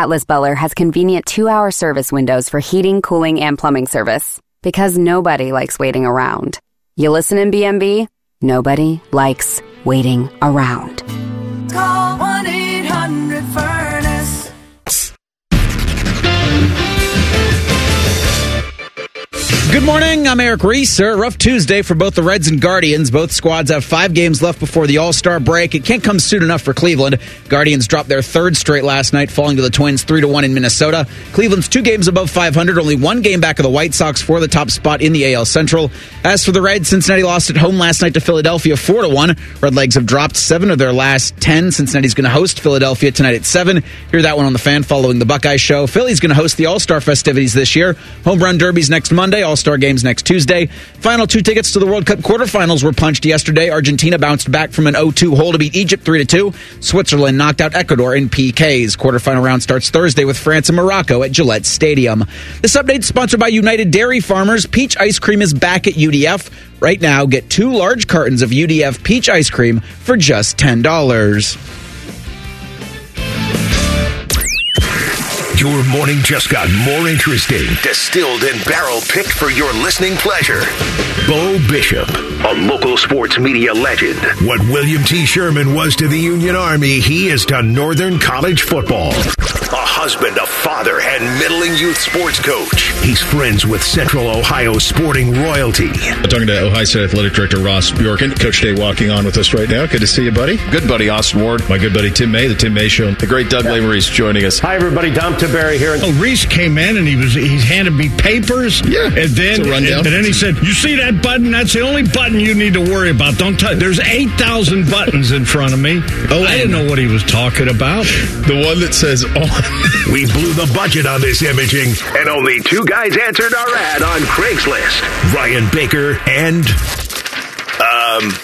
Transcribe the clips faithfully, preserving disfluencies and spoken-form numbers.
Atlas Buller has convenient two-hour service windows for heating, cooling, and plumbing service. Because nobody likes waiting around. You listen in B M B? Nobody likes waiting around. Call one eight hundred furnace. Good morning, I'm Eric Reeser. Rough Tuesday for both the Reds and Guardians. Both squads have five games left before the All-Star break. It can't come soon enough for Cleveland. Guardians dropped their third straight last night, falling to the Twins three to one in Minnesota. Cleveland's two games above five hundred, only one game back of the White Sox for the top spot in the A L Central. As for the Reds, Cincinnati lost at home last night to Philadelphia four to one. Redlegs have dropped seven of their last ten. Cincinnati's going to host Philadelphia tonight at seven. Hear that one on the Fan following the Buckeye Show. Philly's going to host the All-Star festivities this year. Home Run Derby's next Monday. All-Star games next Tuesday. Final two tickets to the World Cup quarterfinals were punched yesterday. Argentina bounced back from an oh two hole to beat Egypt three to two. Switzerland knocked out Ecuador in P Ks. Quarterfinal round starts Thursday with France and Morocco at Gillette Stadium. This update is sponsored by United Dairy Farmers. Peach ice cream is back at U D F. Right now, get two large cartons of U D F peach ice cream for just ten dollars. Your morning just got more interesting. Distilled and barrel-picked for your listening pleasure. Bo Bishop, a local sports media legend. What William T. Sherman was to the Union Army, he is to Northern College football. A husband, a father, and middling youth sports coach. He's friends with Central Ohio sporting royalty. I'm talking to Ohio State Athletic Director Ross Bjorken. Coach Day walking on with us right now. Good to see you, buddy. Good buddy, Austin Ward. My good buddy, Tim May, the Tim May Show. The great Doug Lamere's joining us. Hi, everybody. Dom Tiberi here. Oh, Reese came in and he was he handed me papers. Yeah, and then and, and then he said, "You see that button? That's the only button you need to worry about. Don't touch. There's eight thousand buttons in front of me." Oh, I didn't know what he was talking about. The one that says on. We blew the budget on this imaging, and only two guys answered our ad on Craigslist: Ryan Baker and um.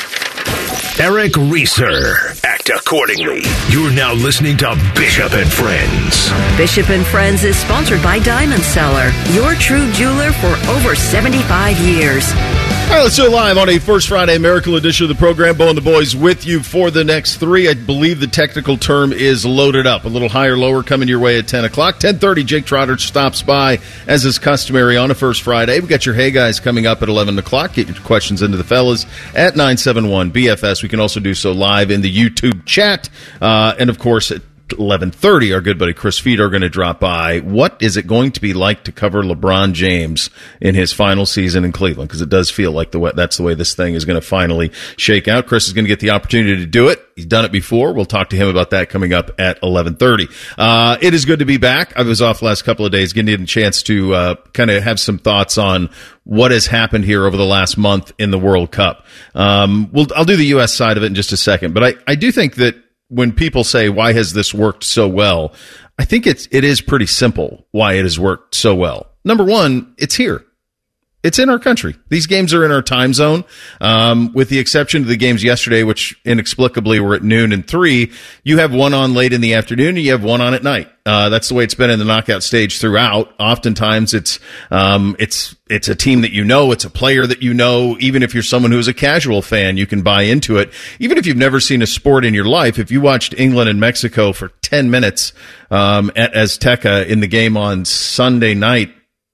Eric Reeser. Act accordingly. You're now listening to Bishop and Friends. Bishop and Friends is sponsored by Diamond Seller, your true jeweler for over seventy-five years. All right, let's do it live on a First Friday Miracle edition of the program. Bo and the boys with you for the next three. I believe the technical term is loaded up. A little higher, lower coming your way at ten o'clock. ten thirty, Jake Trotter stops by, as is customary on a First Friday. We've got your Hey Guys coming up at eleven o'clock. Get your questions into the fellas at nine seven one B F S. We can also do so live in the YouTube chat. Uh, and, of course, at eleven thirty, our good buddy Chris Feed are going to drop by. What is it going to be like to cover LeBron James in his final season in Cleveland? Because it does feel like the way, that's the way this thing is going to finally shake out. Chris is going to get the opportunity to do it. He's done it before. We'll talk to him about that coming up at eleven thirty. Uh, it is good to be back. I was off the last couple of days, getting a chance to uh, kind of have some thoughts on what has happened here over the last month in the World Cup. Um, we'll, I'll do the U S side of it in just a second, but I, I do think that when people say, why has this worked so well? I think it's, it is pretty simple why it has worked so well. Number one, it's here. It's in our country. These games are in our time zone, um, with the exception of the games yesterday, which inexplicably were at noon and three. You have one on late in the afternoon and you have one on at night. Uh, that's the way it's been in the knockout stage throughout. Oftentimes it's, um, it's, it's a team that you know, it's a player that you know. Even if you're someone who's a casual fan, you can buy into it. Even if you've never seen a sport in your life, if you watched England and Mexico for ten minutes, um, at Azteca in the game on Sunday night,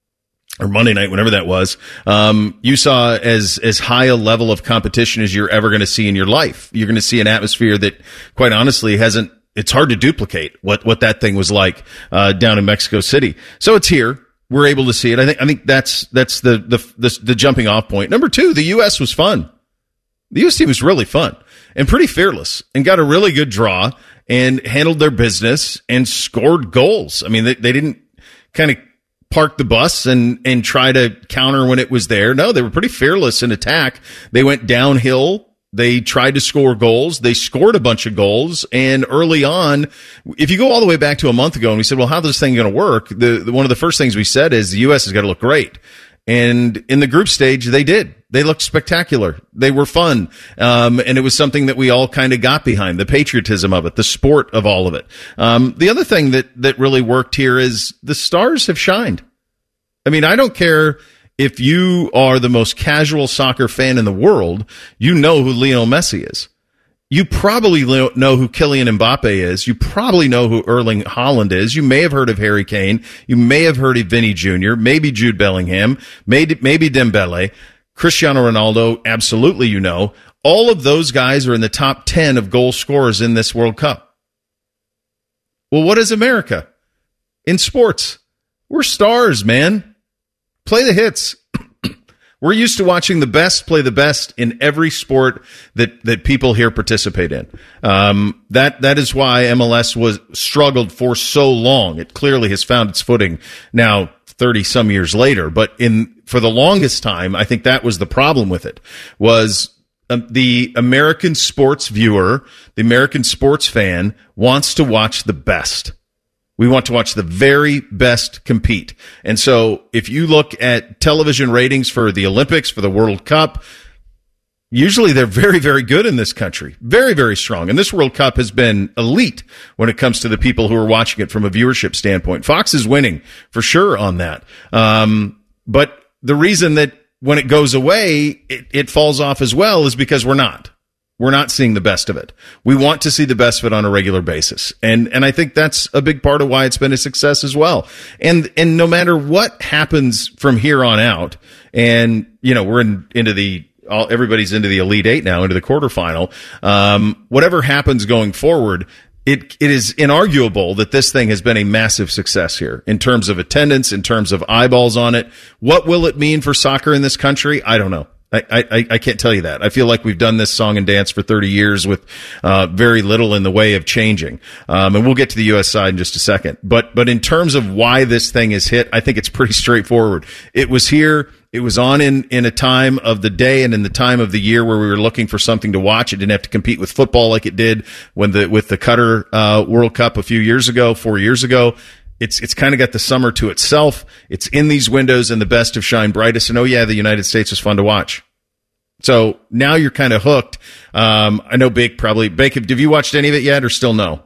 or Monday night, whenever that was, um, you saw as, as high a level of competition as you're ever going to see in your life. You're going to see an atmosphere that, quite honestly, hasn't, it's hard to duplicate what, what that thing was like, uh, down in Mexico City. So it's here. We're able to see it. I think, I think that's, that's the, the, the, the jumping off point. Number two, the U S was fun. The U S team was really fun and pretty fearless and got a really good draw and handled their business and scored goals. I mean, they, they didn't kind of park the bus and, and try to counter when it was there. No, they were pretty fearless in attack. They went downhill. They tried to score goals. They scored a bunch of goals. And early on, if you go all the way back to a month ago and we said, well, how's this thing going to work? The, the, one of the first things we said is the U S has got to look great. And in the group stage, they did. They looked spectacular. They were fun. Um, and it was something that we all kind of got behind, the patriotism of it, the sport of all of it. Um, the other thing that, that really worked here is the stars have shined. I mean, I don't care if you are the most casual soccer fan in the world, you know who Lionel Messi is. You probably know who Kylian Mbappe is. You probably know who Erling Haaland is. You may have heard of Harry Kane. You may have heard of Vinny Junior, maybe Jude Bellingham, maybe, maybe Dembele. Cristiano Ronaldo, absolutely you know. All of those guys are in the top ten of goal scorers in this World Cup. Well, what is America? In sports, we're stars, man. Play the hits. We're used to watching the best play the best in every sport that, that people here participate in. Um, that that is why M L S was struggled for so long. It clearly has found its footing now, thirty some years later. But in for the longest time, I think that was the problem with it. Was um, the American sports viewer, the American sports fan, wants to watch the best. We want to watch the very best compete. And so if you look at television ratings for the Olympics, for the World Cup, usually they're very, very good in this country. Very, very strong. And this World Cup has been elite when it comes to the people who are watching it from a viewership standpoint. Fox is winning for sure on that. Um, but the reason that when it goes away, it, it falls off as well is because we're not. We're not seeing the best of it. We want to see the best of it on a regular basis. And, and I think that's a big part of why it's been a success as well. And, and no matter what happens from here on out, and, you know, we're in, into the, all, everybody's into the Elite Eight now, into the quarterfinal. Um, whatever happens going forward, it, it is inarguable that this thing has been a massive success here in terms of attendance, in terms of eyeballs on it. What will it mean for soccer in this country? I don't know. I, I, I can't tell you that. I feel like we've done this song and dance for thirty years with uh, very little in the way of changing. Um, and we'll get to the U S side in just a second. But but in terms of why this thing is hit, I think it's pretty straightforward. It was here. It was on in, in a time of the day and in the time of the year where we were looking for something to watch. It didn't have to compete with football like it did when the with the Qatar uh, World Cup a few years ago, four years ago. It's it's kind of got the summer to itself. It's in these windows and the best of shine brightest. And oh yeah, the United States was fun to watch. So now you're kind of hooked. Um, I know Bake probably Bake. Have you watched any of it yet, or still no?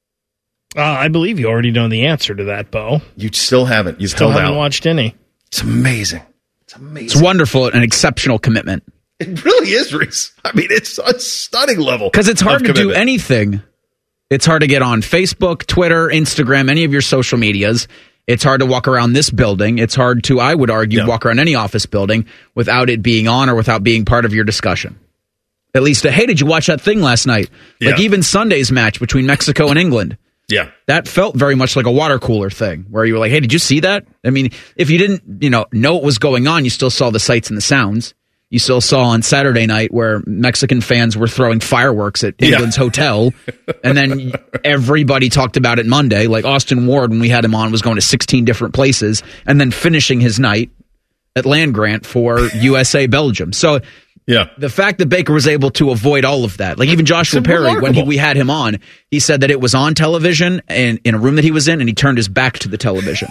Uh, I believe you already know the answer to that, Bo. You still haven't. You've still held haven't out. watched any. It's amazing. It's amazing. It's wonderful, an exceptional commitment. It really is, Reese. I mean, it's a stunning level. Because it's hard to commitment. do anything. It's hard to get on Facebook, Twitter, Instagram, any of your social medias. It's hard to walk around this building. It's hard to, I would argue, yeah. walk around any office building without it being on or without being part of your discussion. At least, a, hey, did you watch that thing last night? Yeah. Like even Sunday's match between Mexico and England. Yeah. That felt very much like a water cooler thing where you were like, hey, did you see that? I mean, if you didn't, you know, know what was going on, you still saw the sights and the sounds. You still saw on Saturday night where Mexican fans were throwing fireworks at England's yeah. hotel. And then everybody talked about it Monday. Like Austin Ward, when we had him on, was going to sixteen different places and then finishing his night at Land Grant for U S A Belgium. So yeah, the fact that Baker was able to avoid all of that, like even Joshua Perry, remarkable. when he, we had him on, he said that it was on television and in a room that he was in, and he turned his back to the television.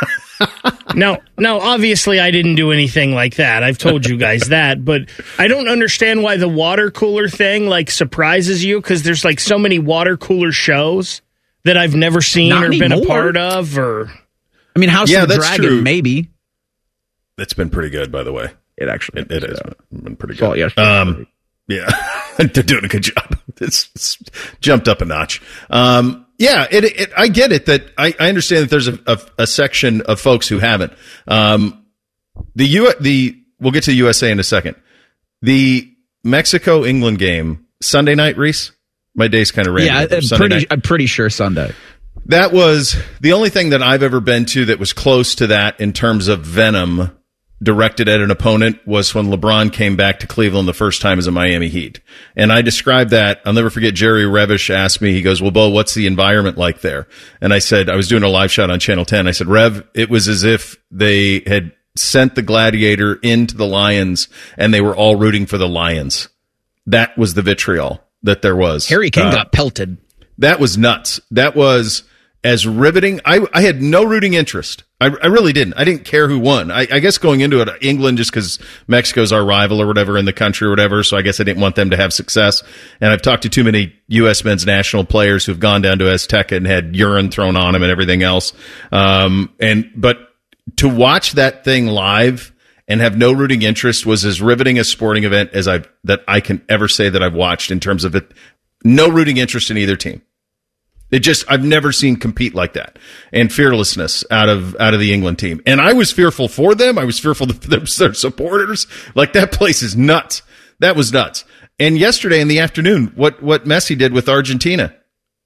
Now, now, obviously, I didn't do anything like that. I've told you guys that, but I don't understand why the water cooler thing like surprises you, because there's like so many water cooler shows that I've never seen Not or anymore. been a part of. Or I mean, House yeah, of the that's Dragon, true. maybe. That's been pretty good, by the way. It actually it, it has yeah. been pretty Well, good. yeah, um, yeah, they're doing a good job. It's, it's jumped up a notch. Um, Yeah, it, it, I get it that I, I understand that there's a, a, a section of folks who haven't. Um, the U the we'll get to the U S A in a second. The Mexico England game Sunday night, Reese. My day's kind of random. Yeah, I'm Sunday pretty, night. I'm pretty sure Sunday. That was the only thing that I've ever been to that was close to that in terms of venom directed at an opponent was when LeBron came back to Cleveland the first time as a Miami Heat. And I described that. I'll never forget Jerry Revish asked me, he goes, well, Bo, what's the environment like there? And I said, I was doing a live shot on Channel ten. I said, Rev, it was as if they had sent the Gladiator into the Lions and they were all rooting for the Lions. That was the vitriol that there was. Harry King uh, got pelted. That was nuts. That was as riveting. I, I had no rooting interest. I, I really didn't. I didn't care who won. I, I guess going into it, England, just because Mexico's our rival or whatever in the country or whatever, so I guess I didn't want them to have success. And I've talked to too many U S men's national players who've gone down to Azteca and had urine thrown on them and everything else. Um, and but to watch that thing live and have no rooting interest was as riveting a sporting event as I that I can ever say that I've watched in terms of it No rooting interest in either team. It just, I've never seen compete like that, and fearlessness out of out of the England team. And I was fearful for them. I was fearful for their, their supporters. Like, that place is nuts. That was nuts. And yesterday in the afternoon, what what Messi did with Argentina,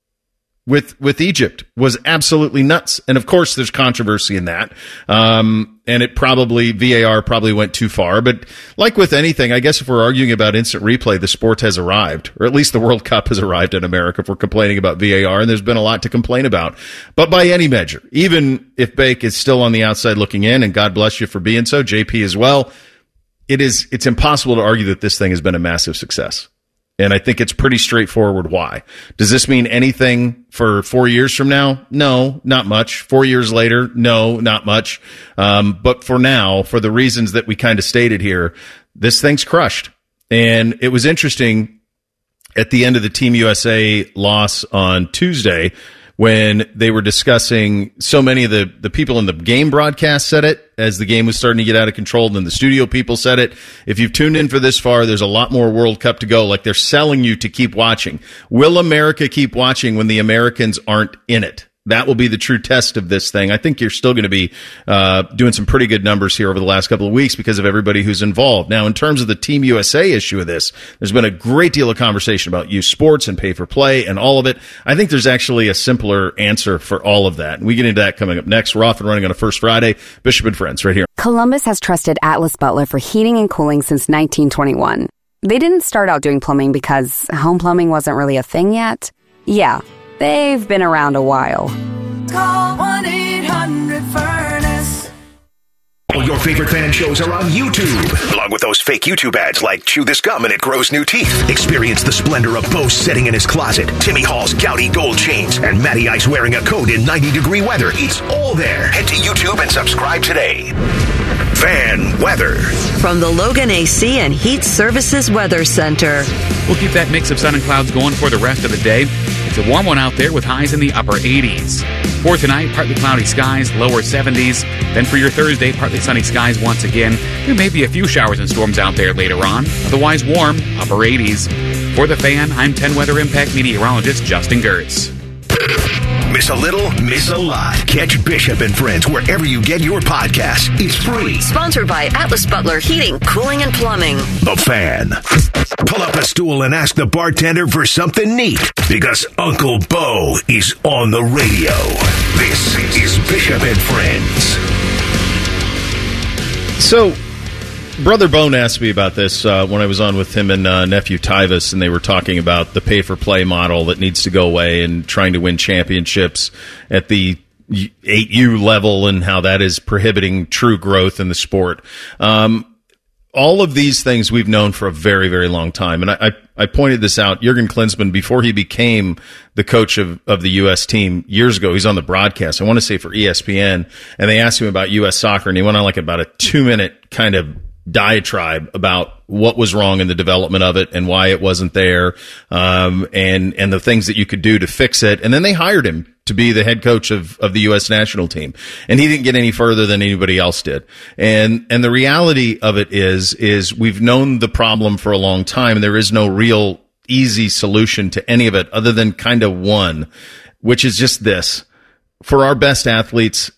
with with Egypt, was absolutely nuts. And of course, there's controversy in that. Um, and it probably, V A R probably went too far. But like with anything, I guess if we're arguing about instant replay, the sport has arrived, or at least the World Cup has arrived in America if we're complaining about V A R. And there's been a lot to complain about. But by any measure, even if Bake is still on the outside looking in, and God bless you for being so, J P as well, it is, it's impossible to argue that this thing has been a massive success. And I think it's pretty straightforward why. Does this mean anything for four years from now? No, not much. Four years later? No, not much. Um, but for now, for the reasons that we kind of stated here, this thing's crushed. And it was interesting at the end of the Team U S A loss on Tuesday, when they were discussing, so many of the, the people in the game broadcast said it as the game was starting to get out of control, and then the studio people said it. If you've tuned in for this far, there's a lot more World Cup to go. Like, they're selling you to keep watching. Will America keep watching when the Americans aren't in it? That will be the true test of this thing. I think you're still going to be uh doing some pretty good numbers here over the last couple of weeks because of everybody who's involved. Now, in terms of the Team U S A issue of this, there's been a great deal of conversation about youth sports and pay for play and all of it. I think there's actually a simpler answer for all of that. And we get into that coming up next. We're off and running on a First Friday. Bishop and Friends right here. Columbus has trusted Atlas Butler for heating and cooling since nineteen twenty-one. They didn't start out doing plumbing because home plumbing wasn't really a thing yet. Yeah, they've been around a while. Call one eight hundred furnace. All your favorite fan shows are on YouTube, along with those fake YouTube ads like Chew This Gum and It Grows New Teeth. Experience the splendor of Bo sitting in his closet, Timmy Hall's gouty gold chains, and Matty Ice wearing a coat in ninety degree weather. It's all there. Head to YouTube and subscribe today. Fan weather. From the Logan A C and Heat Services Weather Center. We'll keep that mix of sun and clouds going for the rest of the day. It's a warm one out there with highs in the upper eighties. For tonight, partly cloudy skies, lower seventies. Then for your Thursday, partly sunny skies once again. There may be a few showers and storms out there later on. Otherwise warm, upper eighties. For the Fan, I'm ten Weather Impact meteorologist Justin Gertz. Miss a little, miss a lot. Catch Bishop and Friends wherever you get your podcasts. It's free. Sponsored by Atlas Butler Heating, Cooling, and Plumbing. The Fan. Pull up a stool and ask the bartender for something neat, because Uncle Bo is on the radio. This is Bishop and Friends. So, Brother Bone asked me about this uh, when I was on with him and uh, nephew Tyvis, and they were talking about the pay-for-play model that needs to go away and trying to win championships at the eight U level and how that is prohibiting true growth in the sport. Um, all of these things we've known for a very, very long time. And I, I, I pointed this out. Jurgen Klinsmann, before he became the coach of, of the U S team years ago, he's on the broadcast, I want to say for E S P N, and they asked him about U S soccer, and he went on like about a two-minute kind of diatribe about what was wrong in the development of it and why it wasn't there, um, and and the things that you could do to fix it. And then they hired him to be the head coach of, of the U S national team. And he didn't get any further than anybody else did. And and the reality of it is, is we've known the problem for a long time, and there is no real easy solution to any of it other than kind of one, which is just this. For our best athletes,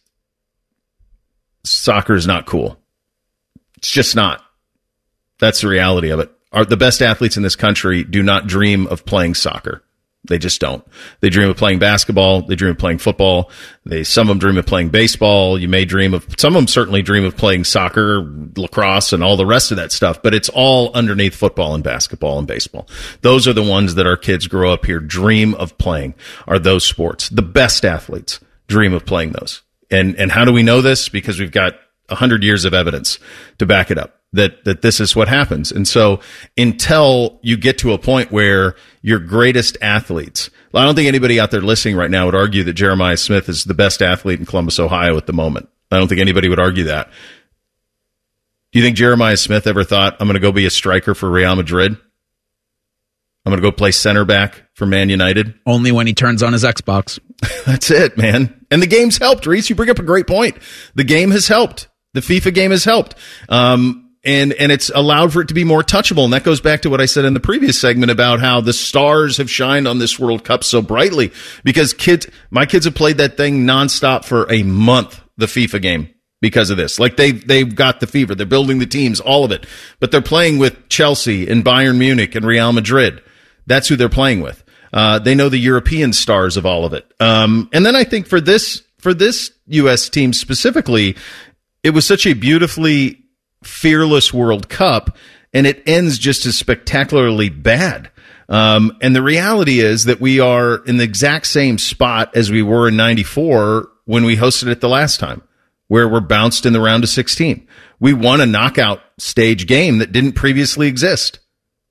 soccer is not cool. It's just not. That's the reality of it. Our, the best athletes in this country do not dream of playing soccer. They just don't. They dream of playing basketball. They dream of playing football. They, some of them dream of playing baseball. You may dream of, some of them certainly dream of playing soccer, lacrosse, and all the rest of that stuff, but it's all underneath football and basketball and baseball. Those are the ones that our kids grow up here dream of playing, are those sports. The best athletes dream of playing those. And, and how do we know this? Because we've got a hundred years of evidence to back it up. That, that this is what happens. And so until you get to a point where your greatest athletes, I don't think anybody out there listening right now would argue that Jeremiah Smith is the best athlete in Columbus, Ohio at the moment. I don't think anybody would argue that. Do you think Jeremiah Smith ever thought, I'm going to go be a striker for Real Madrid? I'm going to go play center back for Man United? Only when he turns on his Xbox. That's it, man. And the game's helped, Reese. You bring up a great point. The game has helped. The FIFA game has helped. Um, and and it's allowed for it to be more touchable. And that goes back to what I said in the previous segment about how the stars have shined on this World Cup so brightly because kids, my kids have played that thing nonstop for a month, the FIFA game, because of this. Like they they've got the fever. They're building the teams, all of it. But they're playing with Chelsea and Bayern Munich and Real Madrid. That's who they're playing with. Uh, they know the European stars of all of it. Um, and then I think for this for this U S team specifically, it was such a beautifully fearless World Cup, and it ends just as spectacularly bad. Um, and the reality is that we are in the exact same spot as we were in ninety-four when we hosted it the last time, where we're bounced in the round of sixteen. We won a knockout stage game that didn't previously exist.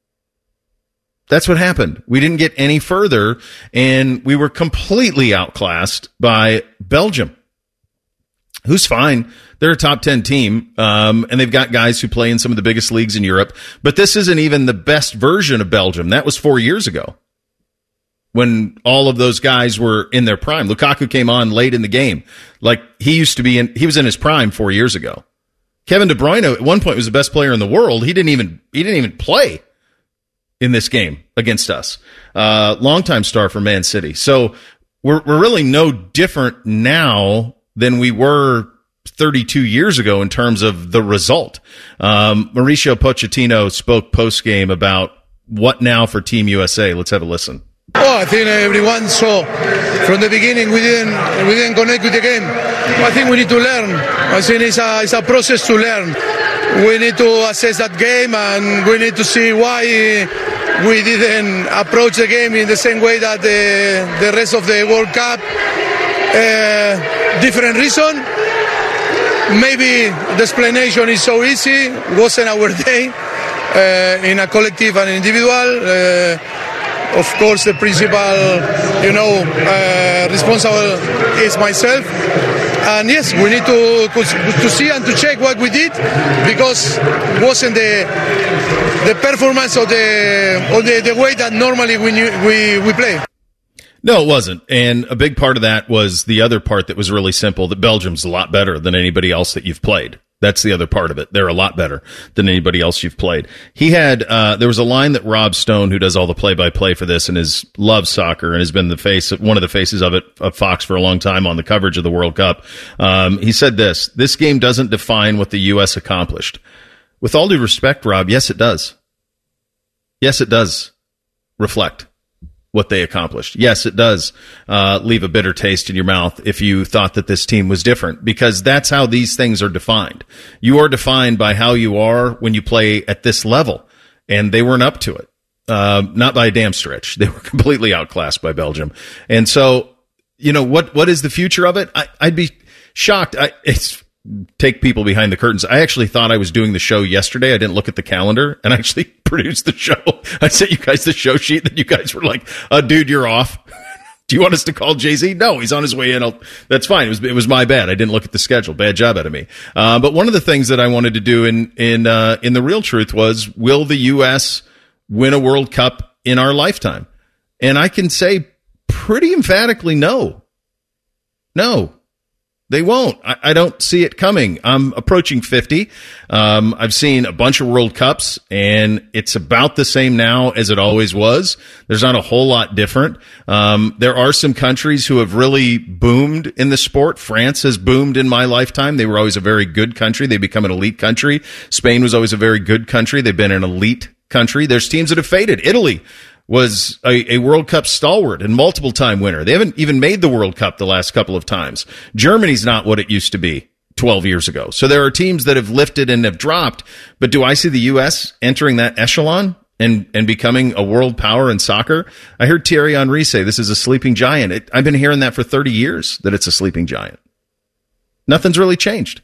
That's what happened. We didn't get any further, and we were completely outclassed by Belgium, who's fine. They're a top ten team, um, and they've got guys who play in some of the biggest leagues in Europe. But this isn't even the best version of Belgium. That was four years ago when all of those guys were in their prime. Lukaku came on late in the game. Like, he used to be in, he was in his prime four years ago. Kevin De Bruyne at one point was the best player in the world. He didn't even, he didn't even play in this game against us. Uh, longtime star for Man City. So we're, we're really no different now than we were thirty-two years ago in terms of the result. Um, Mauricio Pochettino spoke post-game about what now for Team U S A. Let's have a listen. Oh, I think everyone saw from the beginning we didn't we didn't connect with the game. I think we need to learn. I think it's a it's a process to learn. We need to assess that game, and we need to see why we didn't approach the game in the same way that the the rest of the World Cup. Uh, different reason. Maybe the explanation is so easy. It wasn't our day uh, in a collective and individual. Uh, of course, the principal, you know, uh, responsible is myself. And yes, we need to to see and to check what we did, because it wasn't the the performance of the of the, the way that normally we we we play. No, it wasn't. And a big part of that was the other part that was really simple, that Belgium's a lot better than anybody else that you've played. That's the other part of it. They're a lot better than anybody else you've played. He had, uh, there was a line that Rob Stone, who does all the play-by-play for this and is loves soccer and has been the face, one of the faces of it, of Fox for a long time on the coverage of the World Cup. Um, he said this, this game doesn't define what the U S accomplished. With all due respect, Rob, yes, it does. Yes, it does reflect what they accomplished. Yes, it does uh, leave a bitter taste in your mouth if you thought that this team was different, because that's how these things are defined. You are defined by how you are when you play at this level, and they weren't up to it. Uh, not by a damn stretch. They were completely outclassed by Belgium. And so, you know, what what is the future of it? I, I'd be shocked. I, it's take people behind the curtains. I actually thought I was doing the show yesterday. I didn't look at the calendar and I actually produced the show. I sent you guys the show sheet that you guys were like, uh, dude, you're off. Do you want us to call Jay-Z? No, he's on his way in. I'll, that's fine. It was, it was my bad. I didn't look at the schedule. Bad job out of me. Uh, but one of the things that I wanted to do in, in, uh, in the real truth was, will the U S win a World Cup in our lifetime? And I can say pretty emphatically, no. No. They won't. I, I don't see it coming. I'm approaching fifty. Um, I've seen a bunch of World Cups, and it's about the same now as it always was. There's not a whole lot different. Um, there are some countries who have really boomed in the sport. France has boomed in my lifetime. They were always a very good country. They become an elite country. Spain was always a very good country. They've been an elite country. There's teams that have faded. Italy was a, a World Cup stalwart and multiple time winner. They haven't even made the World Cup the last couple of times. Germany's not what it used to be twelve years ago. So there are teams that have lifted and have dropped, but do I see the U S entering that echelon and, and becoming a world power in soccer? I heard Thierry Henry say this is a sleeping giant. It, I've been hearing that for thirty years, that it's a sleeping giant. Nothing's really changed.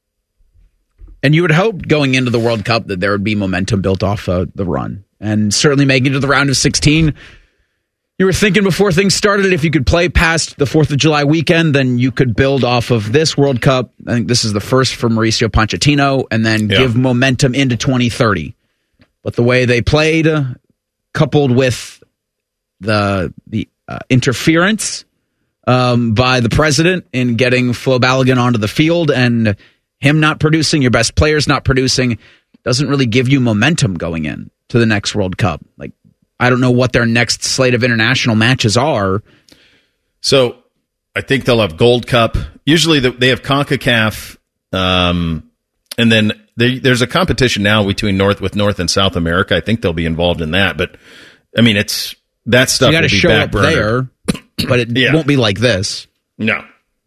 And you would hope going into the World Cup that there would be momentum built off uh, the run. And certainly making it to the round of sixteen, you were thinking before things started, if you could play past the fourth of July weekend, then you could build off of this World Cup. I think this is the first for Mauricio Pochettino, and then yeah. give momentum into twenty thirty. But the way they played, uh, coupled with the the uh, interference um, by the president in getting Flo Balogun onto the field and him not producing, your best players not producing, doesn't really give you momentum going in to the next World Cup. Like, I don't know what their next slate of international matches are. So I think they'll have Gold Cup. Usually they have CONCACAF, um, and then they, there's a competition now between North with North and South America. I think they'll be involved in that. But I mean, it's that stuff. You got to show up burner. there, but it yeah. won't be like this. No.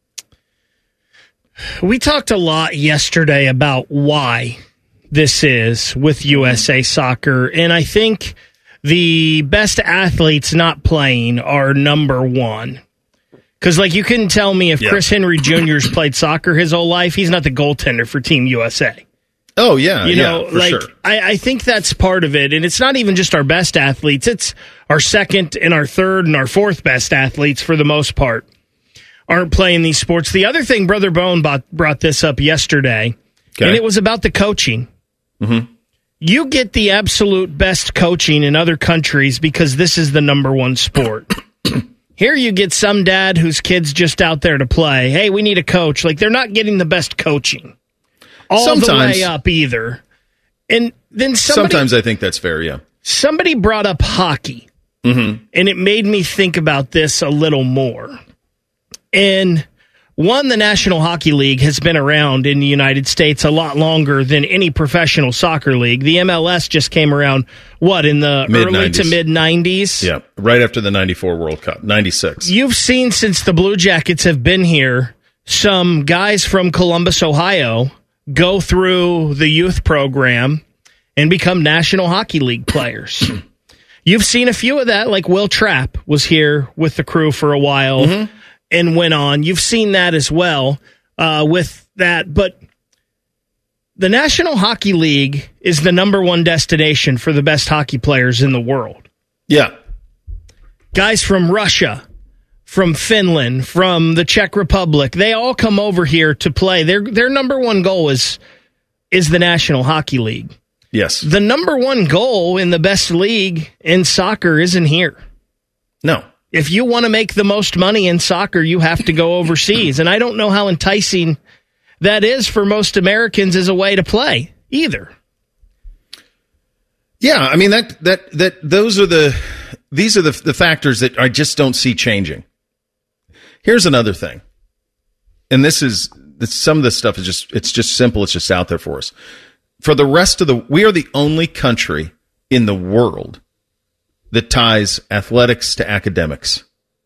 We talked a lot yesterday about why this is with U S A Soccer, and I think the best athletes not playing are number one. Because, like, you couldn't tell me if yeah. Chris Henry Junior's played soccer his whole life, he's not the goaltender for Team U S A. Oh, yeah, you know, yeah, for like sure. I, I think that's part of it, and it's not even just our best athletes; it's our second and our third and our fourth best athletes for the most part aren't playing these sports. The other thing, Brother Bone bought, brought this up yesterday, okay. and it was about the coaching. Mm-hmm. You get the absolute best coaching in other countries because this is the number one sport. Here you get some dad whose kid's just out there to play. Hey, we need a coach. Like, they're not getting the best coaching all sometimes, the way up either. And then somebody, sometimes I think that's fair, yeah. Somebody brought up hockey, mm-hmm. and it made me think about this a little more. And one, the National Hockey League has been around in the United States a lot longer than any professional soccer league. The M L S just came around, what, in the mid-nineties. early to mid-nineties? Yeah, right after the ninety-four World Cup, ninety-six. You've seen, since the Blue Jackets have been here, some guys from Columbus, Ohio, go through the youth program and become National Hockey League players. You've seen a few of that, like Will Trapp was here with the crew for a while. Mm-hmm. And went on. You've seen that as well uh, with that. But the National Hockey League is the number one destination for the best hockey players in the world. Yeah. Guys from Russia, from Finland, from the Czech Republic, they all come over here to play. Their their number one goal is is the National Hockey League. Yes. The number one goal in the best league in soccer isn't here. No. If you want to make the most money in soccer, you have to go overseas. And I don't know how enticing that is for most Americans as a way to play either. Yeah, I mean, that that that those are the these are the the factors that I just don't see changing. Here's another thing. And this is this, some of this stuff is just it's just simple, it's just out there for us. For the rest of the we are the only country in the world that ties athletics to academics.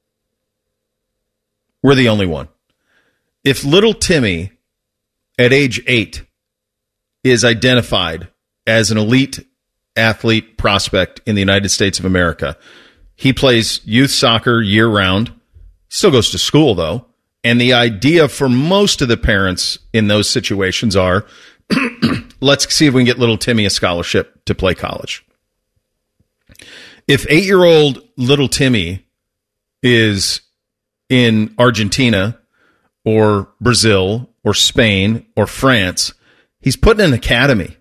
We're the only one. If little Timmy at age eight is identified as an elite athlete prospect in the United States of America, he plays youth soccer year round, still goes to school though, and the idea for most of the parents in those situations are, let's see if we can get little Timmy a scholarship to play college. If eight-year-old little Timmy is in Argentina or Brazil or Spain or France, he's put in an academy.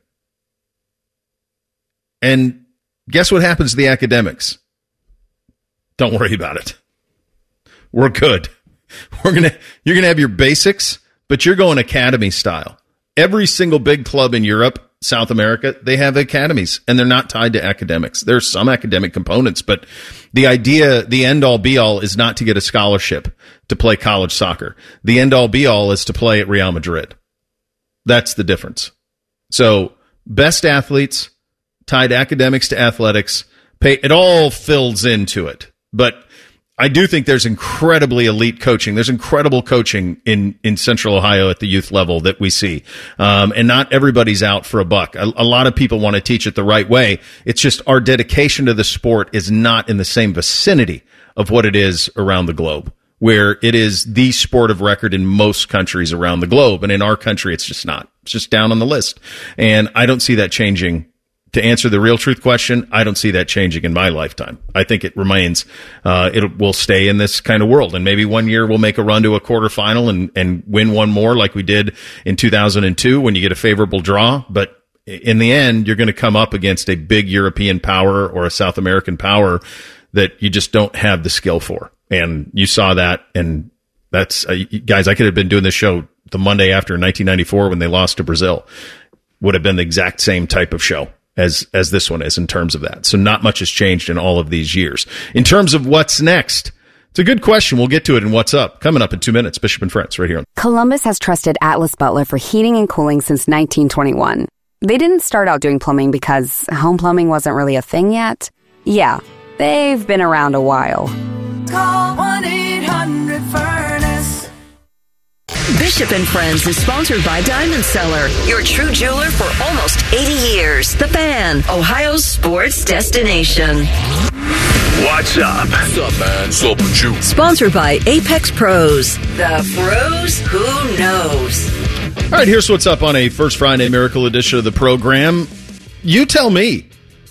And guess what happens to the academics? Don't worry about it. We're good. We're gonna you're gonna have your basics, but you're going academy style. Every single big club in Europe, South America, they have academies, and they're not tied to academics. There's some academic components, but the idea, the end-all, be-all is not to get a scholarship to play college soccer. The end-all, be-all is to play at Real Madrid. That's the difference. So, best athletes, tied academics to athletics, pay, it all fills into it. But I do think there's incredibly elite coaching. There's incredible coaching in, in Central Ohio at the youth level that we see. Um, and not everybody's out for a buck. A, a lot of people want to teach it the right way. It's just our dedication to the sport is not in the same vicinity of what it is around the globe, where it is the sport of record in most countries around the globe. And in our country, it's just not. It's just down on the list. And I don't see that changing. To answer the real truth question, I don't see that changing in my lifetime. I think it remains, uh, it will stay in this kind of world. And maybe one year we'll make a run to a quarterfinal and, and win one more like we did in two thousand two when you get a favorable draw. But in the end, you're going to come up against a big European power or a South American power that you just don't have the skill for. And you saw that. And that's, uh, guys, I could have been doing this show the Monday after nineteen ninety-four when they lost to Brazil. would have been the exact same type of show as as this one is in terms of that. So not much has changed in all of these years. In terms of what's next, it's a good question. We'll get to it in What's Up coming up in two minutes. Bishop and Friends right here. Columbus has trusted Atlas Butler for heating and cooling since nineteen twenty-one. They didn't start out doing plumbing because home plumbing wasn't really a thing yet. Yeah, they've been around a while. Call one eight hundred furnace. Bishop and Friends is sponsored by Diamond Seller, your true jeweler for almost eighty years. The Fan, Ohio's sports destination. What's up? What's up, man? What's up with you? Sponsored by Apex Pros. The pros who knows. All right, here's what's up on a First Friday Miracle edition of the program. You tell me.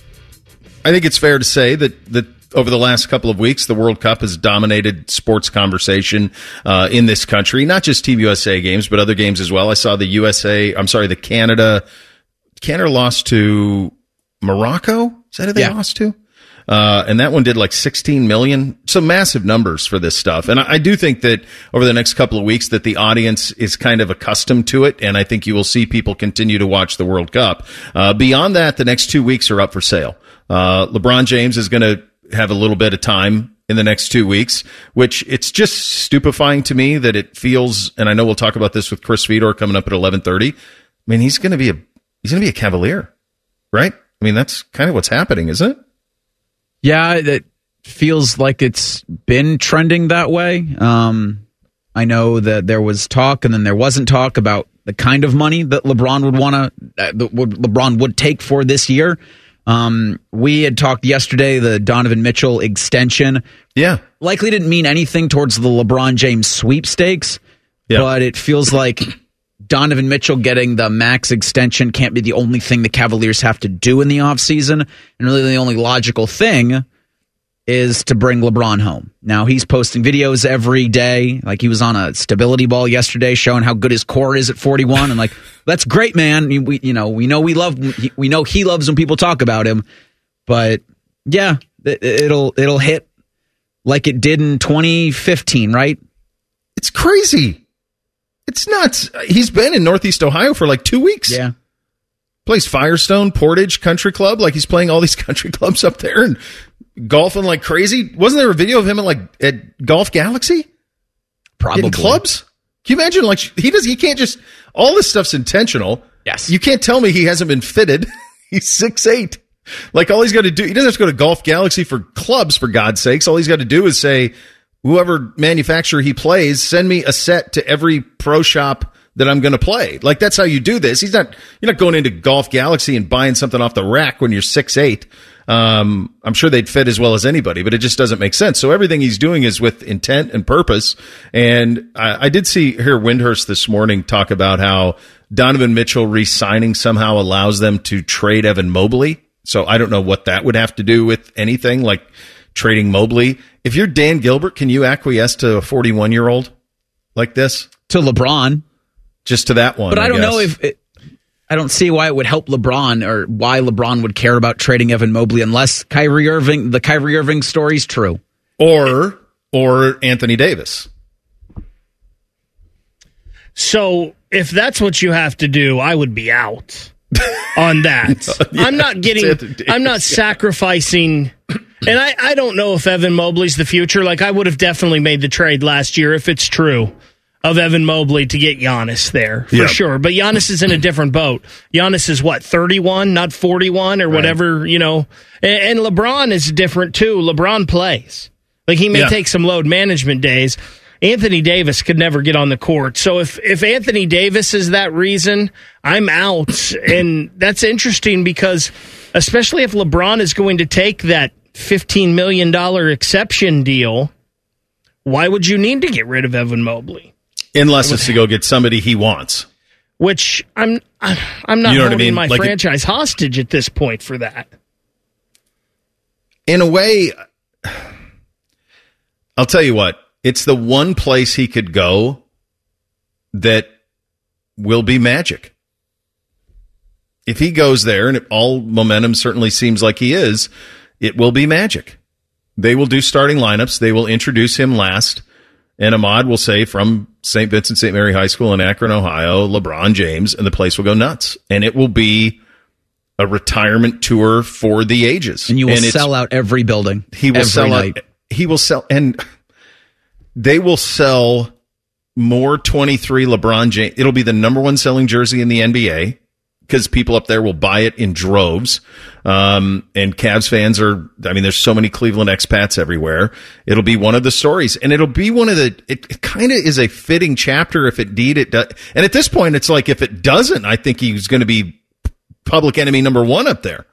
I think it's fair to say that that over the last couple of weeks, the World Cup has dominated sports conversation uh, in this country. Not just Team U S A games, but other games as well. I saw the U S A, I'm sorry, the Canada, Canada lost to Morocco. Is that who they yeah. lost to? Uh, and that one did like sixteen million. Some massive numbers for this stuff. And I, I do think that over the next couple of weeks that the audience is kind of accustomed to it. And I think you will see people continue to watch the World Cup. Uh, beyond that, the next two weeks are up for sale. Uh, LeBron James is going to have a little bit of time in the next two weeks, which it's just stupefying to me that it feels, and I know we'll talk about this with Chris Fedor coming up at eleven thirty. I mean, he's going to be a, he's going to be a Cavalier, right? I mean, that's kind of what's happening, isn't it? Yeah, it feels like it's been trending that way. Um, I know that there was talk and then there wasn't talk about the kind of money that LeBron would want to, uh, that would, LeBron would take for this year. Um, we had talked yesterday, the Donovan Mitchell extension. Yeah. Likely didn't mean anything towards the LeBron James sweepstakes, yeah. but it feels like Donovan Mitchell getting the max extension can't be the only thing the Cavaliers have to do in the offseason. And really the only logical thing is to bring LeBron home. Now, he's posting videos every day. Like he was on a stability ball yesterday showing how good his core is at forty-one. And like, that's great, man. We, you know, we know we love, we know he loves when people talk about him. But yeah, it, it'll, it'll hit like it did in twenty fifteen, right? It's crazy. It's nuts. He's been in Northeast Ohio for like two weeks. Yeah. Plays Firestone, Portage Country Club. Like he's playing all these country clubs up there and golfing like crazy. Wasn't there a video of him at like at Golf Galaxy? Probably. In clubs? Can you imagine? Like he does, he can't just, all this stuff's intentional. Yes. You can't tell me he hasn't been fitted. He's six eight. Like all he's got to do, he doesn't have to go to Golf Galaxy for clubs, for God's sakes. All he's got to do is say, whoever manufacturer he plays, send me a set to every pro shop that I'm going to play. Like that's how you do this. He's not, you're not going into Golf Galaxy and buying something off the rack when you're six eight. Um, I'm sure they'd fit as well as anybody, but it just doesn't make sense. So everything he's doing is with intent and purpose. And I, I did see here Windhurst this morning talk about how Donovan Mitchell re-signing somehow allows them to trade Evan Mobley. So I don't know what that would have to do with anything, like trading Mobley. If you're Dan Gilbert, can you acquiesce to a forty-one-year-old like this? To LeBron. Just to that one, But I, I don't guess. know if... It, I don't see why it would help LeBron or why LeBron would care about trading Evan Mobley unless Kyrie Irving, the Kyrie Irving story's true. Or, or Anthony Davis. So if that's what you have to do, I would be out on that. yeah, I'm not getting, I'm not sacrificing, and I, I don't know if Evan Mobley's the future. Like I would have definitely made the trade last year if it's true of Evan Mobley to get Giannis there for yep. sure. But Giannis is in a different boat. Giannis is what, thirty-one, not forty-one or right. whatever, you know. And, and LeBron is different too. LeBron plays. Like he may yeah. take some load management days. Anthony Davis could never get on the court. So if, if Anthony Davis is that reason, I'm out. And that's interesting because especially if LeBron is going to take that fifteen million dollars exception deal, why would you need to get rid of Evan Mobley? Unless it's to go get somebody he wants. Which I'm I'm not you know holding I mean? my like franchise it, hostage at this point for that. In a way, I'll tell you what, it's the one place he could go that will be magic. If he goes there, and all momentum certainly seems like he is, it will be magic. They will do starting lineups. They will introduce him last. And Ahmad will say from Saint Vincent Saint Mary High School in Akron, Ohio, LeBron James, and the place will go nuts. And it will be a retirement tour for the ages. And you will and sell out every building. He will every sell night. out. He will sell, and they will sell more twenty-three LeBron James. It'll be the number one selling jersey in the N B A because people up there will buy it in droves. Um, and Cavs fans are, I mean, there's so many Cleveland expats everywhere. It'll be one of the stories, and it'll be one of the, it, it kind of is a fitting chapter if indeed it does. And at this point, it's like, if it doesn't, I think he's going to be public enemy number one up there.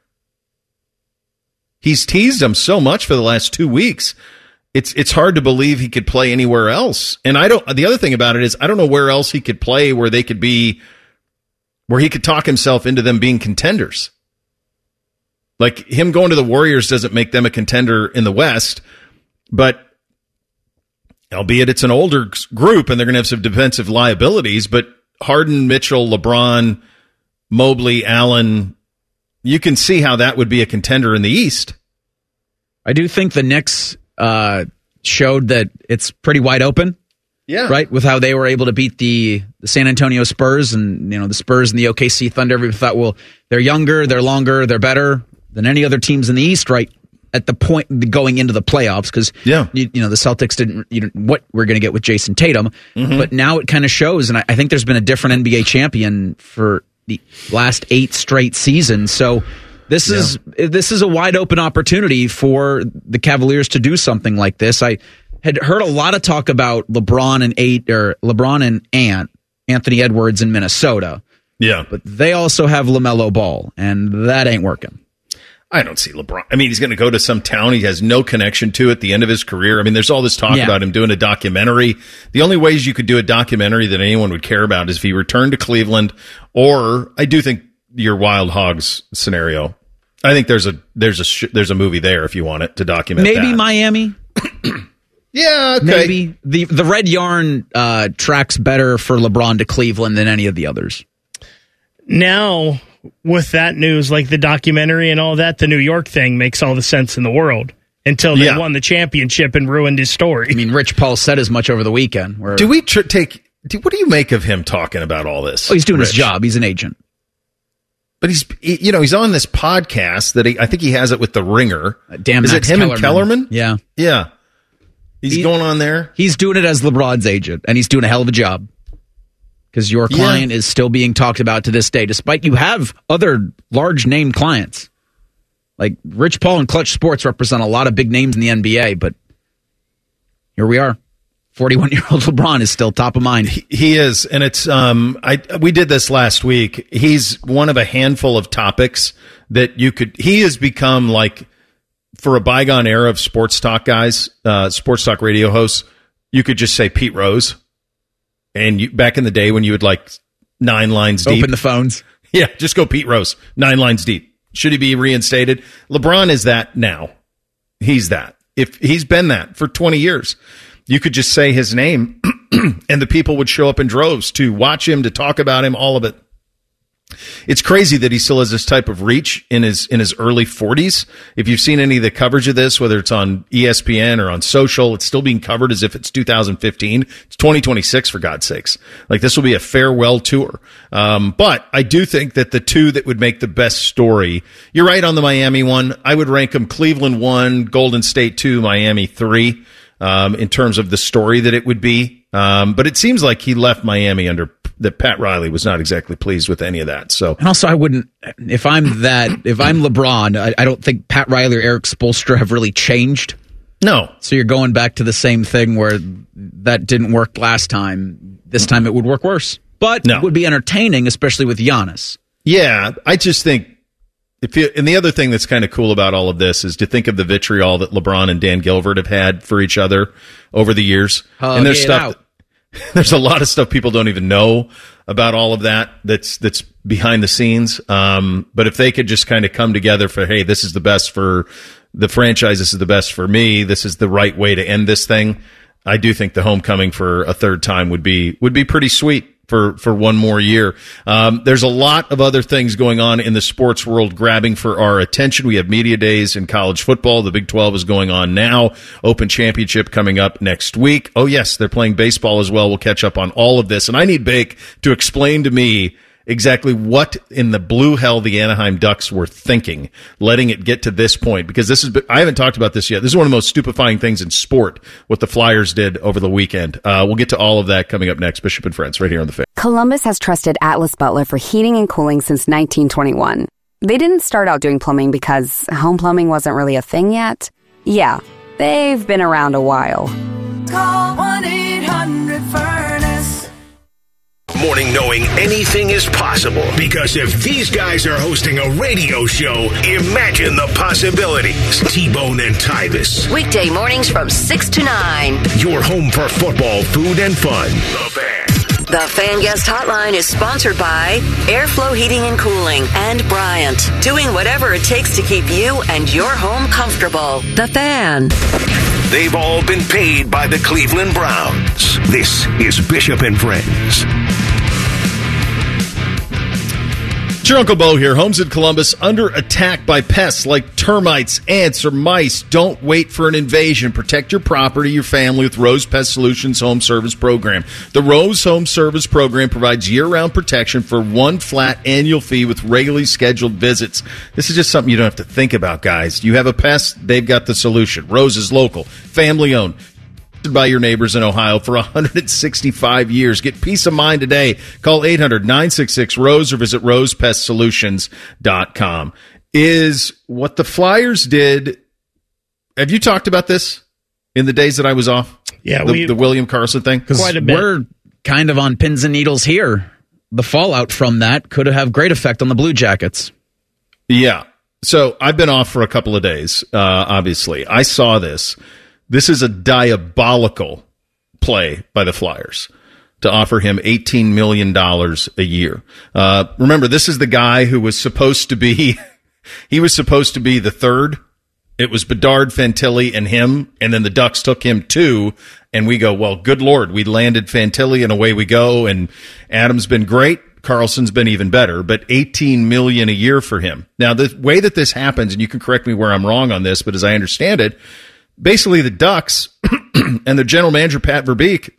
He's teased him so much for the last two weeks. It's it's hard to believe he could play anywhere else. And I don't. The other thing about it is I don't know where else he could play where they could be, where he could talk himself into them being contenders. Like him going to the Warriors doesn't make them a contender in the West, but albeit it's an older group and they're going to have some defensive liabilities. But Harden, Mitchell, LeBron, Mobley, Allen, you can see how that would be a contender in the East. I do think the Knicks uh, showed that it's pretty wide open. Yeah. Right? With how they were able to beat the, the San Antonio Spurs, and you know the Spurs and the O K C Thunder. Everybody thought, well, they're younger, they're longer, they're better than any other teams in the East, right? At the point going into the playoffs, because yeah. you, you know the Celtics didn't, you know, what we're going to get with Jason Tatum, mm-hmm. but now it kind of shows, and I, I think there's been a different N B A champion for the last eight straight seasons. So this yeah. is this is a wide open opportunity for the Cavaliers to do something like this. I had heard a lot of talk about LeBron and eight or LeBron and Ant Anthony Edwards in Minnesota. Yeah, but they also have LaMelo Ball, and that ain't working. I don't see LeBron. I mean, he's going to go to some town he has no connection to at the end of his career. I mean, there's all this talk yeah. about him doing a documentary. The only ways you could do a documentary that anyone would care about is if he returned to Cleveland, or I do think your Wild Hogs scenario. I think there's a there's a sh- there's a movie there if you want it to document. Maybe that. Miami. yeah, okay. Maybe the the Red Yarn uh, tracks better for LeBron to Cleveland than any of the others. Now, with that news, like the documentary and all that, the New York thing makes all the sense in the world until they yeah. won the championship and ruined his story. I mean, Rich Paul said as much over the weekend. Where, do we tr- take? Do, what do you make of him talking about all this? Oh, he's doing Rich? his job. He's an agent. But he's, he, you know, he's on this podcast that he, I think he has it with The Ringer. Uh, damn, is Max it him Kellerman. and Kellerman? Yeah, yeah. He's he, going on there. He's doing it as LeBron's agent, and he's doing a hell of a job. Because your client yeah. is still being talked about to this day, despite you have other large name clients. Like Rich Paul and Clutch Sports represent a lot of big names in the N B A, but here we are. forty-one-year-old LeBron is still top of mind. He, he is, and it's um, I we did this last week. He's one of a handful of topics that you could. He has become like, for a bygone era of sports talk guys, uh, sports talk radio hosts. You could just say Pete Rose. And you, back in the day when you would like nine lines deep. Open the phones. Yeah, just go Pete Rose. Nine lines deep. Should he be reinstated? LeBron is that now. He's that. If he's been that for twenty years, you could just say his name and the people would show up in droves to watch him, to talk about him, all of it. It's crazy that he still has this type of reach in his in his early forties. If you've seen any of the coverage of this, whether it's on E S P N or on social, it's still being covered as if it's two thousand fifteen. It's twenty twenty-six, for God's sakes. Like, this will be a farewell tour. Um, but I do think that the two that would make the best story, you're right on the Miami one. I would rank them Cleveland one, Golden State two, Miami three, um, in terms of the story that it would be. Um, but it seems like he left Miami under that Pat Riley was not exactly pleased with any of that. So, and also I wouldn't, if I'm that, if I'm LeBron, I, I don't think Pat Riley or Eric Spoelstra have really changed. No. So you're going back to the same thing where that didn't work last time. This time it would work worse, but no. It would be entertaining, especially with Giannis. Yeah. I just think, if you, and the other thing that's kind of cool about all of this is to think of the vitriol that LeBron and Dan Gilbert have had for each other over the years. Uh, and there's stuff, there's a lot of stuff people don't even know about all of that that's that's behind the scenes. Um, but if they could just kind of come together for, hey, this is the best for the franchise, this is the best for me, this is the right way to end this thing, I do think the homecoming for a third time would be would be pretty sweet for, for one more year. Um, there's a lot of other things going on in the sports world grabbing for our attention. We have media days in college football. The Big twelve is going on now. Open Championship coming up next week. Oh, yes, they're playing baseball as well. We'll catch up on all of this. And I need Bake to explain to me exactly what in the blue hell the Anaheim Ducks were thinking, letting it get to this point, because this is, I haven't talked about this yet. This is one of the most stupefying things in sport, what the Flyers did over the weekend. Uh, we'll get to all of that coming up next. Bishop and Friends, right here on The Fan. Columbus has trusted Atlas Butler for heating and cooling since nineteen twenty-one. They didn't start out doing plumbing because home plumbing wasn't really a thing yet. Yeah, they've been around a while. Call one eight hundred furnace. Morning knowing anything is possible. Because if these guys are hosting a radio show, imagine the possibilities. T-Bone and Tyvis. Weekday mornings from six to nine. Your home for football, food, and fun. The Fan. The Fan Guest Hotline is sponsored by Airflow Heating and Cooling and Bryant. Doing whatever it takes to keep you and your home comfortable. The Fan. They've all been paid by the Cleveland Browns. This is Bishop and Friends. It's your Uncle Bo here. Homes in Columbus under attack by pests like termites, ants, or mice. Don't wait for an invasion. Protect your property, your family with Rose Pest Solutions Home Service Program. The Rose Home Service Program provides year-round protection for one flat annual fee with regularly scheduled visits. This is just something you don't have to think about, guys. You have a pest, they've got the solution. Rose is local, family-owned, by your neighbors in Ohio for one hundred sixty-five years. Get peace of mind today. Call eight hundred nine six six ROSE or visit rose pest solutions dot com. Is what the Flyers did, have you talked about this in the days that I was off? Yeah, the, we, the William Karlsson thing? Quite a bit. We're kind of on pins and needles here. The fallout from that could have great effect on the Blue Jackets. Yeah. So I've been off for a couple of days, uh, obviously. I saw this. This is a diabolical play by the Flyers to offer him eighteen million dollars a year. Uh, remember, this is the guy who was supposed to be, he was supposed to be the third. It was Bedard, Fantilli, and him, and then the Ducks took him too, and we go, well, good Lord, we landed Fantilli, and away we go, and Adam's been great. Karlsson's been even better, but eighteen million dollars a year for him. Now, the way that this happens, and you can correct me where I'm wrong on this, but as I understand it, basically, the Ducks and their general manager, Pat Verbeek,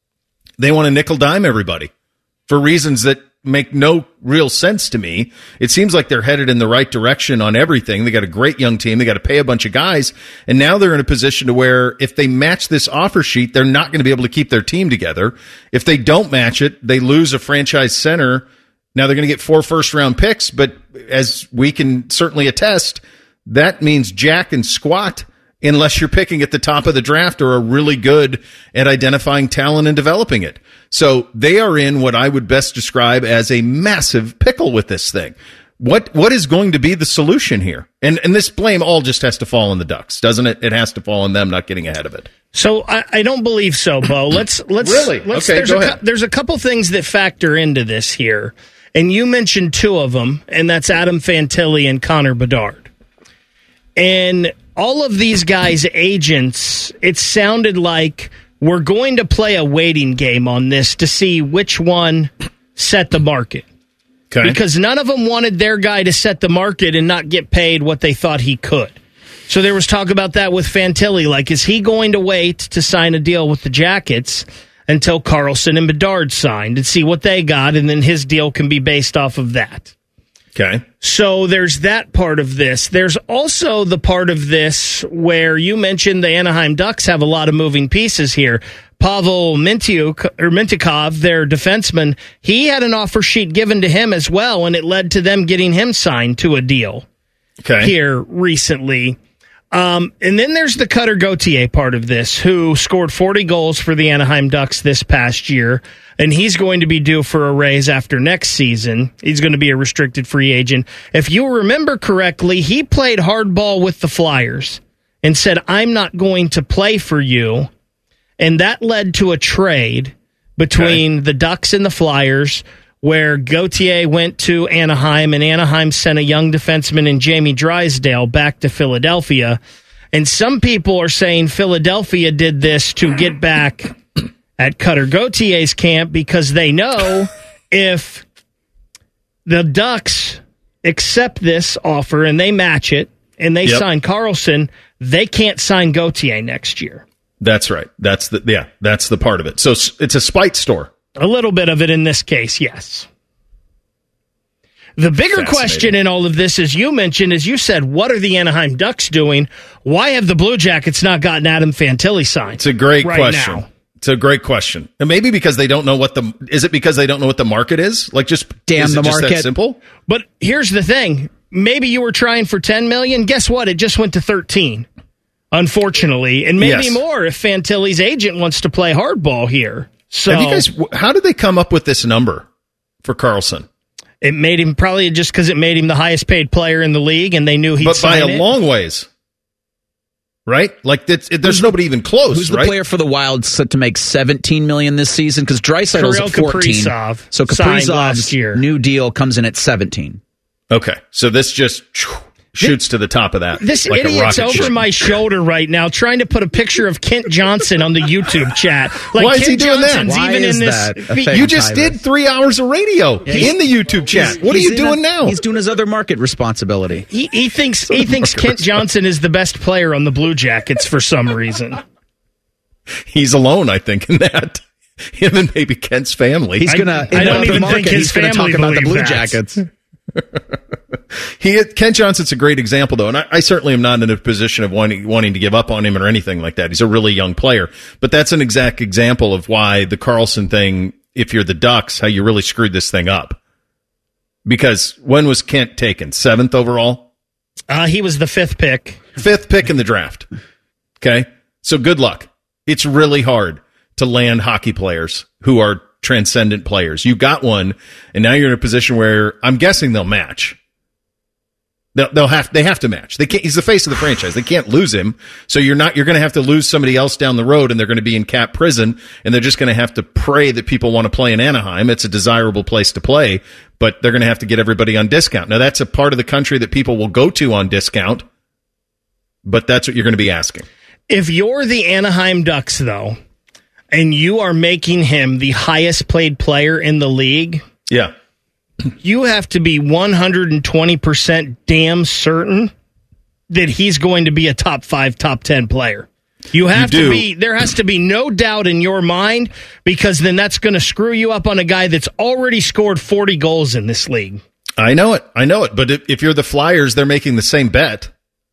they want to nickel-dime everybody for reasons that make no real sense to me. It seems like they're headed in the right direction on everything. They got a great young team. They got to pay a bunch of guys. And now they're in a position to where if they match this offer sheet, they're not going to be able to keep their team together. If they don't match it, they lose a franchise center. Now they're going to get four first-round picks, but as we can certainly attest, that means jack and squat unless you're picking at the top of the draft or are really good at identifying talent and developing it. So they are in what I would best describe as a massive pickle with this thing. What what is going to be the solution here? And and this blame all just has to fall on the Ducks, doesn't it? It has to fall on them not getting ahead of it. So I, I don't believe so, Bo. Let's let's really let's, okay. There's Go a, ahead. There's a couple things that factor into this here, and you mentioned two of them, and that's Adam Fantilli and Connor Bedard. And all of these guys' agents, it sounded like we're going to play a waiting game on this to see which one set the market. Okay. Because none of them wanted their guy to set the market and not get paid what they thought he could. So there was talk about that with Fantilli. Like, is he going to wait to sign a deal with the Jackets until Karlsson and Bedard signed and see what they got, and then his deal can be based off of that? Okay. So there's that part of this. There's also the part of this where you mentioned the Anaheim Ducks have a lot of moving pieces here. Pavel Mintyuk, or Mintyukov, their defenseman, he had an offer sheet given to him as well, and it led to them getting him signed to a deal okay. here recently. Um, and then there's the Cutter Gauthier part of this, who scored forty goals for the Anaheim Ducks this past year, and he's going to be due for a raise after next season. He's going to be a restricted free agent. If you remember correctly, he played hardball with the Flyers and said, I'm not going to play for you. And that led to a trade between okay. the Ducks and the Flyers, where Gauthier went to Anaheim, and Anaheim sent a young defenseman in Jamie Drysdale back to Philadelphia. And some people are saying Philadelphia did this to get back at Cutter Gautier's camp because they know if the Ducks accept this offer and they match it and they Yep. sign Carlson, they can't sign Gauthier next year. That's right. That's the yeah. That's the part of it. So s- it's a spite store. A little bit of it in this case, yes. The bigger question in all of this, as you mentioned, as you said, what are the Anaheim Ducks doing? Why have the Blue Jackets not gotten Adam Fantilli signed? It's a great right question. now? It's a great question. And maybe because they don't know what the is it because they don't know what the market is? Like just Damn is the it just market. that simple? But here's the thing. Maybe you were trying for ten million dollars. Guess what? It just went to thirteen, unfortunately. And maybe Yes. more if Fantilli's agent wants to play hardball here. So Have you guys how did they come up with this number for Carlson? it made him probably just because it made him the highest paid player in the league and they knew he'd But by sign a it. long ways. Right? Like it's, it, there's nobody even close, Who's the right? player for the Wild set to make seventeen million dollars this season? Because Draisaitl's Kirill at fourteen. Kaprizov So signed last Kaprizov's year. new deal comes in at seventeen. Okay. So this just shoots to the top of that. This like a idiot's rocket over ship. my shoulder right now trying to put a picture of Kent Johnson on the YouTube chat. Like Why is Kent he doing that? Johnson's Why even is in this. that a thing? You just did three hours of radio he's- in the YouTube chat. What are He's you in doing a- now? He's doing his other market responsibility. He, he thinks he thinks Kent Johnson is the best player on the Blue Jackets for some reason. He's alone, I think, in that. Him and maybe Kent's family. He's gonna. I in don't the even market, think his he's gonna family talk about the believe Blue that. Jackets. He, Kent Johnson's a great example, though, and I, I certainly am not in a position of wanting, wanting to give up on him or anything like that. He's a really young player, but that's an exact example of why the Carlson thing, if you're the Ducks, how you really screwed this thing up. Because when was Kent taken? Seventh overall? Uh, he was the fifth pick. Fifth pick in the draft. Okay? So good luck. It's really hard to land hockey players who are transcendent players. You got one, and now you're in a position where I'm guessing they'll match. They'll, they'll have they have to match. They can't. He's the face of the franchise. They can't lose him. So you're not. You're going to have to lose somebody else down the road, and they're going to be in cap prison, and they're just going to have to pray that people want to play in Anaheim. It's a desirable place to play, but they're going to have to get everybody on discount. Now that's a part of the country that people will go to on discount, but that's what you're going to be asking. If you're the Anaheim Ducks, though, and you are making him the highest paid player in the league, Yeah. you have to be one hundred twenty percent damn certain that he's going to be a top five, top ten player. You have You to do. be, there has to be no doubt in your mind, because then that's going to screw you up on a guy that's already scored forty goals in this league. I know it. I know it. But if, if you're the Flyers, they're making the same bet.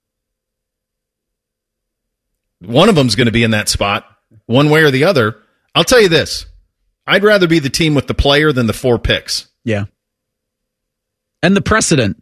One of them's going to be in that spot, one way or the other. I'll tell you this. I'd rather be the team with the player than the four picks. Yeah. And the precedent.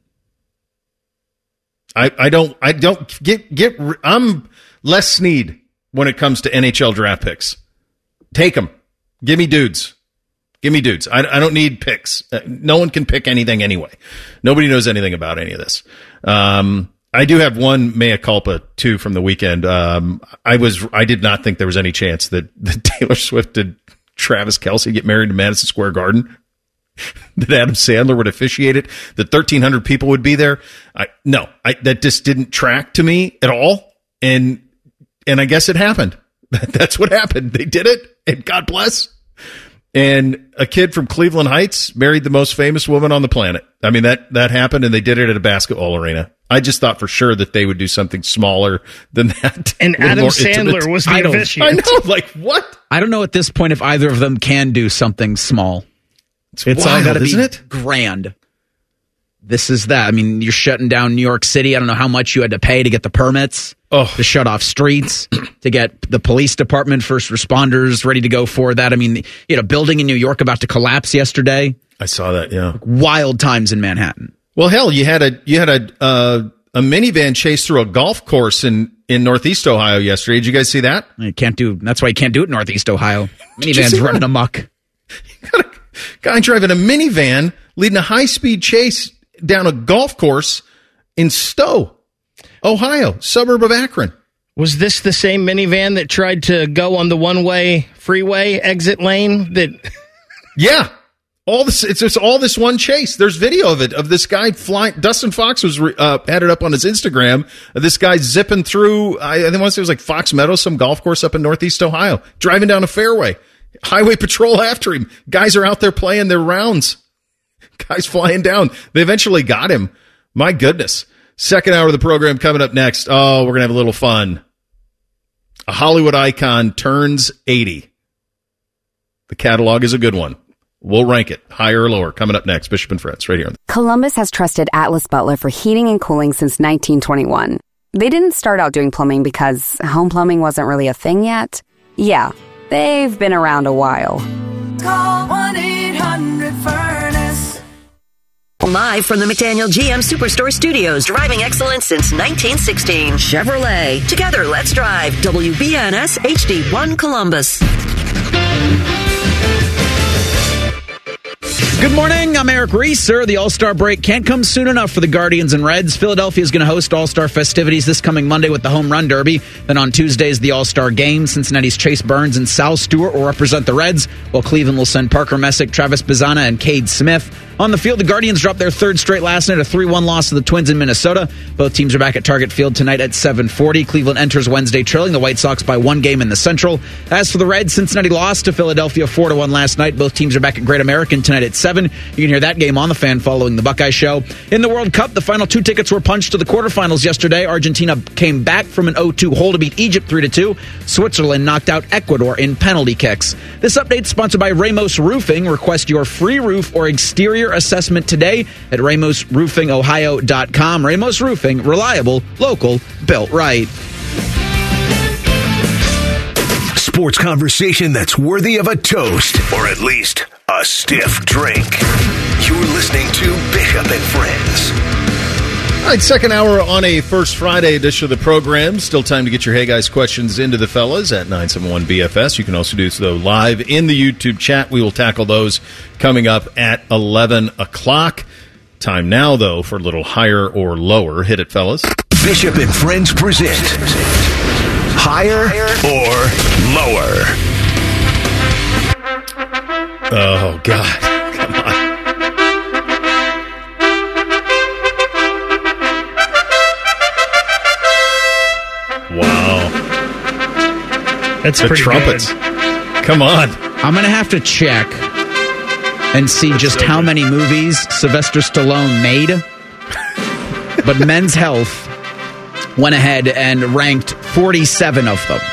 I, I don't, I don't get, get, I'm Les Snead when it comes to N H L draft picks. Take them. Give me dudes. Give me dudes. I, I don't need picks. Uh, no one can pick anything anyway. Nobody knows anything about any of this. Um, I do have one mea culpa too from the weekend. Um, I was, I did not think there was any chance that, that Taylor Swift and Travis Kelce get married in Madison Square Garden. That Adam Sandler would officiate it. That thirteen hundred people would be there. I, no, I, that just didn't track to me at all. And, and I guess it happened. That's what happened. They did it, and God bless. And a kid from Cleveland Heights married the most famous woman on the planet. I mean, that, that happened, and they did it at a basketball arena. I just thought for sure that they would do something smaller than that. And A little Adam more Sandler intimate. was the I don't- officiant. I know, like, what? I don't know at this point if either of them can do something small. It's, It's all wild, got to be isn't it? grand. This is that. I mean, you're shutting down New York City. I don't know how much you had to pay to get the permits, Oh. to shut off streets, to get the police department, first responders ready to go for that. I mean, you know, building in New York about to collapse yesterday. I saw that, yeah. Wild times in Manhattan. Well, hell, you had a you had a uh, a minivan chase through a golf course in, in Northeast Ohio yesterday. Did you guys see that? You can't do. That's why you can't do it in Northeast Ohio. you see Minivan's running that? amok. Guy driving a minivan leading a high speed chase down a golf course in Stowe, Ohio, suburb of Akron. Was this the same minivan that tried to go on the one-way freeway exit lane? That Yeah. All this, it's just all this one chase. There's video of it, of this guy flying. Dustin Fox was, uh, had it up on his Instagram. Of this guy zipping through, I, I want to say it was like Fox Meadows, some golf course up in Northeast Ohio, driving down a fairway. Highway patrol after him. Guys are out there playing their rounds. Guys flying down. They eventually got him. My goodness. Second hour of the program coming up next. Oh, we're going to have a little fun. A Hollywood icon turns eighty. The catalog is a good one. We'll rank it higher or lower. Coming up next, Bishop and Friends, right here. Columbus has trusted Atlas Butler for heating and cooling since nineteen twenty-one. They didn't start out doing plumbing because home plumbing wasn't really a thing yet. Yeah, they've been around a while. Call one eight hundred furnace. Live from the McDaniel G M Superstore Studios, driving excellence since nineteen sixteen. Chevrolet. Together, let's drive. W B N S H D one Columbus. Good morning. I'm Eric Reeser. The All-Star break can't come soon enough for the Guardians and Reds. Philadelphia is going to host All-Star festivities this coming Monday with the Home Run Derby. Then on Tuesdays, the All-Star Game. Cincinnati's Chase Burns and Sal Stewart will represent the Reds, while Cleveland will send Parker Messick, Travis Bazzana, and Cade Smith. On the field, the Guardians dropped their third straight last night, a three one loss to the Twins in Minnesota. Both teams are back at Target Field tonight at seven forty. Cleveland enters Wednesday trailing the White Sox by one game in the Central. As for the Reds, Cincinnati lost to Philadelphia four to one last night. Both teams are back at Great American tonight at seven. You can hear that game on the Fan following the Buckeye Show. In the World Cup, the final two tickets were punched to the quarterfinals yesterday. Argentina came back from an oh two hole to beat Egypt three to two. Switzerland knocked out Ecuador in penalty kicks. This update sponsored by Ramos Roofing. Request your free roof or exterior assessment today at ramos roofing ohio dot com. Ramos Roofing, reliable, local, built right. Sports conversation that's worthy of a toast, or at least a stiff drink. You're listening to Bishop and Friends. All right, second hour on a First Friday edition of the program. Still time to get your Hey Guys questions into the fellas at nine seven one B F S. You can also do so live in the YouTube chat. We will tackle those coming up at eleven o'clock. Time now, though, for a little higher or lower. Hit it, fellas. Bishop and Friends present Higher or Lower? Oh, God. Come on. Wow. That's the pretty trumpets. Good. Come on. I'm going to have to check and see just how many movies Sylvester Stallone made. But Men's Health went ahead and ranked forty-seven of them.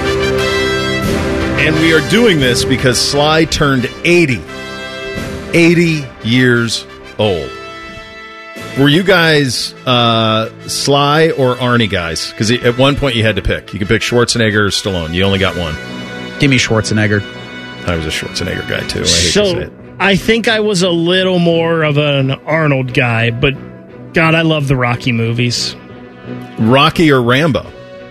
And we are doing this because Sly turned eighty. eighty years old. Were you guys uh, Sly or Arnie guys? Because at one point you had to pick. You could pick Schwarzenegger or Stallone. You only got one. Give me Schwarzenegger. I was a Schwarzenegger guy, too. I hate so, to say it. I think I was a little more of an Arnold guy, but God, I love the Rocky movies. Rocky or Rambo?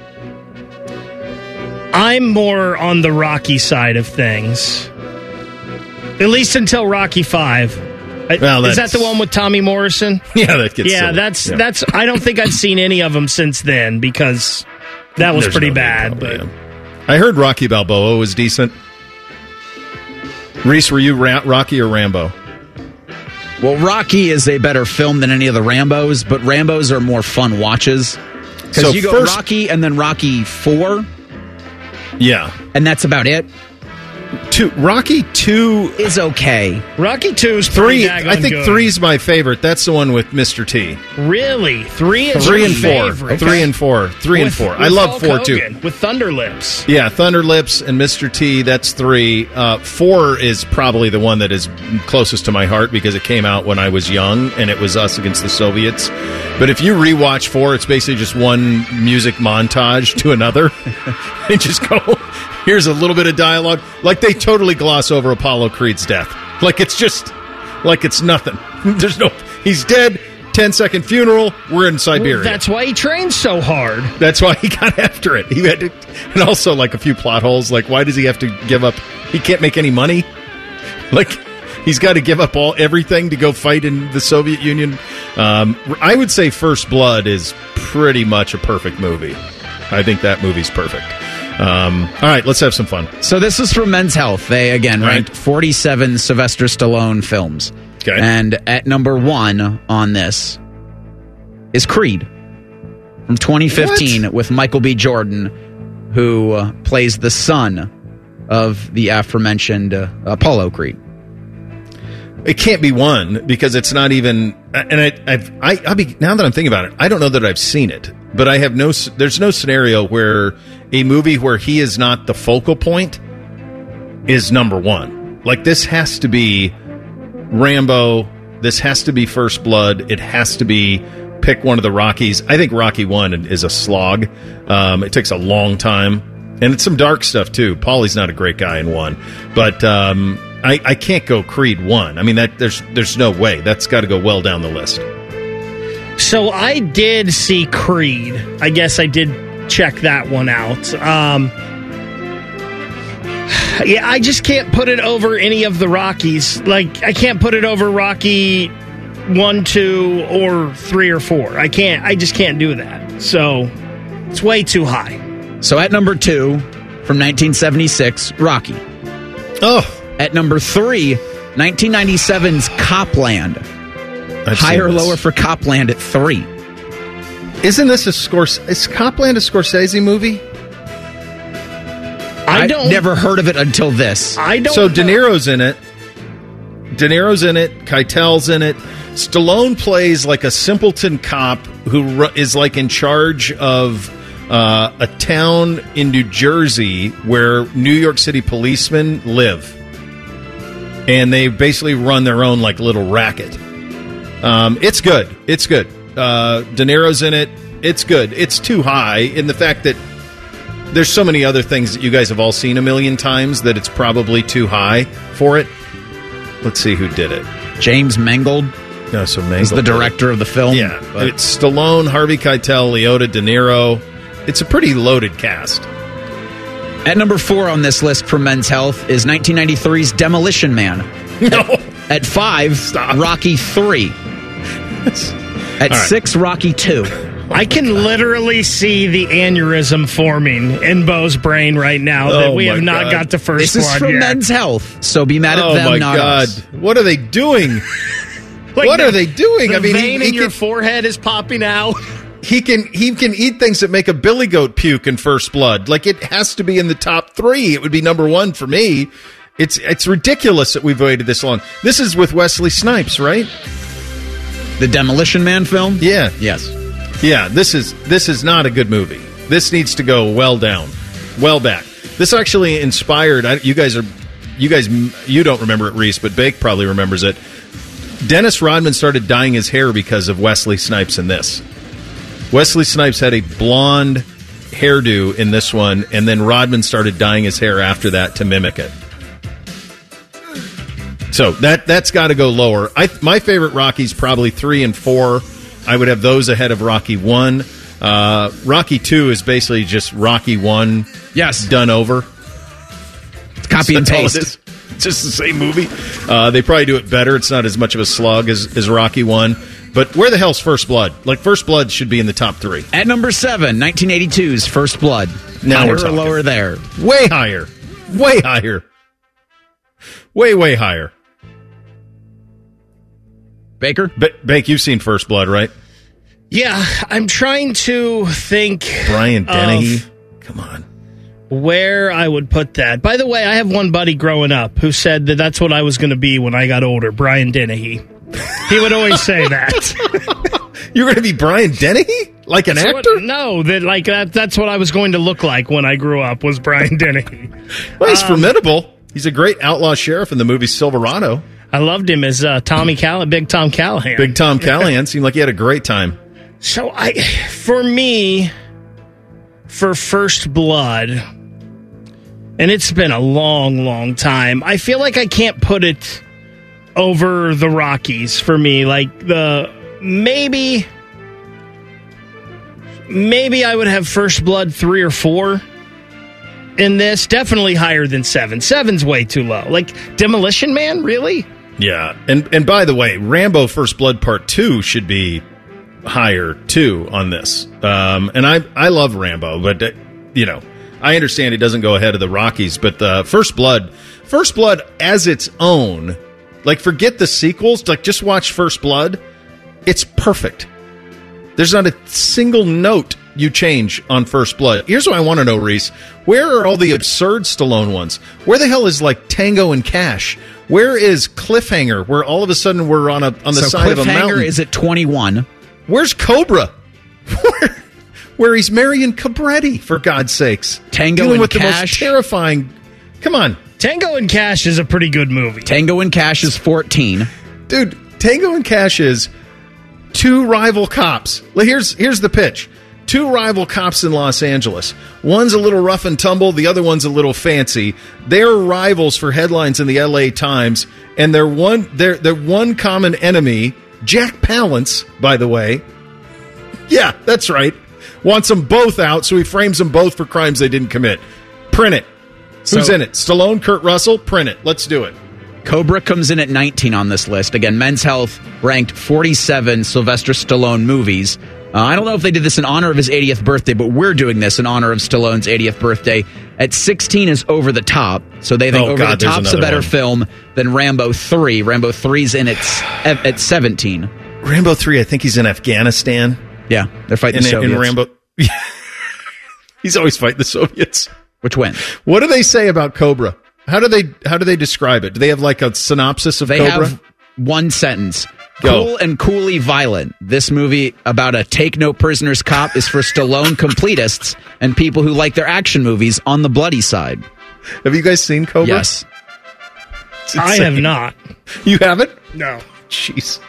I'm more on the Rocky side of things. At least until Rocky five. Well, is that the one with Tommy Morrison? Yeah, that gets Yeah, silly. that's yeah. that's. I don't think I've seen any of them since then because that was There's pretty no bad. Probably, but yeah. I heard Rocky Balboa was decent. Reese, were you Ra- Rocky or Rambo? Well, Rocky is a better film than any of the Rambos, but Rambos are more fun watches. Because So you go first- Rocky and then Rocky four, Yeah. and that's about it. Two, Rocky two is okay. Rocky two is three. pretty I think good. three's my favorite. That's the one with Mister T. Really, three is Three your and four. favorite. Three and four. Three and With- four. I with love Hulk four too. Hogan, with Thunder Lips. Yeah, Thunder Lips and Mister T. That's three. Uh, four is probably the one that is closest to my heart because it came out when I was young and it was us against the Soviets. But if you rewatch four, it's basically just one music montage to another. They just go, here's a little bit of dialogue. Like they totally gloss over Apollo Creed's death. Like it's just, like it's nothing. There's no, he's dead. ten second funeral. We're in Siberia. Well, that's why he trained so hard. That's why he got after it. He had to, and also like a few plot holes. Like, why does he have to give up? He can't make any money. Like, he's got to give up all everything to go fight in the Soviet Union. Um, I would say First Blood is pretty much a perfect movie. I think that movie's perfect. Um, all right, let's have some fun. So this is from Men's Health. They, again, Right. ranked forty-seven Sylvester Stallone films. Okay. And at number one on this is Creed from twenty fifteen What? with Michael B. Jordan, who uh, plays the son of the aforementioned uh, Apollo Creed? It can't be one because it's not even. And I, I've, I, I'll be now that I'm thinking about it, I don't know that I've seen it, but I have no. There's no scenario where a movie where he is not the focal point is number one. Like this has to be Rambo. This has to be First Blood. It has to be pick one of the Rockies. I think Rocky One is a slog. Um, it takes a long time, and it's some dark stuff too. Paulie's not a great guy in one, but. Um, I, I can't go Creed one. I mean, that there's there's no way. That's got to go well down the list. So I did see Creed. I guess I did check that one out. Um, yeah, I just can't put it over any of the Rockies. Like, I can't put it over Rocky one, two, or three or four. I can't. I just can't do that. So it's way too high. So at number two, from nineteen seventy-six, Rocky. Oh. At number three, nineteen ninety-seven's Copland. I've Higher or lower for Copland at three? Isn't this a Scorsese? Is Copland a Scorsese movie? I don't. I've never heard of it until this. I don't. So know. De Niro's in it. De Niro's in it. Keitel's in it. Stallone plays like a simpleton cop who ru- is like in charge of uh, a town in New Jersey where New York City policemen live. And they basically run their own like little racket. Um, it's good. It's good. Uh, De Niro's in it. It's good. It's too high in the fact that there's so many other things that you guys have all seen a million times that it's probably too high for it. Let's see who did it. James Mangold. No, so Mangold is the director of the film. Yeah, but it's Stallone, Harvey Keitel, Liotta, De Niro. It's a pretty loaded cast. At number four on this list for Men's Health is nineteen ninety-three's Demolition Man. No. At five, Stop. Rocky three. At right. six, Rocky two. I can literally see the aneurysm forming in Bo's brain right now Oh that we my have not God. got to First This Blood is for yet. Men's Health, so be mad at Oh them, my not God! us. What are they doing? Like what the- are they doing? The I mean, he, vein he in your can, forehead is popping out. he can he can eat things that make a billy goat puke in First Blood. Like it has to be in the top three. It would be number one for me. It's it's ridiculous that we've waited this long. This is with Wesley Snipes, right? The Demolition Man film? Yeah. Yes. Yeah, this is this is not a good movie. This needs to go well down, well back. This actually inspired. I, you guys are, you guys, you don't remember it, Reese, but Bake probably remembers it. Dennis Rodman started dyeing his hair because of Wesley Snipes in this. Wesley Snipes had a blonde hairdo in this one, and then Rodman started dyeing his hair after that to mimic it. So that that's got to go lower. I my favorite Rockies probably three and four. I would have those ahead of Rocky one. Uh, Rocky two is basically just Rocky one. Yes, done over. It's copy and paste. It's just the same movie. Uh, they probably do it better. It's not as much of a slog as, as Rocky one. But where the hell's First Blood? Like First Blood should be in the top three. At number seven, nineteen eighty-two's First Blood. Now Higher we're or talking. lower there? Way higher. Way higher. Way way higher. Baker? Ba- Bake, you've seen First Blood, right? Yeah, I'm trying to think. Brian Dennehy. of Come on. Where I would put that. By the way, I have one buddy growing up who said that that's what I was going to be when I got older, Brian Dennehy. He would always say that. You're going to be Brian Dennehy? Like an That's actor? what- no, that like that. That's what I was going to look like when I grew up. Was Brian Dennehy? Well, he's Um, formidable. He's a great outlaw sheriff in the movie Silverado. I loved him as uh, Tommy Call- Big Tom Callahan. Big Tom Callahan seemed like he had a great time. So I, for me, for First Blood, and it's been a long, long time. I feel like I can't put it over the Rockies for me. Like the maybe, maybe I would have First Blood three or four in this. Definitely higher than seven. Seven's way too low. Like Demolition Man, really? Yeah, and and by the way, Rambo First Blood Part Two should be higher too on this. Um, and I I love Rambo, but uh, you know I understand it doesn't go ahead of the Rockies, but the First Blood, First Blood as its own, like forget the sequels, like just watch First Blood. It's perfect. There's not a single note you change on First Blood. Here's what I want to know, Reese. Where are all the absurd Stallone ones? Where the hell is like Tango and Cash? Where is Cliffhanger, where all of a sudden we're on a on the so side of a mountain? Cliffhanger is at twenty-one. Where's Cobra? Where, where he's Marion Cabretti, for God's sakes. Tango Dealing and with Cash. the most terrifying. Come on. Tango and Cash is a pretty good movie. Tango and Cash is fourteen. Dude, Tango and Cash is two rival cops. Well, Here's here's the pitch. Two rival cops in Los Angeles. One's a little rough and tumble. The other one's a little fancy. They're rivals for headlines in the L A Times, and their one their their one common enemy, Jack Palance, by the way. Yeah, that's right. Wants them both out, so he frames them both for crimes they didn't commit. Print it. Who's So- in it? Stallone, Kurt Russell? Print it. Let's do it. Cobra comes in at nineteen on this list. Again, Men's Health ranked forty-seven Sylvester Stallone movies. Uh, I don't know if they did this in honor of his eightieth birthday, but we're doing this in honor of Stallone's eightieth birthday. At sixteen is Over the Top, so they think Oh, Over God, the there's Top's a another better one. film than Rambo three. Rambo three's in its at seventeen. Rambo three, I think he's in Afghanistan. Yeah, they're fighting in, the Soviets. in Rambo. He's always fighting the Soviets. Which wins? What do they say about Cobra? How do they how do they describe it? Do they have like a synopsis of They Cobra? have one sentence. Go. Cool and coolly violent. This movie about a take no prisoners cop is for Stallone completists and people who like their action movies on the bloody side. Have you guys seen Cobra? Yes. It's I insane. have not. You haven't? No. Jeez.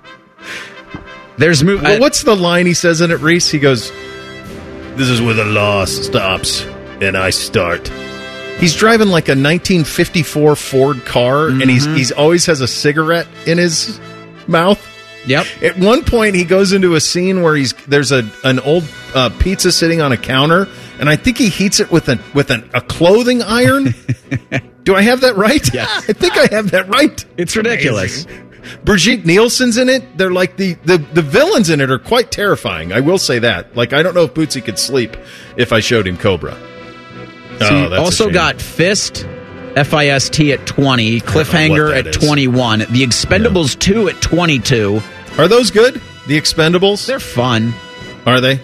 There's mov- Well, what's the line he says in it, Reese? He goes, "This is where the law stops and I start." He's driving like a nineteen fifty-four Ford car, and he's he's always has a cigarette in his mouth. Yep. At one point, he goes into a scene where he's there's a an old uh, pizza sitting on a counter, and I think he heats it with a with an, a clothing iron. Do I have that right? Yes. I think I have that right. It's ridiculous. Brigitte Nielsen's in it. They're like the, the the villains in it are quite terrifying. I will say that. Like, I don't know if Bootsy could sleep if I showed him Cobra. So Oh, you that's a also shame. got Fist, F I S T at twenty, Cliffhanger that at is. twenty-one, The Expendables two at twenty-two. Are those good? The Expendables? They're fun. Are they?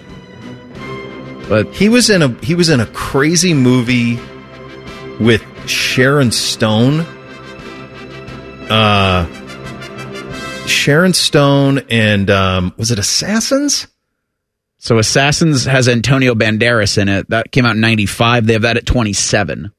But he was in a he was in a crazy movie with Sharon Stone. Uh Sharon Stone and um was it Assassins? So Assassins has Antonio Banderas in it. That came out in ninety-five. They have that at twenty-seven.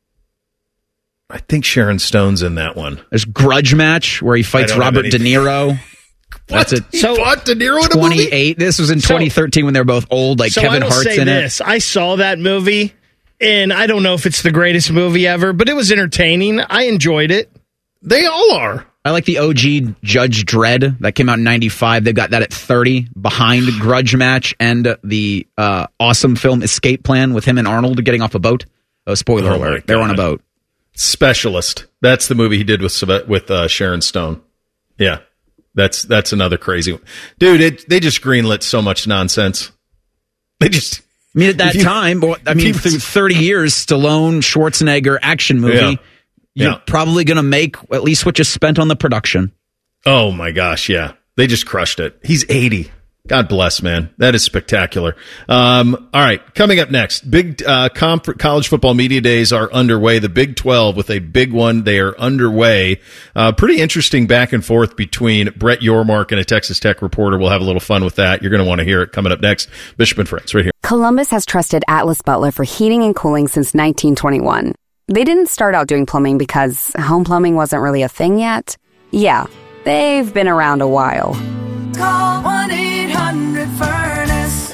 I think Sharon Stone's in that one. There's Grudge Match, where he fights I don't have Robert De anything. Niro. That's it. He fought De Niro in a movie? twenty-eight. This was in So- twenty thirteen when they were both old, like so Kevin I will Hart's say in this. it. I saw that movie, and I don't know if it's the greatest movie ever, but it was entertaining. I enjoyed it. They all are. I like the O G Judge Dredd. That came out in ninety-five. They've got that at thirty, behind Grudge Match and the uh, awesome film Escape Plan with him and Arnold getting off a boat. Oh, spoiler Oh, my alert. They're on a God. boat. Specialist. That's the movie he did with Sylve- with uh, Sharon Stone. Yeah, that's that's another crazy one, dude. It, they just greenlit so much nonsense. They just. I mean, at that If you- time, well, I mean, people- through thirty years, Stallone, Schwarzenegger action movie, Yeah. you're Yeah. probably going to make at least what you spent on the production. Oh my gosh, yeah, they just crushed it. He's eighty. God bless, man. That is spectacular. Um, all right, coming up next, big uh, conf- college football media days are underway. The Big twelve with a big one. They are underway. Uh, pretty interesting back and forth between Brett Yormark and a Texas Tech reporter. We'll have a little fun with that. You're going to want to hear it coming up next. Bishop and Friends, right here. Columbus has trusted Atlas Butler for heating and cooling since nineteen twenty-one. They didn't start out doing plumbing because home plumbing wasn't really a thing yet. Yeah, they've been around a while. Call one eight hundred furnace.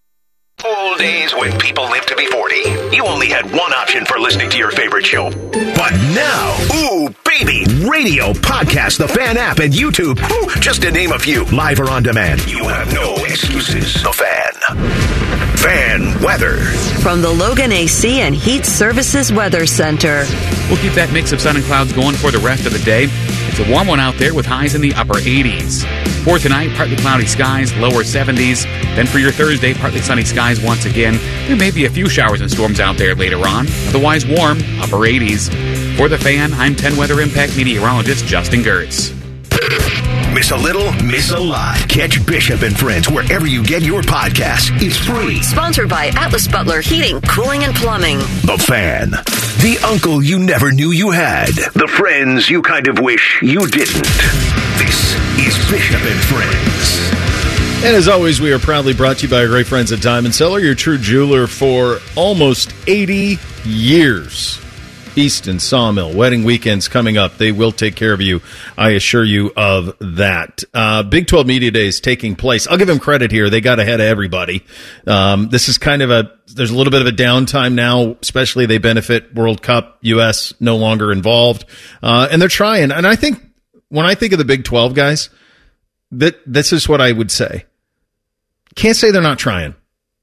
Old days when people lived to be forty. You only had one option for listening to your favorite show. But now, ooh, baby, radio, podcast, the Fan app, and YouTube. Ooh, just to name a few, live or on demand. You have no excuses. The Fan. Fan weather. From the Logan A C and Heat Services Weather Center. We'll keep that mix of sun and clouds going for the rest of the day. It's a warm one out there with highs in the upper eighties. For tonight, partly cloudy skies, lower seventies. Then for your Thursday, partly sunny skies once again. There may be a few showers and storms out there later on. Otherwise warm, upper eighties. For the Fan, I'm ten Weather Impact meteorologist Justin Gertz. Miss a little, miss a lot. Catch Bishop and Friends wherever you get your podcasts. It's free. Sponsored by Atlas Butler Heating, Cooling, and Plumbing. The Fan. The uncle you never knew you had. The friends you kind of wish you didn't. This is Bishop and Friends. And as always, we are proudly brought to you by our great friends at Diamond Cellar, your true jeweler for almost eighty years. Easton Sawmill, wedding weekends coming up. They will take care of you. I assure you of that. Uh, Big twelve Media Days taking place. I'll give them credit here. They got ahead of everybody. Um, this is kind of a, there's a little bit of a downtime now, especially they benefit World Cup, U S no longer involved. Uh, and they're trying. And I think, when I think of the Big twelve guys, that this is what I would say. Can't say they're not trying.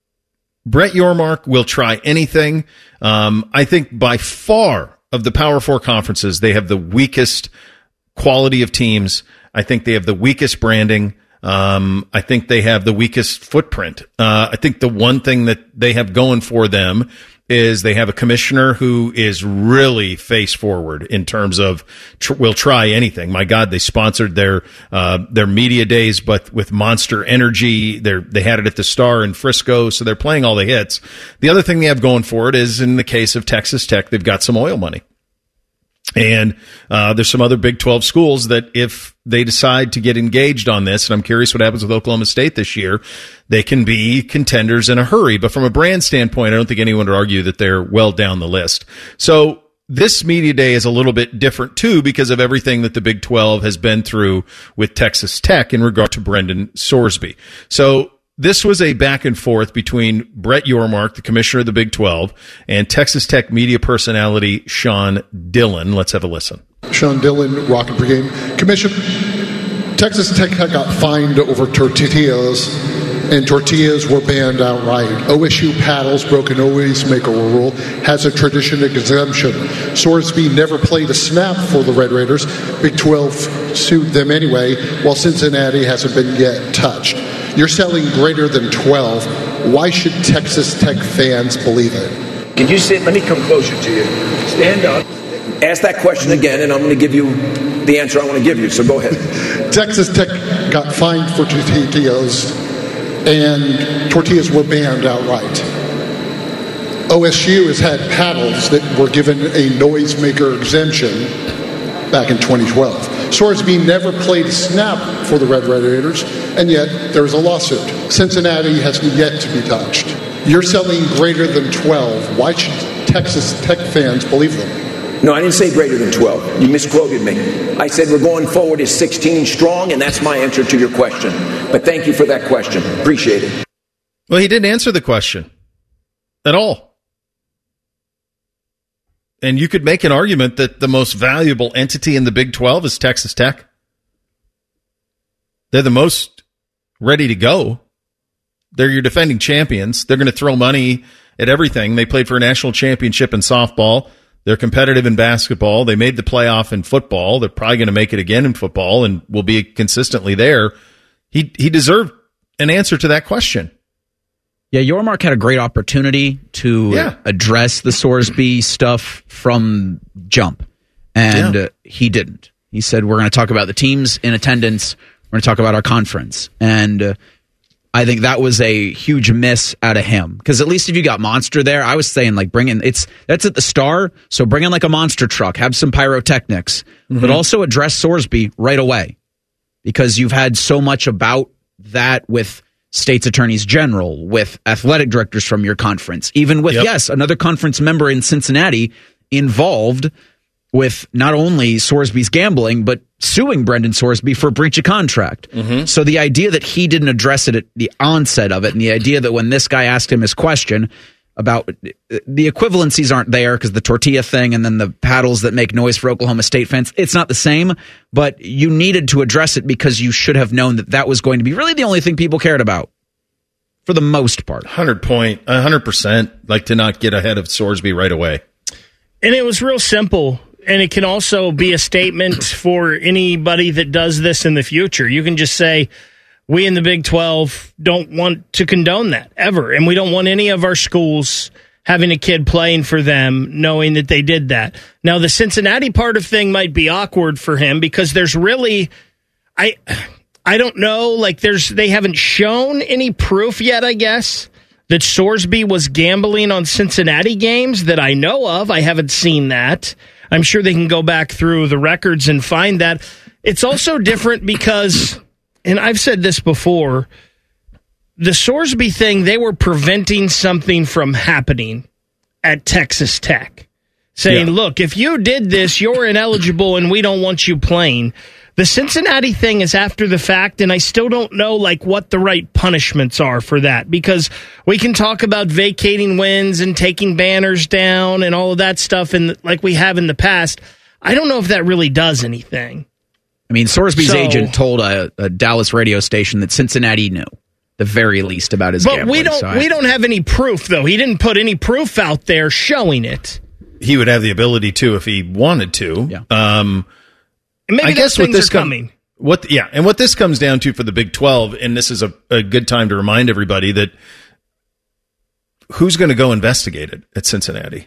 Brett Yormark will try anything. Um, I think by far of the Power Four conferences, they have the weakest quality of teams. I think they have the weakest branding. Um, I think they have the weakest footprint. Uh, I think the one thing that they have going for them is they have a commissioner who is really face forward in terms of tr- will try anything. My God, they sponsored their uh, their media days, but with Monster Energy, they they had it at the Star in Frisco, so they're playing all the hits. The other thing they have going for it is, in the case of Texas Tech, they've got some oil money. And uh, there's some other Big twelve schools that if they decide to get engaged on this, and I'm curious what happens with Oklahoma State this year, they can be contenders in a hurry. But from a brand standpoint, I don't think anyone would argue that they're well down the list. So this media day is a little bit different, too, because of everything that the Big twelve has been through with Texas Tech in regard to Brendan Sorsby. So this was a back and forth between Brett Yormark, the commissioner of the Big twelve, and Texas Tech media personality Sean Dillon. Let's have a listen. Sean Dillon, Rocket Brigade. Commission, Texas Tech got fined over tortillas, and tortillas were banned outright. O S U paddles broke an always maker rule, has a tradition exemption. Sorsby never played a snap for the Red Raiders. Big twelve sued them anyway, while Cincinnati hasn't been yet touched. You're selling greater than twelve. Why should Texas Tech fans believe it? Can you sit? Let me come closer to you. Stand up. Ask that question again, and I'm going to give you the answer I want to give you. So go ahead. Texas Tech got fined for tortillas, and tortillas were banned outright. O S U has had paddles that were given a noisemaker exemption back in twenty twelve. Sorsby never played a snap for the Red Raiders, and yet there is a lawsuit. Cincinnati has yet to be touched. You're selling greater than twelve. Why should Texas Tech fans believe them? No, I didn't say greater than twelve. You misquoted me. I said we're going forward as sixteen strong, and that's my answer to your question. But thank you for that question. Appreciate it. Well, he didn't answer the question at all. And you could make an argument that the most valuable entity in the Big twelve is Texas Tech. They're the most ready to go. They're your defending champions. They're going to throw money at everything. They played for a national championship in softball. They're competitive in basketball. They made the playoff in football. They're probably going to make it again in football and will be consistently there. He he deserved an answer to that question. Yeah, Yormark had a great opportunity to yeah. address the Sorsby stuff from jump, and yeah. uh, he didn't. He said, we're going to talk about the teams in attendance. We're going to talk about our conference. And uh, I think that was a huge miss out of him. Because at least if you got Monster there, I was saying, like, bring in, it's, that's at the Star, so bring in like a monster truck, have some pyrotechnics, mm-hmm. but also address Sorsby right away. Because you've had so much about that with state's attorneys general, with athletic directors from your conference, even with, yep. yes, another conference member in Cincinnati involved with not only Sorsby's gambling, but suing Brendan Sorsby for breach of contract. Mm-hmm. So the idea that he didn't address it at the onset of it, and the idea that when this guy asked him his question about the equivalencies aren't there because the tortilla thing and then the paddles that make noise for Oklahoma State fans, it's not the same, but you needed to address it because you should have known that that was going to be really the only thing people cared about for the most part. one hundred point, one hundred percent, like to not get ahead of Sorsby right away. And it was real simple. And it can also be a statement for anybody that does this in the future. You can just say, we in the Big twelve don't want to condone that ever. And we don't want any of our schools having a kid playing for them knowing that they did that. Now, the Cincinnati part of thing might be awkward for him because there's really, I I don't know. Like, there's they haven't shown any proof yet, I guess, that Sorsby was gambling on Cincinnati games that I know of. I haven't seen that. I'm sure they can go back through the records and find that. It's also different because, and I've said this before, the Sorsby thing, they were preventing something from happening at Texas Tech. Saying, yeah. look, if you did this, you're ineligible and we don't want you playing. The Cincinnati thing is after the fact, and I still don't know like what the right punishments are for that, because we can talk about vacating wins and taking banners down and all of that stuff, and like we have in the past. I don't know if that really does anything. I mean, Sorsby's So- agent told a, a Dallas radio station that Cincinnati knew the very least about his But gambling. we don't so I- we don't have any proof, though. He didn't put any proof out there showing it. He would have the ability to if he wanted to. Yeah. Um, Maybe I those guess what things this are com- coming. What, yeah, and what this comes down to for the Big twelve, and this is a, a good time to remind everybody that who's going to go investigate it at Cincinnati?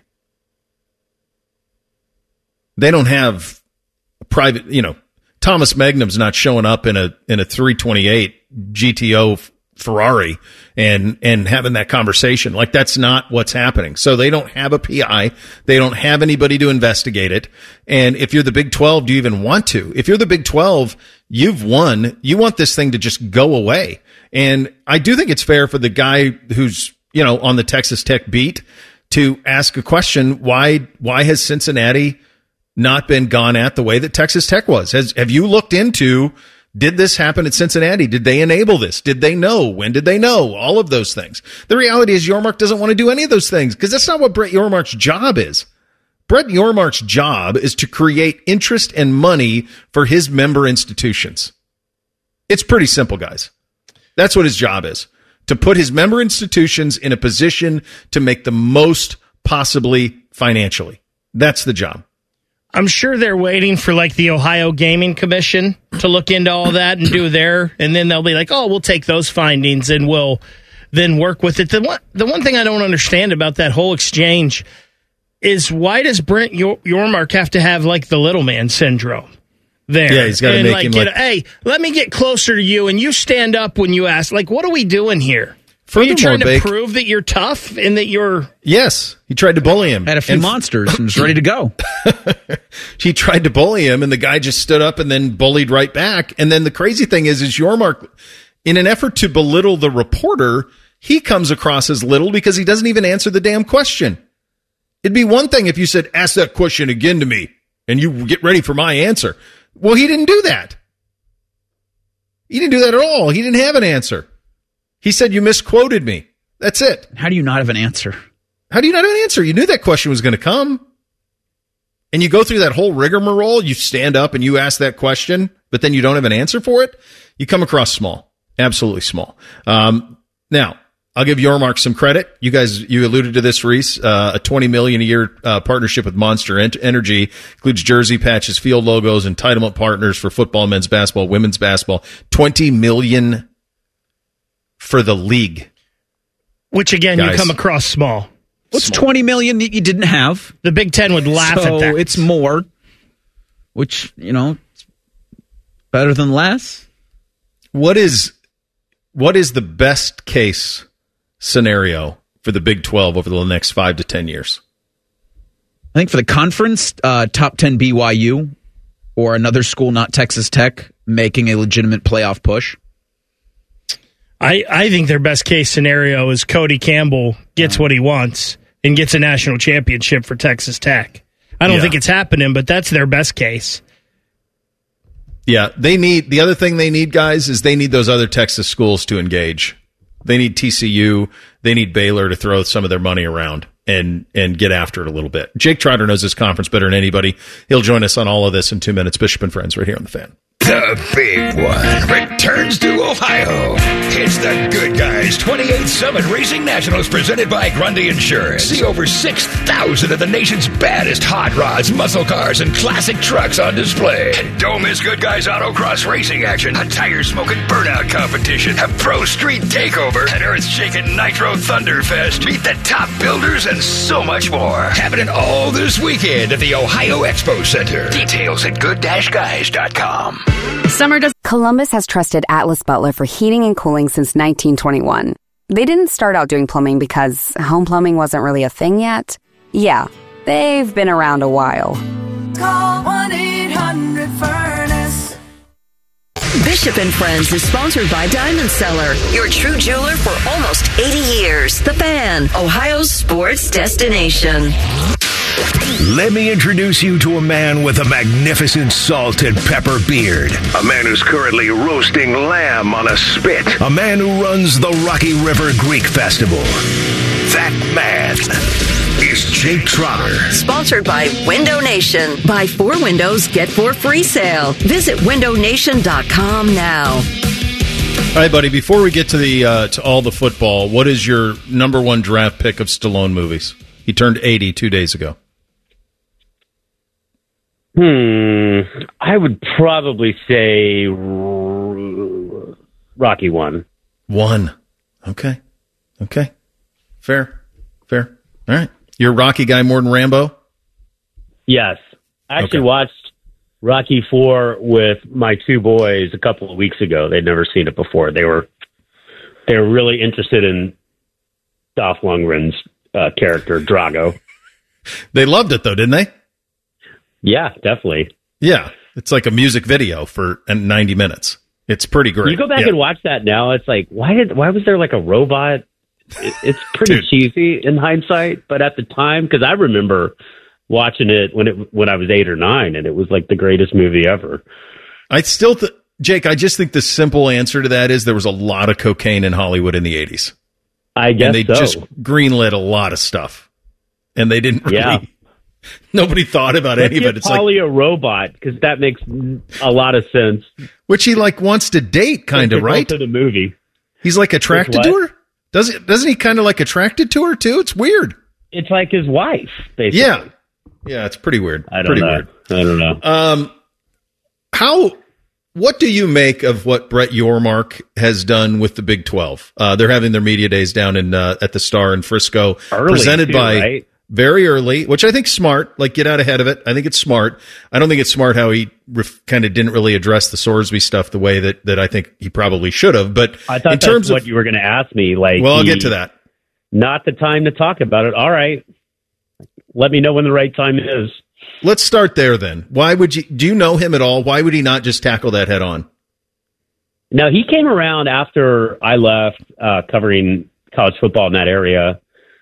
They don't have a private, you know, Thomas Magnum's not showing up in a in a three twenty-eight G T O Ferrari and and having that conversation. Like, that's not what's happening. So they don't have a P I. They don't have anybody to investigate it. And if you're the Big twelve, do you even want to? If you're the Big twelve, you've won. You want this thing to just go away. And I do think it's fair for the guy who's, you know, on the Texas Tech beat to ask a question. Why, why has Cincinnati not been gone at the way that Texas Tech was? Has, have you looked into, did this happen at Cincinnati? Did they enable this? Did they know? When did they know? All of those things. The reality is Yormark doesn't want to do any of those things because that's not what Brett Yormark's job is. Brett Yormark's job is to create interest and money for his member institutions. It's pretty simple, guys. That's what his job is, to put his member institutions in a position to make the most possibly financially. That's the job. I'm sure they're waiting for like the Ohio Gaming Commission to look into all that and do their, and then they'll be like, oh, we'll take those findings and we'll then work with it. The one, the one thing I don't understand about that whole exchange is why does Brent Yor- Yormark have to have like the little man syndrome there? Yeah, he's got to and make like, him get, like, hey, let me get closer to you and you stand up when you ask. Like, what are we doing here? Are you trying to Bake- prove that you're tough and that you're... Yes, he tried to bully him. Had a few And- monsters and was ready to go. He tried to bully him, and the guy just stood up and then bullied right back. And then the crazy thing is, is Yormark, in an effort to belittle the reporter, he comes across as little because he doesn't even answer the damn question. It'd be one thing if you said, ask that question again to me, and you get ready for my answer. Well, he didn't do that. He didn't do that at all. He didn't have an answer. He said, you misquoted me. That's it. How do you not have an answer? How do you not have an answer? You knew that question was going to come. And you go through that whole rigmarole. You stand up and you ask that question, but then you don't have an answer for it. You come across small. Absolutely small. Um, now, I'll give Yormark some credit. You guys, you alluded to this, Reese. Uh, a twenty million dollars a year uh, partnership with Monster Energy includes jersey patches, field logos, entitlement partners for football, men's basketball, women's basketball. twenty million dollars for the league. Which, again, Guys. you come across small. What's Small. twenty million that you didn't have? The Big Ten would laugh so at that. It's more, which, you know, it's better than less. What is what is the best case scenario for the Big twelve over the next five to ten years? I think for the conference, uh, top ten B Y U or another school, not Texas Tech, making a legitimate playoff push. I, I think their best case scenario is Cody Campbell gets what he wants and gets a national championship for Texas Tech. I don't Yeah. think it's happening, but that's their best case. Yeah, they need the other thing they need, guys, is they need those other Texas schools to engage. They need T C U, they need Baylor to throw some of their money around and and get after it a little bit. Jake Trotter knows this conference better than anybody. He'll join us on all of this in two minutes. Bishop and Friends right here on the Fan. The big one returns to Ohio. It's the Good Guys twenty-eighth Summit Racing Nationals presented by Grundy Insurance. See over six thousand of the nation's baddest hot rods, muscle cars, and classic trucks on display. And don't miss Good Guys Autocross racing action, a tire-smoking burnout competition, a pro street takeover, an earth-shaking Nitro Thunderfest. Meet the top builders and so much more. Happening all this weekend at the Ohio Expo Center. Details at good dash guys dot com. Summer does. Columbus has trusted Atlas Butler for heating and cooling since nineteen twenty-one. They didn't start out doing plumbing because home plumbing wasn't really a thing yet. Yeah, they've been around a while. Call one eight hundred furnace. Bishop and Friends is sponsored by Diamond Seller, your true jeweler for almost eighty years. The Fan, Ohio's sports destination. Let me introduce you to a man with a magnificent salt and pepper beard. A man who's currently roasting lamb on a spit. A man who runs the Rocky River Greek Festival. That man is Jake Trotter. Sponsored by Window Nation. Buy four windows, get four free sale. Visit window nation dot com now. All right, buddy, before we get to the uh, to all the football, what is your number one draft pick of Stallone movies? He turned eighty two days ago. Hmm. I would probably say R- Rocky One. One. Okay. Okay. Fair. Fair. All right. You're a Rocky guy more than Rambo? Yes. I actually Okay. watched Rocky Four with my two boys a couple of weeks ago. They'd never seen it before. They were they were really interested in Dolph Lundgren's uh, character, Drago. They loved it, though, didn't they? Yeah, definitely. Yeah. It's like a music video for uh, ninety minutes. It's pretty great. You go back Yeah. and watch that now. It's like, why did why was there like a robot? It, it's pretty cheesy in hindsight, but at the time, because I remember watching it when it when I was eight or nine, and it was like the greatest movie ever. I still, th- Jake, I just think the simple answer to that is there was a lot of cocaine in Hollywood in the eighties. I guess and they so. just greenlit a lot of stuff, and they didn't really. Yeah. Nobody thought about Let's any of give it. It's Polly a robot, because that makes a lot of sense. Which he like wants to date, kind of, right? To the movie, he's like attracted Which to what? her. Does it? Doesn't he kind of like attracted to her too? It's weird. It's like his wife, basically. Yeah, yeah, it's pretty weird. I don't pretty know. weird. I don't know. Um, how? What do you make of what Brett Yormark has done with the Big twelve? Uh, they're having their media days down in uh, at the Star in Frisco, Early, presented too, by right? very early, which I think smart. Like get out ahead of it. I think it's smart. I don't think it's smart how he ref- kind of didn't really address the Sorsby stuff the way that that I think he probably should have. But I thought in that's terms what of you were going to ask me. Like, well, I'll he- get to that. Not the time to talk about it. All right, let me know when the right time is. Let's start there then. Why would you? Do you know him at all? Why would he not just tackle that head on? Now, he came around after I left uh, covering college football in that area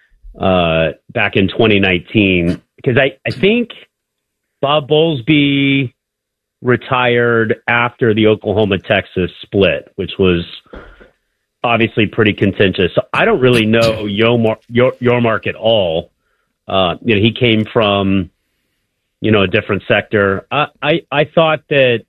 uh, back in twenty nineteen, because I, I think Bob Bowlesby retired after the Oklahoma-Texas split, which was obviously pretty contentious. So I don't really know Yormark, Yormark at all. Uh, you know, he came from, you know, a different sector. I, I, I thought that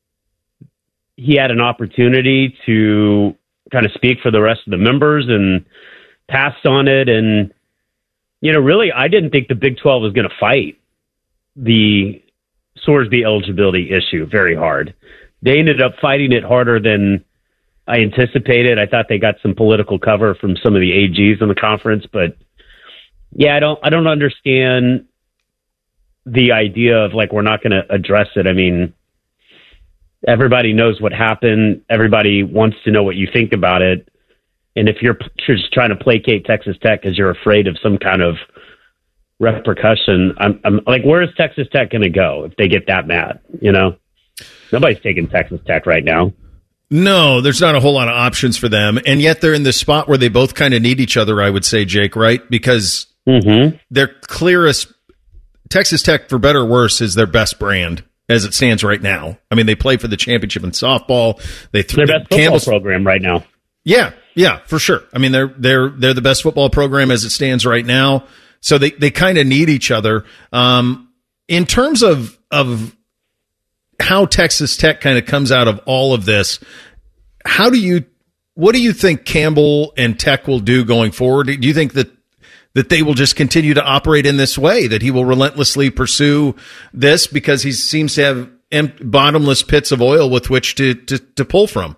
he had an opportunity to kind of speak for the rest of the members and passed on it. And, you know, really, I didn't think the Big twelve was going to fight the Sorsby eligibility issue very hard. They ended up fighting it harder than I anticipated. I thought they got some political cover from some of the A Gs in the conference, but yeah, I don't, I don't understand the idea of like, we're not going to address it. I mean, everybody knows what happened. Everybody wants to know what you think about it. And if you're just trying to placate Texas Tech because you're afraid of some kind of repercussion, I'm, I'm like, where is Texas Tech going to go if they get that mad? You know, nobody's taking Texas Tech right now. No, there's not a whole lot of options for them. And yet they're in this spot where they both kind of need each other, I would say, Jake, right? Because mm-hmm. their clearest, Texas Tech, for better or worse, is their best brand as it stands right now. I mean, they play for the championship in softball. They th- Their best football Campbell's, program right now. Yeah, yeah, for sure. I mean, they're they're they're the best football program as it stands right now. So they, they kind of need each other. Um, in terms of of how Texas Tech kind of comes out of all of this, how do you what do you think Campbell and Tech will do going forward? Do you think that that they will just continue to operate in this way, that he will relentlessly pursue this because he seems to have em- bottomless pits of oil with which to, to, to pull from?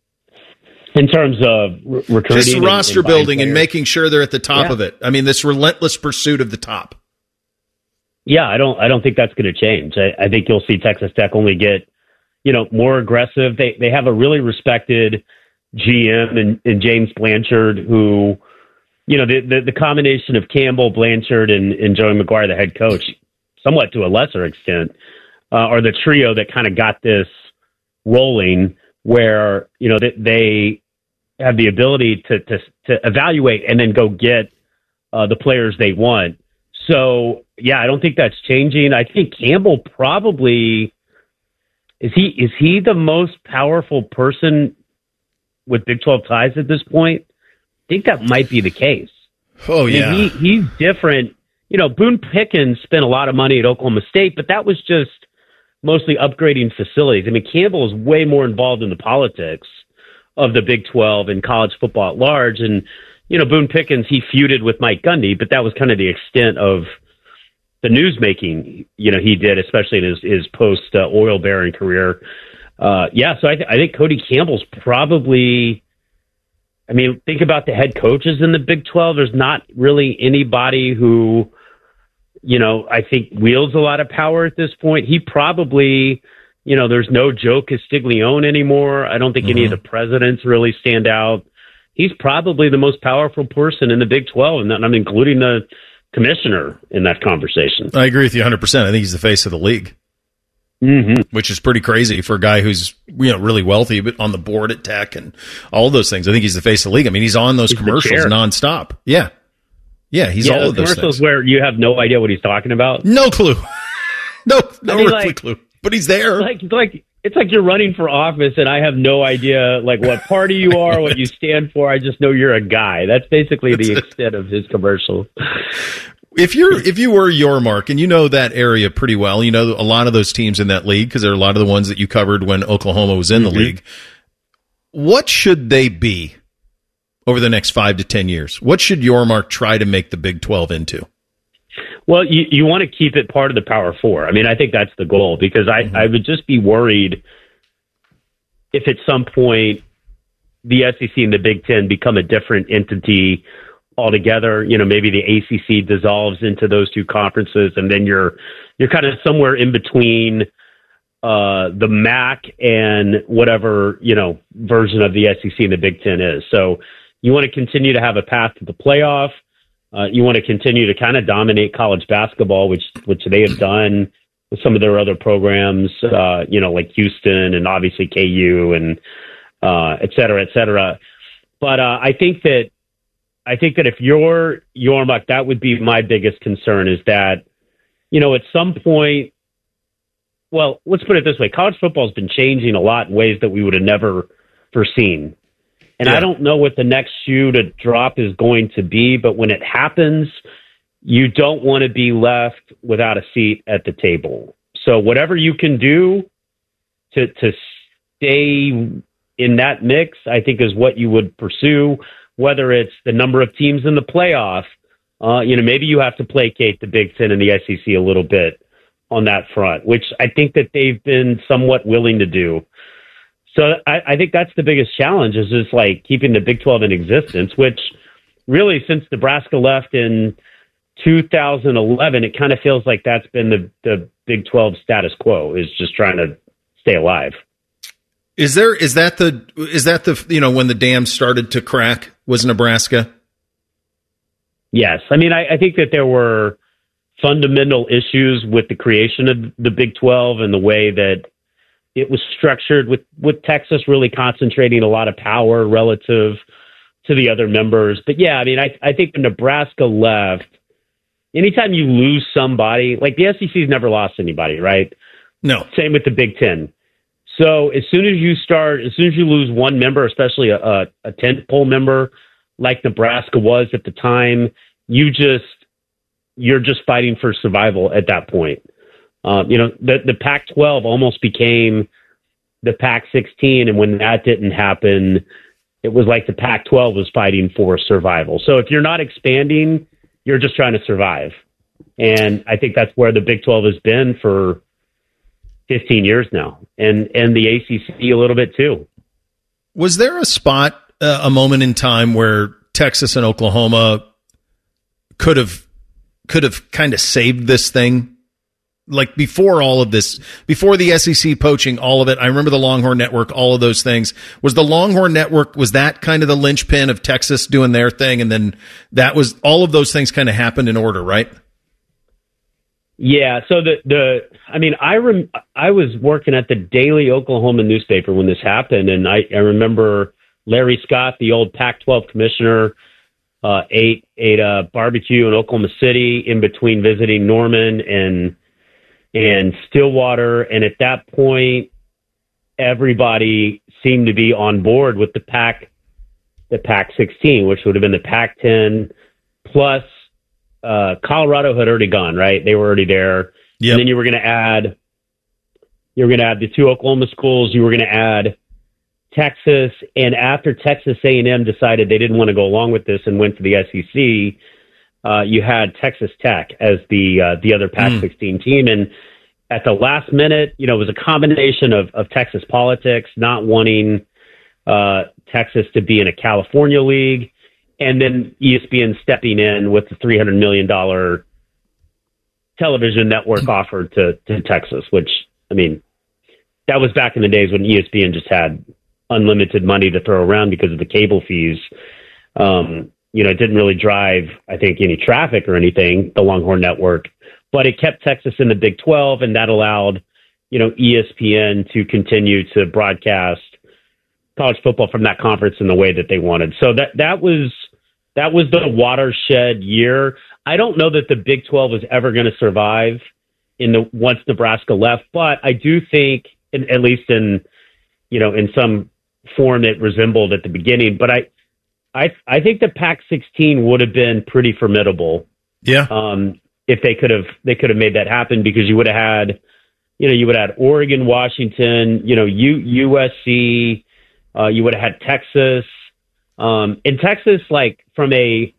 In terms of re- recruiting, Just and- roster and buying building and players. making sure they're at the top Yeah. of it. I mean, this relentless pursuit of the top. Yeah, I don't. I don't think that's going to change. I, I think you'll see Texas Tech only get, you know, more aggressive. They they have a really respected G M in, in James Blanchard, who, you know, the, the, the combination of Campbell, Blanchard, and, and Joey McGuire, the head coach, somewhat to a lesser extent, uh, are the trio that kind of got this rolling, where, you know, they, they have the ability to, to, to evaluate and then go get uh, the players they want. So, yeah, I don't think that's changing. I think Campbell probably is he is he the most powerful person with Big twelve ties at this point? I think that might be the case. Oh, yeah. I mean, he, he's different. You know, Boone Pickens spent a lot of money at Oklahoma State, but that was just mostly upgrading facilities. I mean, Campbell is way more involved in the politics of the Big twelve and college football at large. And, you know, Boone Pickens, he feuded with Mike Gundy, but that was kind of the extent of the news making, you know, he did, especially in his, his post uh, oil baron career. Uh, yeah, so I, th- I think Cody Campbell's probably, I mean, think about the head coaches in the Big twelve. There's not really anybody who, you know, I think wields a lot of power at this point. He probably, you know, there's no Joe Castiglione anymore. I don't think mm-hmm. any of the presidents really stand out. He's probably the most powerful person in the Big twelve, and I'm including the commissioner in that conversation. I agree with you one hundred percent. I think he's the face of the league. Mm-hmm. Which is pretty crazy for a guy who's, you know, really wealthy, but on the board at Tech and all those things. I think he's the face of the league. I mean, he's on those he's commercials nonstop. Yeah. Yeah, he's yeah, all those of those commercials things. Where you have no idea what he's talking about. No clue. no, no I mean, earthly like, clue. But he's there. Like, like it's like you're running for office, and I have no idea like what party you are, what you stand for. I just know you're a guy. That's basically That's the it. extent of his commercial. If you're if you were Yormark and you know that area pretty well, you know a lot of those teams in that league because there are a lot of the ones that you covered when Oklahoma was in mm-hmm. the league. What should they be over the next five to ten years? What should Yormark try to make the Big twelve into? Well, you, you want to keep it part of the Power Four. I mean, I think that's the goal because I, mm-hmm. I would just be worried if at some point the S E C and the Big Ten become a different entity altogether. You know, maybe the A C C dissolves into those two conferences, and then you're you're kind of somewhere in between uh, the M A C and whatever, you know, version of the S E C and the Big Ten is. So you want to continue to have a path to the playoff. Uh, you want to continue to kind of dominate college basketball, which which they have done with some of their other programs, uh, you know, like Houston and obviously K U and uh, et cetera, et cetera. But uh, I think that I think that if you're Yormark, that would be my biggest concern is that, you know, at some point, well, let's put it this way. College football has been changing a lot in ways that we would have never foreseen. And yeah. I don't know what the next shoe to drop is going to be, but when it happens, you don't want to be left without a seat at the table. So whatever you can do to to stay in that mix, I think is what you would pursue, whether it's the number of teams in the playoff. Uh, you know, maybe you have to placate the Big Ten and the S E C a little bit on that front, which I think that they've been somewhat willing to do. So I, I think that's the biggest challenge is just like keeping the Big twelve in existence, which really since Nebraska left in two thousand eleven, it kind of feels like that's been the, the Big twelve status quo is just trying to stay alive. Is there, is that the, is that the, you know, when the dam started to crack was Nebraska? Yes. I mean, I, I think that there were fundamental issues with the creation of the Big twelve and the way that it was structured with, with Texas really concentrating a lot of power relative to the other members. But yeah, I mean, I, I think when Nebraska left, anytime you lose somebody, like the S E C's never lost anybody, right? No. Same with the Big Ten. So as soon as you start, as soon as you lose one member, especially a, a, a tentpole member like Nebraska was at the time, you just, you're just fighting for survival at that point. Uh, you know, the, the Pac twelve almost became the Pac sixteen. And when that didn't happen, it was like the Pac twelve was fighting for survival. So if you're not expanding, you're just trying to survive. And I think that's where the Big twelve has been for fifteen years now. And, and the A C C a little bit too. Was there a spot, uh, a moment in time where Texas and Oklahoma could have, could have kind of saved this thing? like before all of this, before the S E C poaching, all of it. I remember the Longhorn Network, all of those things. Was the Longhorn Network, was that kind of the linchpin of Texas doing their thing? And then that was, all of those things kind of happened in order, right? Yeah. So the, the, I mean, I rem, I was working at the Daily Oklahoma newspaper when this happened. And I, I remember Larry Scott, the old Pac twelve commissioner, uh, ate, ate a barbecue in Oklahoma City in between visiting Norman and, and Stillwater. And at that point, everybody seemed to be on board with the Pac, the Pac sixteen, which would have been the Pac ten plus, uh, Colorado had already gone, right? They were already there. Yep. And then you were going to add, you were going to add the two Oklahoma schools. You were going to add Texas. And after Texas A and M decided they didn't want to go along with this and went to the S E C, uh, you had Texas Tech as the, uh, the other Pac sixteen mm. team. And at the last minute, you know, it was a combination of, of Texas politics, not wanting, uh, Texas to be in a California league, and then E S P N stepping in with the three hundred million dollars television network offer to, to Texas, which, I mean, that was back in the days when E S P N just had unlimited money to throw around because of the cable fees. Um, you know, it didn't really drive, I think, any traffic or anything, the Longhorn Network, but it kept Texas in the Big twelve, and that allowed, you know, E S P N to continue to broadcast college football from that conference in the way that they wanted. So that, that was, that was the watershed year. I don't know that the Big twelve was ever going to survive in the, once Nebraska left, but I do think, in, at least in, you know, in some form it resembled at the beginning, but I, I, I think the Pac sixteen would have been pretty formidable. Yeah. Um, if they could have, they could have made that happen, because you would have had, you know, you would have had Oregon, Washington, you know, U, USC, uh, you would have had Texas, um, in Texas, like from a,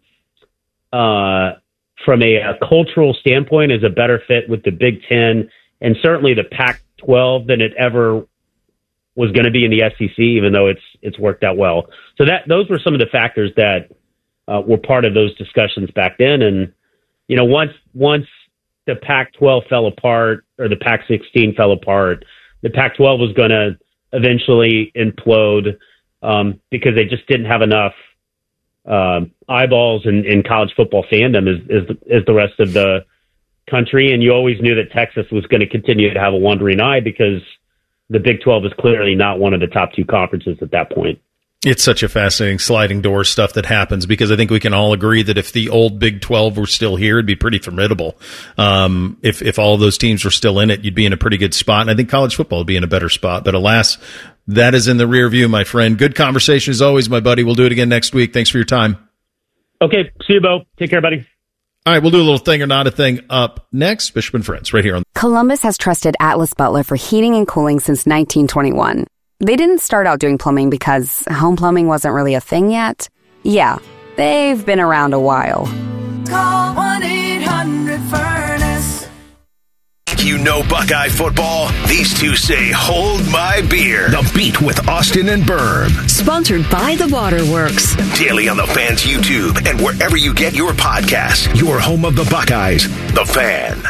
uh, from a, a cultural standpoint, is a better fit with the Big Ten and certainly the Pac twelve than it ever was going to be in the S E C, even though it's it's worked out well. So that those were some of the factors that uh, were part of those discussions back then. And you know, once once the Pac twelve fell apart, or the Pac sixteen fell apart, the Pac twelve was going to eventually implode um, because they just didn't have enough uh, eyeballs in, in college football fandom as, as, as the rest of the country. And you always knew that Texas was going to continue to have a wandering eye, because the Big twelve is clearly not one of the top two conferences at that point. It's such a fascinating sliding door stuff that happens, because I think we can all agree that if the old Big twelve were still here, it'd be pretty formidable. Um, if, if all of those teams were still in it, you'd be in a pretty good spot. And I think college football would be in a better spot. But alas, that is in the rear view, my friend. Good conversation as always, my buddy. We'll do it again next week. Thanks for your time. Okay. See you, Bo. Take care, buddy. All right, we'll do a little thing or not a thing up next. Bishop and Friends, right here on Columbus has trusted Atlas Butler for heating and cooling since nineteen twenty-one. They didn't start out doing plumbing because home plumbing wasn't really a thing yet. Yeah, they've been around a while. Call one eight hundred furnace. You know Buckeye football? These two say, hold my beer. The Beat with Austin and Berm. Sponsored by The Waterworks. Daily on the Fan's YouTube and wherever you get your podcasts. Your home of the Buckeyes, The Fan.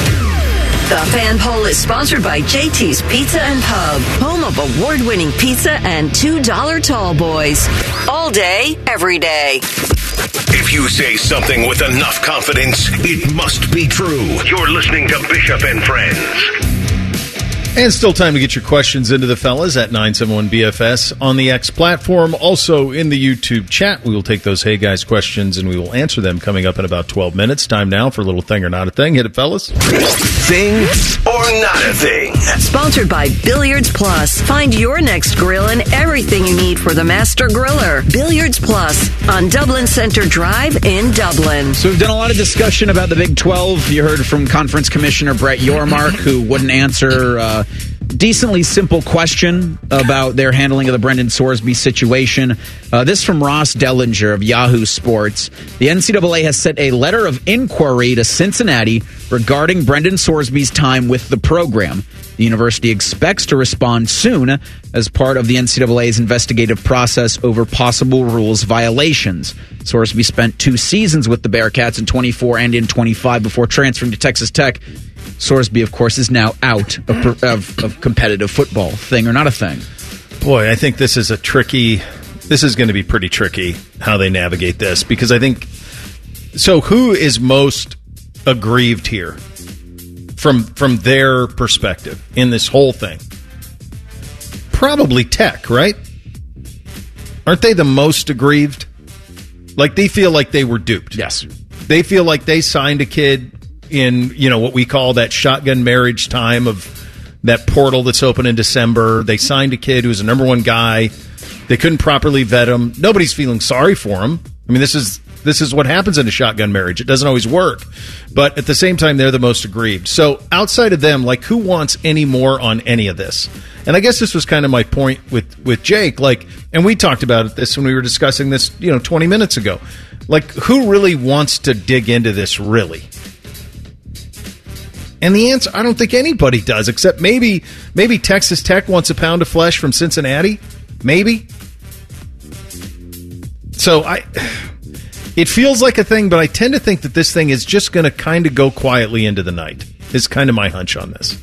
The Fan Poll is sponsored by J T's Pizza and Pub, home of award-winning pizza and two dollar tall boys. All day, every day. If you say something with enough confidence, it must be true. You're listening to Bishop and Friends. And still time to get your questions into the fellas at nine seven one B F S on the X platform. Also in the YouTube chat, we will take those Hey Guys questions and we will answer them coming up in about twelve minutes. Time now for a little thing or not a thing. Hit it, fellas. Thing or not a thing. Sponsored by Billiards Plus. Find your next grill and everything you need for the master griller. Billiards Plus on Dublin Center Drive in Dublin. So we've done a lot of discussion about the Big twelve. You heard from Conference Commissioner Brett Yormark, who wouldn't answer uh, decently simple question about their handling of the Brendan Sorsby situation. Uh, this from Ross Dellinger of Yahoo Sports. The N C double A has sent a letter of inquiry to Cincinnati regarding Brendan Sorsby's time with the program. The university expects to respond soon as part of the N C double A's investigative process over possible rules violations. Sorsby spent two seasons with the Bearcats in twenty-four and in twenty-five before transferring to Texas Tech. Sorsby, of course, is now out of, of, of competitive football. Thing or not a thing? Boy, I think this is a tricky, this is going to be pretty tricky how they navigate this, because I think, so who is most aggrieved here from from their perspective in this whole thing? Probably Tech, right? Aren't they the most aggrieved? Like, they feel like they were duped. Yes. They feel like they signed a kid in, you know, what we call that shotgun marriage time of that portal that's open in December. They signed a kid who was a number one guy. They couldn't properly vet him. Nobody's feeling sorry for him. I mean, this is this is what happens in a shotgun marriage. It doesn't always work. But at the same time, they're the most aggrieved. So outside of them, like, who wants any more on any of this? And I guess this was kind of my point with, with Jake. Like, and we talked about this when we were discussing this, you know, twenty minutes ago. Like, who really wants to dig into this, really? And the answer, I don't think anybody does, except maybe maybe Texas Tech wants a pound of flesh from Cincinnati. Maybe. So I, it feels like a thing, but I tend to think that this thing is just going to kind of go quietly into the night. Is kind of my hunch on this.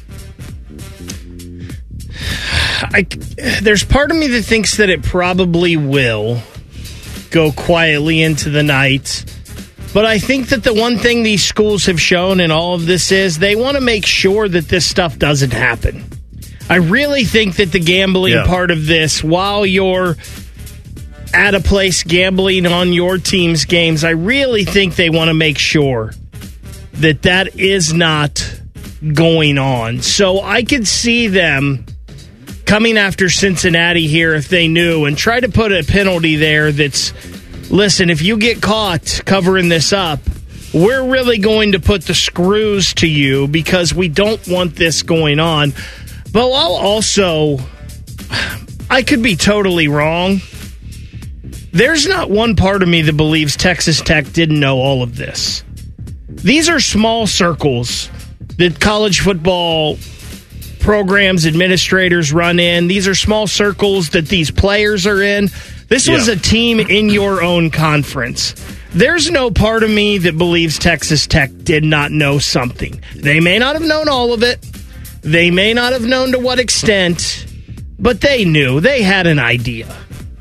I, there's part of me that thinks that it probably will go quietly into the night. But I think that the one thing these schools have shown in all of this is they want to make sure that this stuff doesn't happen. I really think that the gambling yeah. part of this, while you're at a place gambling on your team's games, I really think they want to make sure that that is not going on. So I could see them coming after Cincinnati here if they knew, and try to put a penalty there that's, listen, if you get caught covering this up, we're really going to put the screws to you because we don't want this going on. But I'll also, I could be totally wrong. There's not one part of me that believes Texas Tech didn't know all of this. These are small circles that college football programs, administrators run in. These are small circles that these players are in. This yeah. was a team in your own conference. There's no part of me that believes Texas Tech did not know something. They may not have known all of it. They may not have known to what extent, but they knew. They had an idea.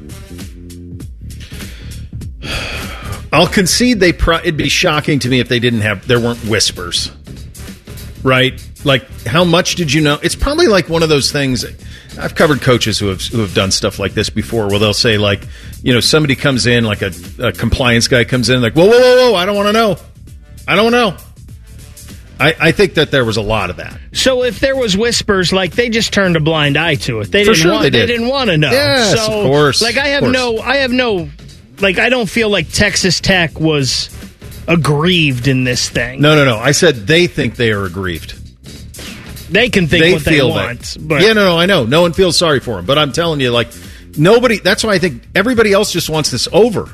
I'll concede they pro- it'd be shocking to me if they didn't have, there weren't whispers. Right? Like, how much did you know? It's probably like one of those things. I've covered coaches who have who have done stuff like this before, where they'll say, like, you know, somebody comes in, like a, a compliance guy comes in, like, whoa, whoa, whoa, whoa, I don't want to know. I don't know. I, I think that there was a lot of that. So if there was whispers, like, they just turned a blind eye to it. They For didn't sure want. They, they did. didn't want to know. Yes, so, of course. Like, I have course. no. I have no. Like, I don't feel like Texas Tech was aggrieved in this thing. No, no, no. I said they think they are aggrieved. They can think they what they want. That. But yeah, no, no, I know. No one feels sorry for them. But I'm telling you, like, nobody, that's why I think everybody else just wants this over.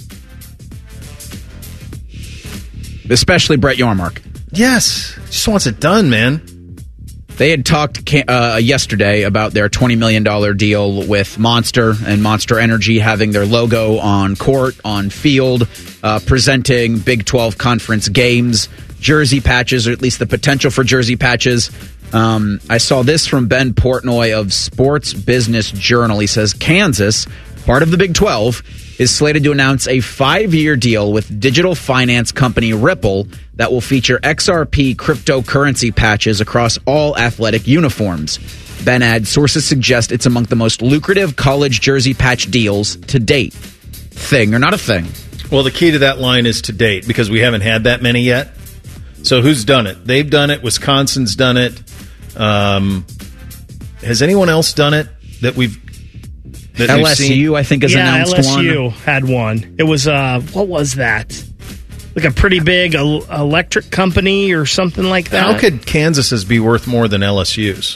Especially Brett Yormark. Yes. Just wants it done, man. They had talked uh, yesterday about their twenty million dollars deal with Monster and Monster Energy having their logo on court, on field, uh, presenting Big twelve conference games, jersey patches, or at least the potential for jersey patches. Um, I saw this from Ben Portnoy of Sports Business Journal. He says Kansas, part of the Big twelve, is slated to announce a five-year deal with digital finance company Ripple that will feature X R P cryptocurrency patches across all athletic uniforms. Ben adds, sources suggest it's among the most lucrative college jersey patch deals to date. Thing or not a thing? Well, the key to that line is to date, because we haven't had that many yet. So who's done it? They've done it. Wisconsin's done it. Um, has anyone else done it that we've that L S U, I think, has yeah, announced L S U one. had one. It was, uh, what was that? Like a pretty big el- electric company or something like that. How could Kansas's be worth more than L S U's?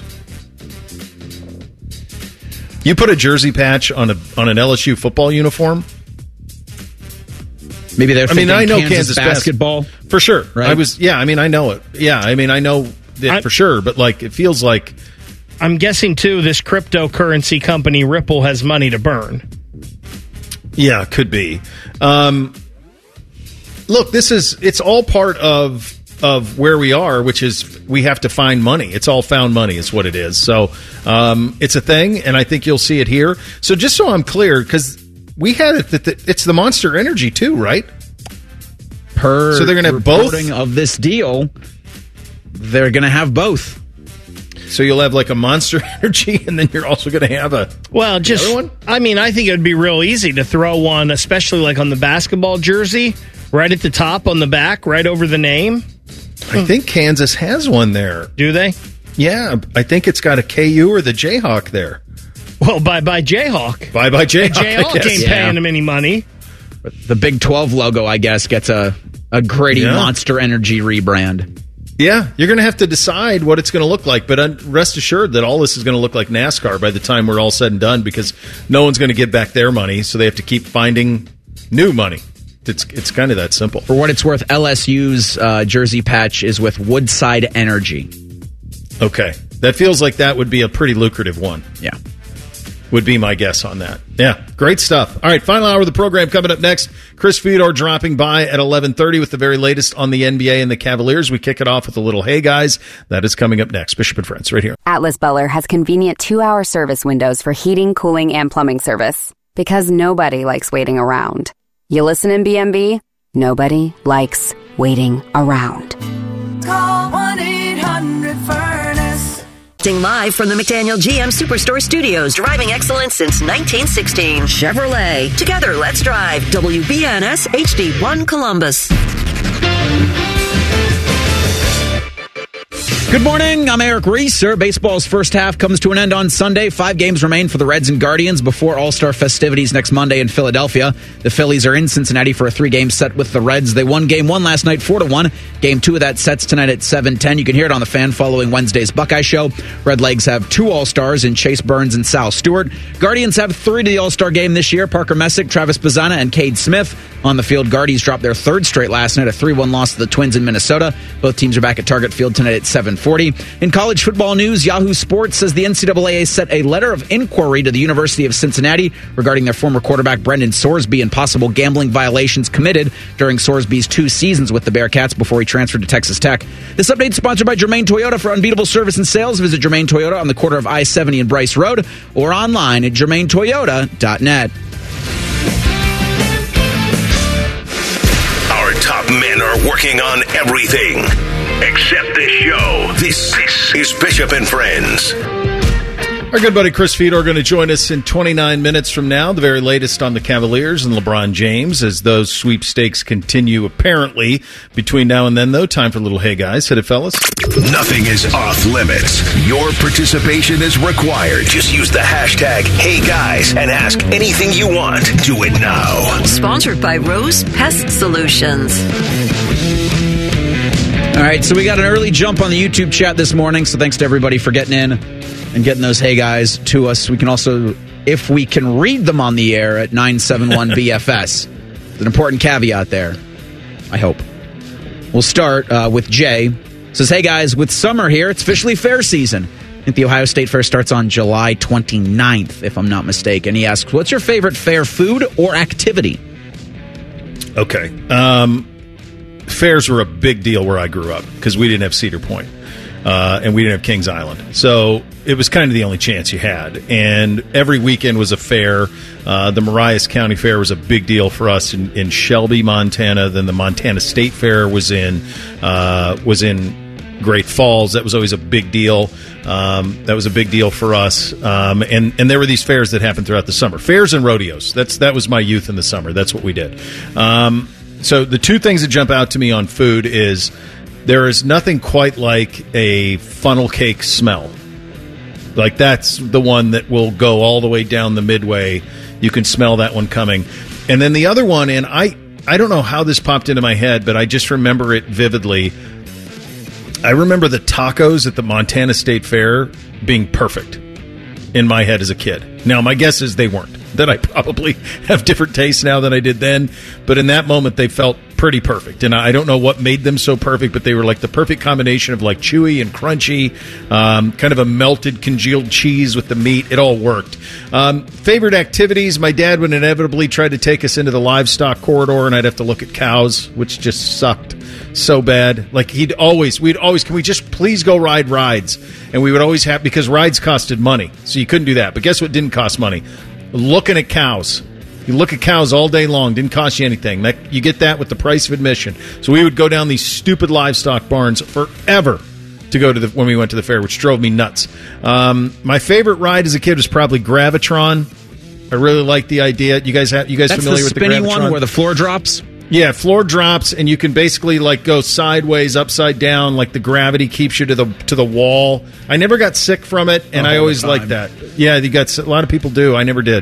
You put a jersey patch on a on an L S U football uniform? Maybe they're I mean, I know Kansas, Kansas basketball. Bas- for sure. Right? I was, yeah, I mean, I know it. Yeah, I mean, I know it I, for sure, but like, it feels like. I'm guessing, too, this cryptocurrency company Ripple has money to burn. Yeah, could be. Um, look, this is, it's all part of of where we are, which is we have to find money. It's all found money is what it is. So um, it's a thing, and I think you'll see it here. So just so I'm clear, because we had it that the, it's the Monster Energy too, right? Per so they're going to have both of this deal. They're going to have both. So you'll have like a Monster Energy, and then you're also going to have a well, just one. I mean, I think it would be real easy to throw one, especially like on the basketball jersey, right at the top on the back, right over the name. I think Kansas has one there. Do they? Yeah, I think it's got a K U or the Jayhawk there. Well, bye bye Jayhawk. Bye bye Jayhawk. Jayhawk ain't yeah. paying him any money. But the Big twelve logo, I guess, gets a a Grady yeah. Monster Energy rebrand. Yeah, you're going to have to decide what it's going to look like, but rest assured that all this is going to look like NASCAR by the time we're all said and done, because no one's going to give back their money, so they have to keep finding new money. It's it's kind of that simple. For what it's worth, L S U's uh, jersey patch is with Woodside Energy. Okay, that feels like that would be a pretty lucrative one. Yeah. Would be my guess on that. Yeah, great stuff. All right, final hour of the program coming up next. Chris Fedor dropping by at eleven thirty with the very latest on the N B A and the Cavaliers. We kick it off with a little Hey Guys. That is coming up next. Bishop and Friends right here. Atlas Butler has convenient two-hour service windows for heating, cooling, and plumbing service. Because nobody likes waiting around. You listen in B M B? Nobody likes waiting around. Call one eight hundred furnace. Live from the McDaniel G M Superstore Studios, driving excellence since nineteen sixteen. Chevrolet. Together, let's drive. W B N S H D one Columbus. Good morning. I'm Eric Reeser. Baseball's first half comes to an end on Sunday. Five games remain for the Reds and Guardians before All-Star festivities next Monday in Philadelphia. The Phillies are in Cincinnati for a three-game set with the Reds. They won game one last night, four to one. Game two of that set's tonight at seven ten. You can hear it on the Fan following Wednesday's Buckeye Show. Red Legs have two All-Stars in Chase Burns and Sal Stewart. Guardians have three to the All-Star game this year. Parker Messick, Travis Bazzana, and Cade Smith. On the field, Guardies dropped their third straight last night, a three one loss to the Twins in Minnesota. Both teams are back at Target Field tonight at seven forty. In college football news, Yahoo Sports says the N C double A sent a letter of inquiry to the University of Cincinnati regarding their former quarterback Brendan Sorsby and possible gambling violations committed during Sorsby's two seasons with the Bearcats before he transferred to Texas Tech. This update is sponsored by Germain Toyota. For unbeatable service and sales, visit Germain Toyota on the corner of I seventy and Bryce Road or online at germain toyota dot net. Our top men are working on everything except this show. This, this is Bishop and Friends. Our good buddy Chris Fedor going to join us in twenty-nine minutes from now. The very latest on the Cavaliers and LeBron James as those sweepstakes continue apparently between now and then, though. Time for a little Hey Guys. Hit it, fellas. Nothing is off limits. Your participation is required. Just use the hashtag Hey Guys and ask anything you want. Do it now. Sponsored by Rose Pest Solutions. All right, so we got an early jump on the YouTube chat this morning, so thanks to everybody for getting in and getting those Hey Guys to us. We can also, if we can read them on the air at nine seven one B F S. There's an important caveat there, I hope. We'll start uh, with Jay. Says, hey guys, with summer here, it's officially fair season. I think the Ohio State Fair starts on July twenty-ninth, if I'm not mistaken. He asks, what's your favorite fair food or activity? Okay. Um... Fairs were a big deal where I grew up because we didn't have Cedar Point uh, and we didn't have Kings Island. So it was kind of the only chance you had. And every weekend was a fair. Uh, the Marias County Fair was a big deal for us in, in Shelby, Montana. Then the Montana State Fair was in uh, was in Great Falls. That was always a big deal. Um, that was a big deal for us. Um, and, and there were these fairs that happened throughout the summer. Fairs and rodeos. That's That was my youth in the summer. That's what we did. Um So the two things that jump out to me on food is there is nothing quite like a funnel cake smell. Like that's the one that will go all the way down the midway. You can smell that one coming. And then the other one, and I, I don't know how this popped into my head, but I just remember it vividly. I remember the tacos at the Montana State Fair being perfect in my head as a kid. Now, my guess is they weren't. That I probably have different tastes now than I did then. But in that moment, they felt pretty perfect. And I don't know what made them so perfect, but they were like the perfect combination of like chewy and crunchy, um, kind of a melted congealed cheese with the meat. It all worked. Um, favorite activities, my dad would inevitably try to take us into the livestock corridor, and I'd have to look at cows, which just sucked. so bad. Like he'd always, we'd always, can we just please go ride rides? And we would always have, because rides costed money, so you couldn't do that. But guess what didn't cost money? Looking at cows. You look at cows all day long, didn't cost you anything. That, you get that with the price of admission. So we would go down these stupid livestock barns forever to go to the when we went to the fair, which drove me nuts. Um, my favorite ride as a kid was probably Gravitron. I really liked the idea. You guys have you guys That's familiar the with the spinny Gravitron? one where the floor drops? Yeah, floor drops, and you can basically like go sideways, upside down, like the gravity keeps you to the to the wall. I never got sick from it, and Oh, I always all the liked that. Yeah, you got a lot of people do. I never did.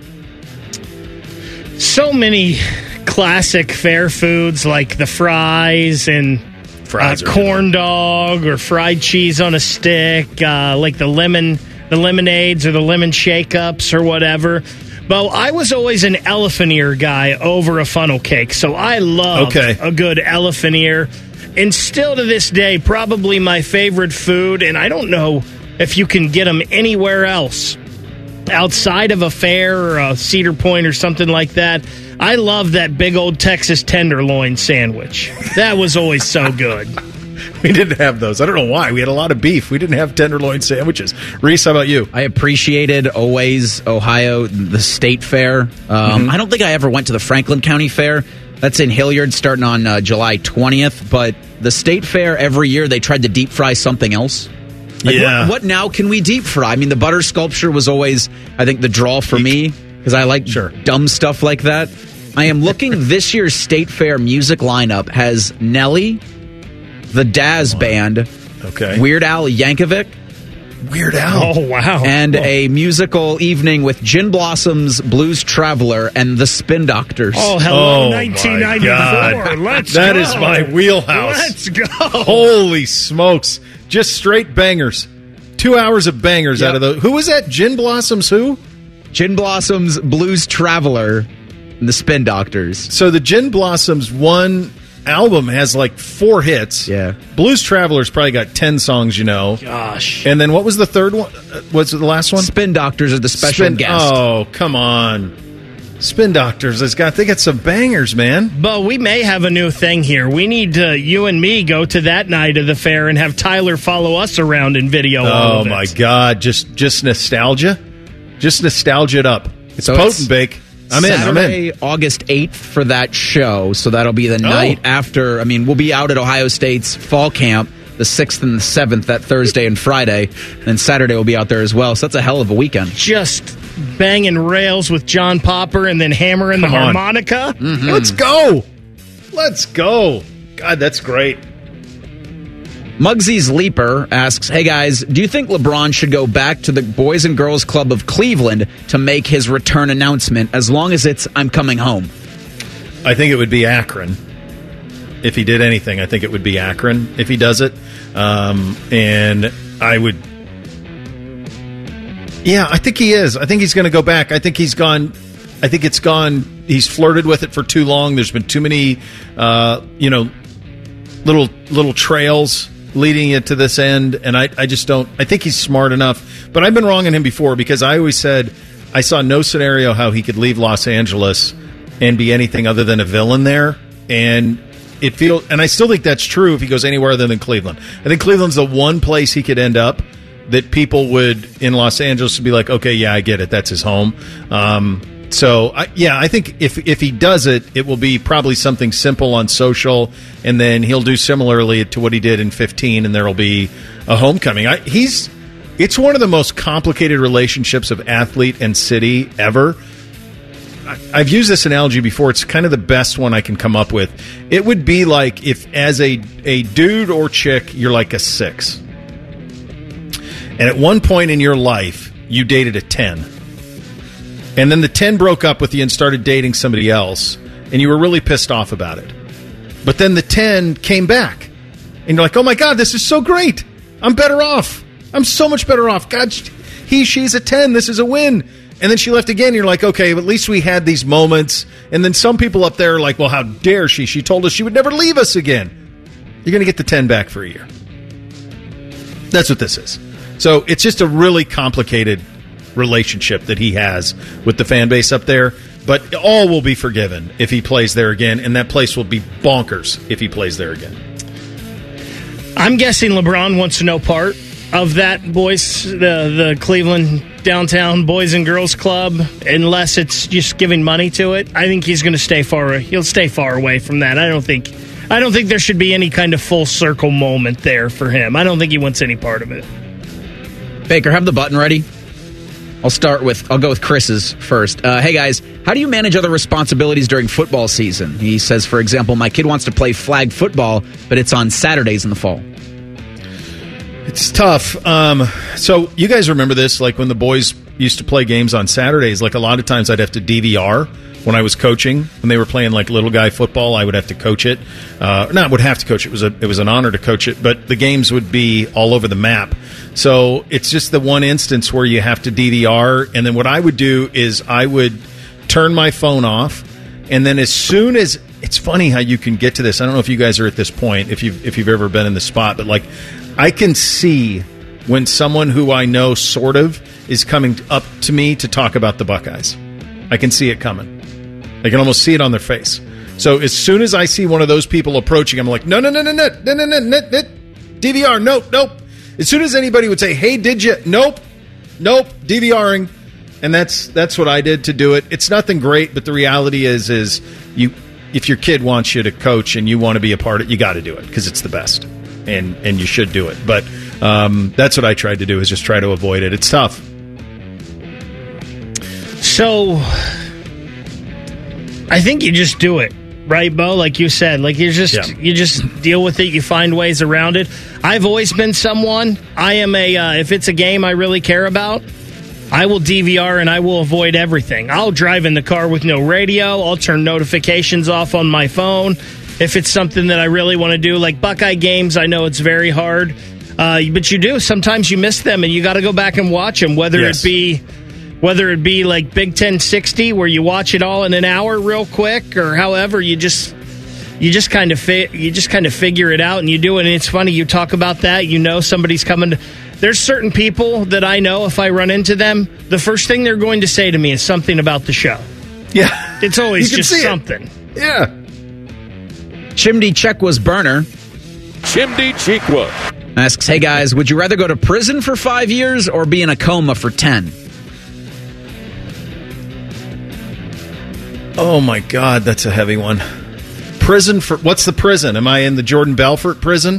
So many classic fair foods like the fries and Fries uh, are corn dog or fried cheese on a stick, uh, like the lemon, the lemonades or the lemon shake-ups or whatever. But I was always an elephant ear guy over a funnel cake, so I love Okay. a good elephant ear. And still to this day, probably my favorite food, and I don't know if you can get them anywhere else outside of a fair or a Cedar Point or something like that. I love that big old Texas tenderloin sandwich. That was always so good. We didn't have those. I don't know why. We had a lot of beef. We didn't have tenderloin sandwiches. Reese, how about you? I appreciated always Ohio, the state fair. Um, Mm-hmm. I don't think I ever went to the Franklin County Fair. That's in Hilliard starting on uh, July twentieth. But the state fair, every year, they tried to deep fry something else. Like, Yeah. What, what now can we deep fry? I mean, the butter sculpture was always, I think, the draw for me because I like Sure. dumb stuff like that. I am looking, this year's state fair music lineup has Nelly, the Daz Band, Okay. Weird Al Yankovic, Weird Al. Oh, wow. and Oh. a musical evening with Gin Blossoms, Blues Traveler, and the Spin Doctors. Oh, hello, Oh, my nineteen ninety-four. God. Let's That go. is my wheelhouse. Let's go. Holy smokes. Just straight bangers. Two hours of bangers Yep. out of those. Who was that? Gin Blossoms who? Gin Blossoms, Blues Traveler, and the Spin Doctors. So the Gin Blossoms one album has like four hits. Yeah. Blues Traveler's probably got ten songs, you know. Gosh. And then what was the third one? Uh, What's the last one? Spin Doctors are the special Spin- guest. Oh, come on. Spin Doctors has got, they got some bangers, man. But we may have a new thing here. We need to, you and me, go to that night of the fair and have Tyler follow us around in video. all Oh of it. my God. Just, just nostalgia. Just nostalgia it up. It's So potent, it's Bake. I'm in. I'm in. Saturday, August eighth for that show. So that'll be the Oh. night after. I mean, we'll be out at Ohio State's fall camp the sixth and the seventh, that Thursday and Friday. And Saturday we'll be out there as well. So that's a hell of a weekend. Just banging rails with John Popper and then hammering the Come on. harmonica. Mm-hmm. Let's go. Let's go. God, that's great. Muggsy's Leaper asks, hey guys, do you think LeBron should go back to the Boys and Girls Club of Cleveland to make his return announcement as long as it's I'm coming home? I think it would be Akron. If he did anything, I think it would be Akron if he does it. Um, and I would... Yeah, I think he is. I think he's going to go back. I think he's gone... I think it's gone... He's flirted with it for too long. There's been too many, uh, you know, little little trails leading it to this end, and I, I just don't... I think he's smart enough. But I've been wrong on him before because I always said I saw no scenario how he could leave Los Angeles and be anything other than a villain there. And it feels... And I still think that's true if he goes anywhere other than Cleveland. I think Cleveland's the one place he could end up that people would, in Los Angeles, be like, okay, yeah, I get it. That's his home. Um... So, I, yeah, I think if if he does it, it will be probably something simple on social, and then he'll do similarly to what he did in fifteen, and there will be a homecoming. I, he's it's one of the most complicated relationships of athlete and city ever. I, I've used this analogy before. It's kind of the best one I can come up with. It would be like if, as a a dude or chick, you're like a six, and at one point in your life, you dated a ten. And then the ten broke up with you and started dating somebody else, and you were really pissed off about it. But then the ten came back, and you're like, oh my God, this is so great. I'm better off. I'm so much better off. God, he, she's a ten. This is a win. And then she left again. And you're like, okay, but at least we had these moments. And then some people up there are like, well, how dare she? She told us she would never leave us again. You're going to get the ten back for a year. That's what this is. So it's just a really complicated relationship that he has with the fan base up there, but all will be forgiven if he plays there again, and that place will be bonkers if he plays there again. I'm guessing LeBron wants no part of that boys, the the Cleveland downtown Boys and Girls Club, unless it's just giving money to it. I think he's going to stay far. He'll stay far away from that. I don't think. I don't think there should be any kind of full circle moment there for him. I don't think he wants any part of it. Baker, have the button ready. I'll start with, I'll go with Chris's first. Uh, hey guys, how do you manage other responsibilities during football season? He says, for example, my kid wants to play flag football, but it's on Saturdays in the fall. It's tough. Um, so you guys remember this, like when the boys used to play games on Saturdays, like a lot of times I'd have to D V R when I was coaching. When they were playing like little guy football, I would have to coach it. Uh, not would have to coach it. It was, a, it was an honor to coach it, but the games would be all over the map. So it's just the one instance where you have to D V R. And then what I would do is I would turn my phone off. And then as soon as, it's funny how you can get to this. I don't know if you guys are at this point, if you've, if you've ever been in the spot, but like I can see when someone who I know sort of is coming up to me to talk about the Buckeyes. I can see it coming. I can almost see it on their face. So as soon as I see one of those people approaching, I'm like, no, no, no, no, no, no, no, no, no, no, D V R, nope, nope. As soon as anybody would say, hey, did you? Nope, nope, DVRing. And that's that's what I did to do it. It's nothing great, but the reality is, is you if your kid wants you to coach and you want to be a part of it, you got to do it because it's the best. And and you should do it. But um, that's what I tried to do, is just try to avoid it. It's tough. So I think you just do it, right, Bo? Like you said, like you just yeah. you just deal with it. You find ways around it. I've always been someone. I am a uh, if it's a game I really care about, I will D V R and I will avoid everything. I'll drive in the car with no radio. I'll turn notifications off on my phone. If it's something that I really want to do, like Buckeye games, I know it's very hard, uh, but you do. Sometimes you miss them, and you got to go back and watch them. Whether yes. it be, whether it be like Big Ten sixty, where you watch it all in an hour, real quick, or however, you just you just kind of fi- you just kind of figure it out, and you do it. And it's funny, you talk about that. You know, somebody's coming. To, there's certain people that I know, if I run into them, the first thing they're going to say to me is something about the show. Yeah, it's always just something. It. Yeah. Chimdy Checkwa's burner. Chimdy Checkwa asks, hey guys, would you rather go to prison for five years or be in a coma for ten? Oh my God, that's a heavy one. Prison for, what's the prison? Am I in the Jordan Belfort prison?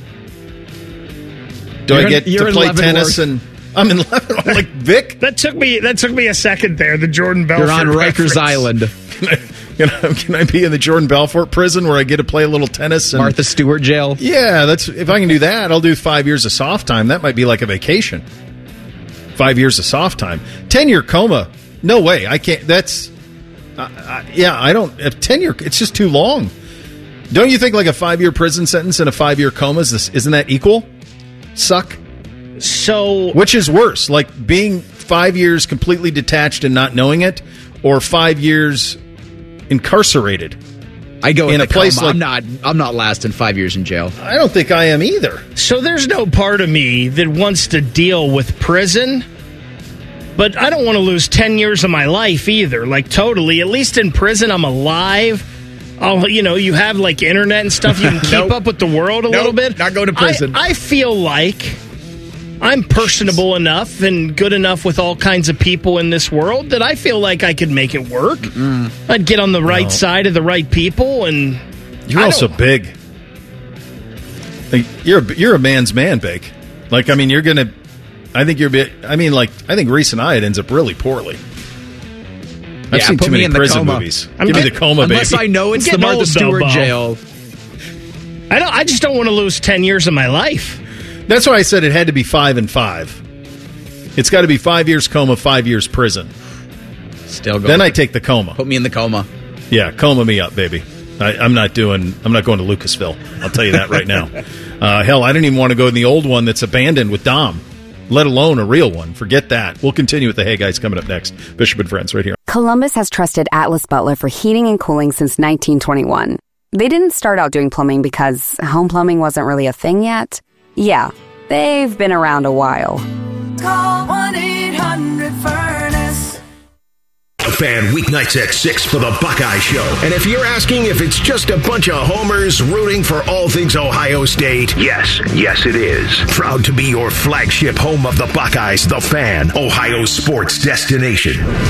Do you're I get in, to play tennis and I'm in Leavenworth, like Vic? That took me, that took me a second there, the Jordan Belfort. You're on Rikers reference. Island. Can I, can I be in the Jordan Belfort prison where I get to play a little tennis? And, Martha Stewart jail? Yeah, that's if I can do that, I'll do five years of soft time. That might be like a vacation. Five years of soft time. Ten-year coma, no way. I can't, that's, uh, uh, yeah, I don't, if ten-year, it's just too long. Don't you think like a five-year prison sentence and a five-year coma, is this, isn't that equal? Suck? So. Which is worse, like being five years completely detached and not knowing it, or five years incarcerated? I go in a a place coma. like I'm not. I'm not lasting five years in jail. I don't think I am either. So there's no part of me that wants to deal with prison, but I don't want to lose ten years of my life either. Like totally. At least in prison, I'm alive. I'll, you know, you have like internet and stuff. You can keep nope. up with the world a nope, little bit. Not going to prison. I, I feel like I'm personable Jeez. enough and good enough with all kinds of people in this world that I feel like I could make it work. Mm-mm. I'd get on the right no. side of the right people, and you're I also big. Like, you're a, you're a man's man, Bake. Like, I mean, you're gonna. I think you're. I mean, like, I think Reese and I it ends up really poorly. I've yeah, seen put too me many in the prison coma. movies. I'm Give get, me the coma, unless baby. I know it's the Martha Stewart though, jail. I don't. I just don't want to lose ten years of my life. That's why I said it had to be five and five. It's got to be five years coma, five years prison. Still go. Then I take the coma. Put me in the coma. Yeah, coma me up, baby. I, I'm not doing. I'm not going to Lucasville. I'll tell you that right now. Uh, hell, I didn't even want to go in the old one that's abandoned with Dom, let alone a real one. Forget that. We'll continue with the Hey Guys coming up next. Bishop and Friends right here. Columbus has trusted Atlas Butler for heating and cooling since nineteen twenty-one. They didn't start out doing plumbing because home plumbing wasn't really a thing yet. Yeah, they've been around a while. Call one eight hundred furnace. Fan weeknights at six for the Buckeye Show. And if you're asking if it's just a bunch of homers rooting for all things Ohio State, yes, yes it is. Proud to be your flagship home of the Buckeyes, The Fan, Ohio sports destination.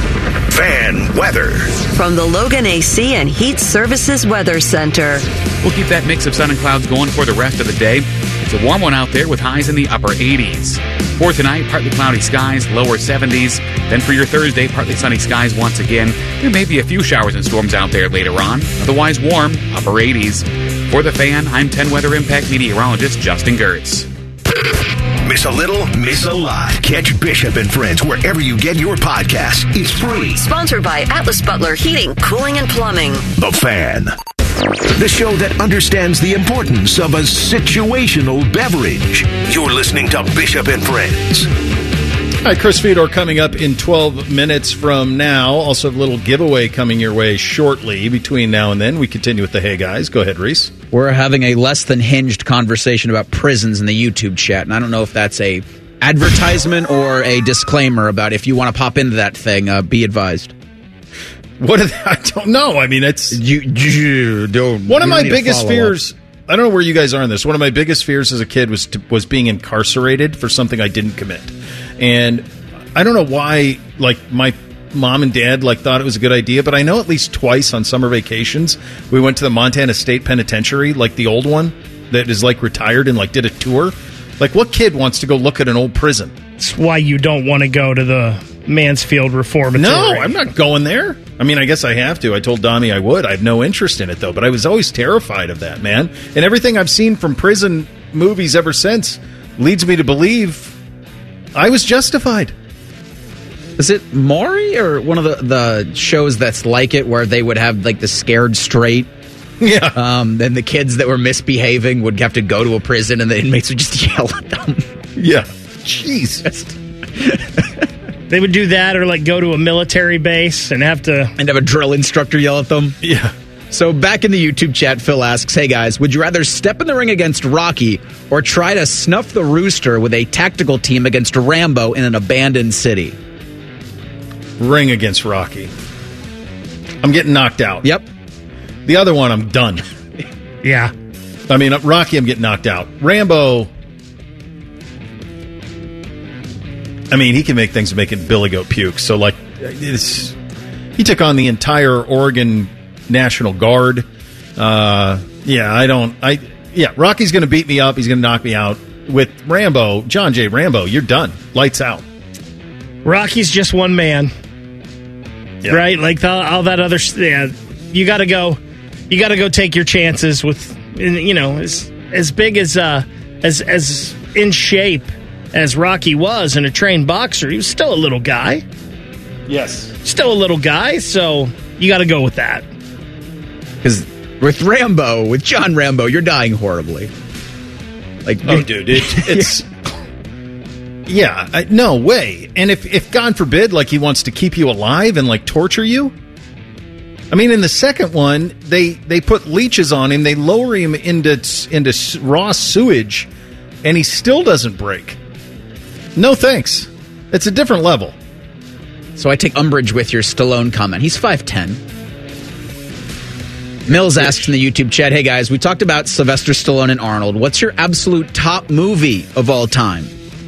Fan weather. From the Logan A C and Heat Services Weather Center. We'll keep that mix of sun and clouds going for the rest of the day. It's a warm one out there with highs in the upper eighties. For tonight, partly cloudy skies, lower seventies. Then for your Thursday, partly sunny skies once again. There may be a few showers and storms out there later on. Otherwise warm, upper eighties. For The Fan, I'm ten Weather Impact meteorologist Justin Gertz. Miss a little, miss a lot. Catch Bishop and Friends wherever you get your podcasts. It's free. Sponsored by Atlas Butler Heating, Cooling, and Plumbing. The Fan. The show that understands the importance of a situational beverage. You're listening to Bishop and Friends. All right, Chris Fedor coming up in twelve minutes from now. Also, a little giveaway coming your way shortly. Between now and then, we continue with the Hey Guys. Go ahead, Reese. We're having a less than hinged conversation about prisons in the YouTube chat, and I don't know if that's a advertisement or a disclaimer about if you want to pop into that thing, uh, be advised. What are they? I don't know. I mean, it's you. you don't. One of my biggest fears. Up. I don't know where you guys are on this. One of my biggest fears as a kid was to, was being incarcerated for something I didn't commit, and I don't know why. Like my mom and dad like thought it was a good idea, but I know at least twice on summer vacations we went to the Montana State Penitentiary, like the old one that is like retired, and like did a tour. Like, what kid wants to go look at an old prison? That's why you don't want to go to the Mansfield Reformatory. No, I'm not going there. I mean, I guess I have to. I told Dami I would. I have no interest in it, though. But I was always terrified of that, man. And everything I've seen from prison movies ever since leads me to believe I was justified. Is it Maury or one of the, the shows that's like it where they would have, like, the Scared Straight? Yeah. Um, and the kids that were misbehaving would have to go to a prison and the inmates would just yell at them. Yeah. Jesus. They would do that or like go to a military base and have to... And have a drill instructor yell at them. Yeah. So back in the YouTube chat, Phil asks, hey guys, would you rather step in the ring against Rocky or try to snuff the rooster with a tactical team against Rambo in an abandoned city? Ring against Rocky. I'm getting knocked out. Yep. The other one, I'm done. Yeah. I mean, Rocky, I'm getting knocked out. Rambo, I mean, he can make things making Billy Goat puke. So, like, it's, he took on the entire Oregon National Guard. Uh, yeah, I don't, I, yeah, Rocky's going to beat me up. He's going to knock me out. With Rambo, John J. Rambo, you're done. Lights out. Rocky's just one man. Yeah. Right? Like all, all that other, yeah, you got to go. You got to go take your chances with, you know, as as big as uh, as as in shape as Rocky was and a trained boxer. He was still a little guy. Yes, still a little guy. So you got to go with that. Because with Rambo, with John Rambo, you're dying horribly. Like, oh, dude, it, it's yeah, I, no way. And if if God forbid, like he wants to keep you alive and like torture you. I mean, in the second one, they, they put leeches on him. They lower him into into raw sewage, and he still doesn't break. No thanks. It's a different level. So I take umbrage with your Stallone comment. He's five ten. Mills asks in the YouTube chat, hey guys, we talked about Sylvester Stallone and Arnold. What's your absolute top movie of all time?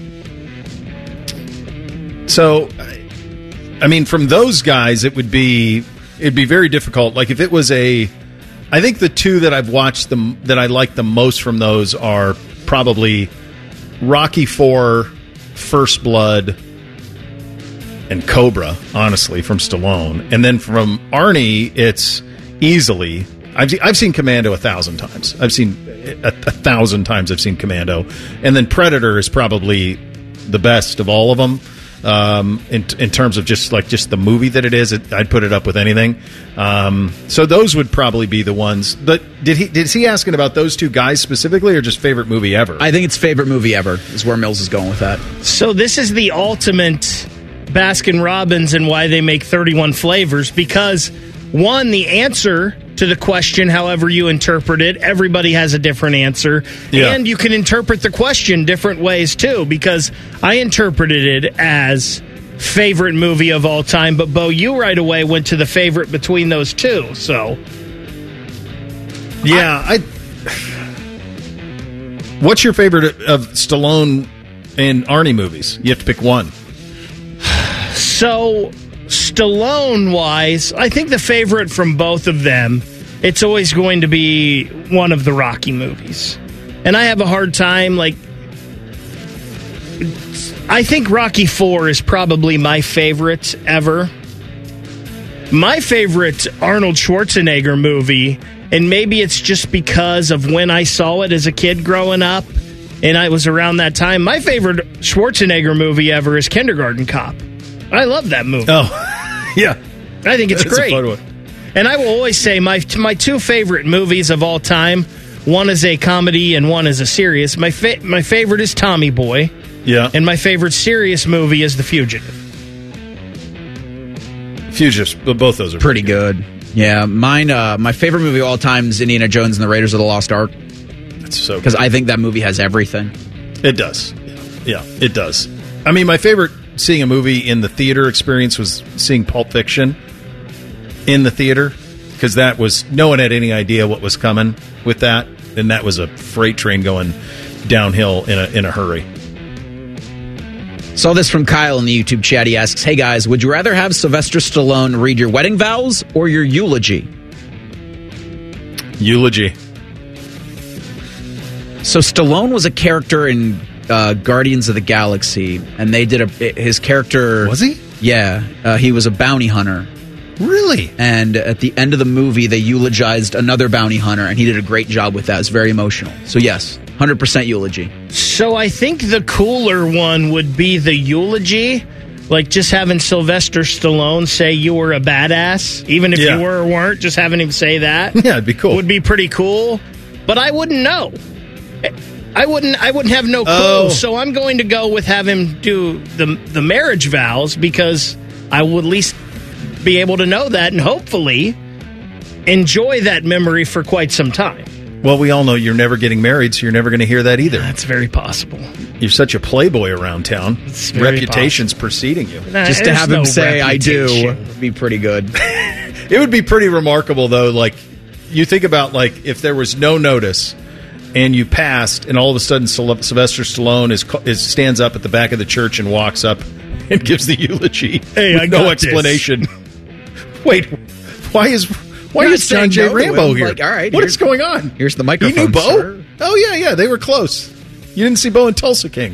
So, I mean, from those guys, it would be... It'd be very difficult. Like if it was a, I think the two that I've watched the that I like the most from those are probably Rocky four, First Blood, and Cobra. Honestly, from Stallone, and then from Arnie, it's easily. I've I've seen Commando a thousand times. I've seen a, a thousand times. I've seen Commando, and then Predator is probably the best of all of them. Um, in in terms of just like just the movie that it is, it, I'd put it up with anything. Um, so those would probably be the ones. But did he did he asking about those two guys specifically, or just favorite movie ever? I think it's favorite movie ever is where Mills is going with that. So this is the ultimate Baskin Robbins and why they make thirty-one flavors, because one, the answer to the question, however you interpret it, everybody has a different answer. Yeah. And you can interpret the question different ways, too, because I interpreted it as favorite movie of all time, but Bo, you right away went to the favorite between those two. So, yeah, I. I what's your favorite of Stallone and Arnie movies? You have to pick one. So, Stallone wise, I think the favorite from both of them, it's always going to be one of the Rocky movies, and I have a hard time like. I think Rocky four is probably my favorite ever. My favorite Arnold Schwarzenegger movie, and maybe it's just because of when I saw it as a kid growing up, and I was around that time, my favorite Schwarzenegger movie ever is Kindergarten Cop. I love that movie. Oh, yeah. I think it's That's great. a fun one. And I will always say my my two favorite movies of all time, one is a comedy and one is a serious. My fa- my favorite is Tommy Boy. Yeah. And my favorite serious movie is The Fugitive. Fugitives, both those are pretty good. Yeah, mine. Uh, my favorite movie of all time is Indiana Jones and the Raiders of the Lost Ark. That's so because I think that movie has everything. It does. Yeah, it does. I mean, my favorite seeing a movie in the theater experience was seeing Pulp Fiction in the theater, because that was no one had any idea what was coming with that, and that was a freight train going downhill in a in a hurry. Saw this from Kyle in the YouTube chat. He asks, hey guys, would you rather have Sylvester Stallone read your wedding vows or your eulogy? Eulogy. So Stallone was a character in uh, Guardians of the Galaxy, and they did a his character... Was he? Yeah. Uh, he was a bounty hunter. Really? And at the end of the movie, they eulogized another bounty hunter, and he did a great job with that. It was very emotional. So yes, one hundred percent eulogy. So I think the cooler one would be the eulogy, like just having Sylvester Stallone say you were a badass, even if Yeah. you were or weren't, just having him say that. Yeah, it'd be cool. Would be pretty cool, but I wouldn't know. I wouldn't. I wouldn't have no clue. Oh. So I'm going to go with have him do the the marriage vows, because I will at least be able to know that and hopefully enjoy that memory for quite some time. Well, we all know you're never getting married, so you're never going to hear that either. That's very possible. You're such a playboy around town. very Reputation's preceding you. Nah, Just to there's have him no say, I do, reputation. would be pretty good. It would be pretty remarkable, though. Like, you think about, like, if there was no notice and you passed, and all of a sudden Syl- Sylvester Stallone is, is stands up at the back of the church and walks up and gives the eulogy Hey, with I no got explanation. Wait, why is why Not is John saying J. no to Rambo him, here? like, all right, what here's- is going on? Here's the You microphone, knew Bo? sir. Oh yeah, yeah, they were close. You didn't see Bo in Tulsa King.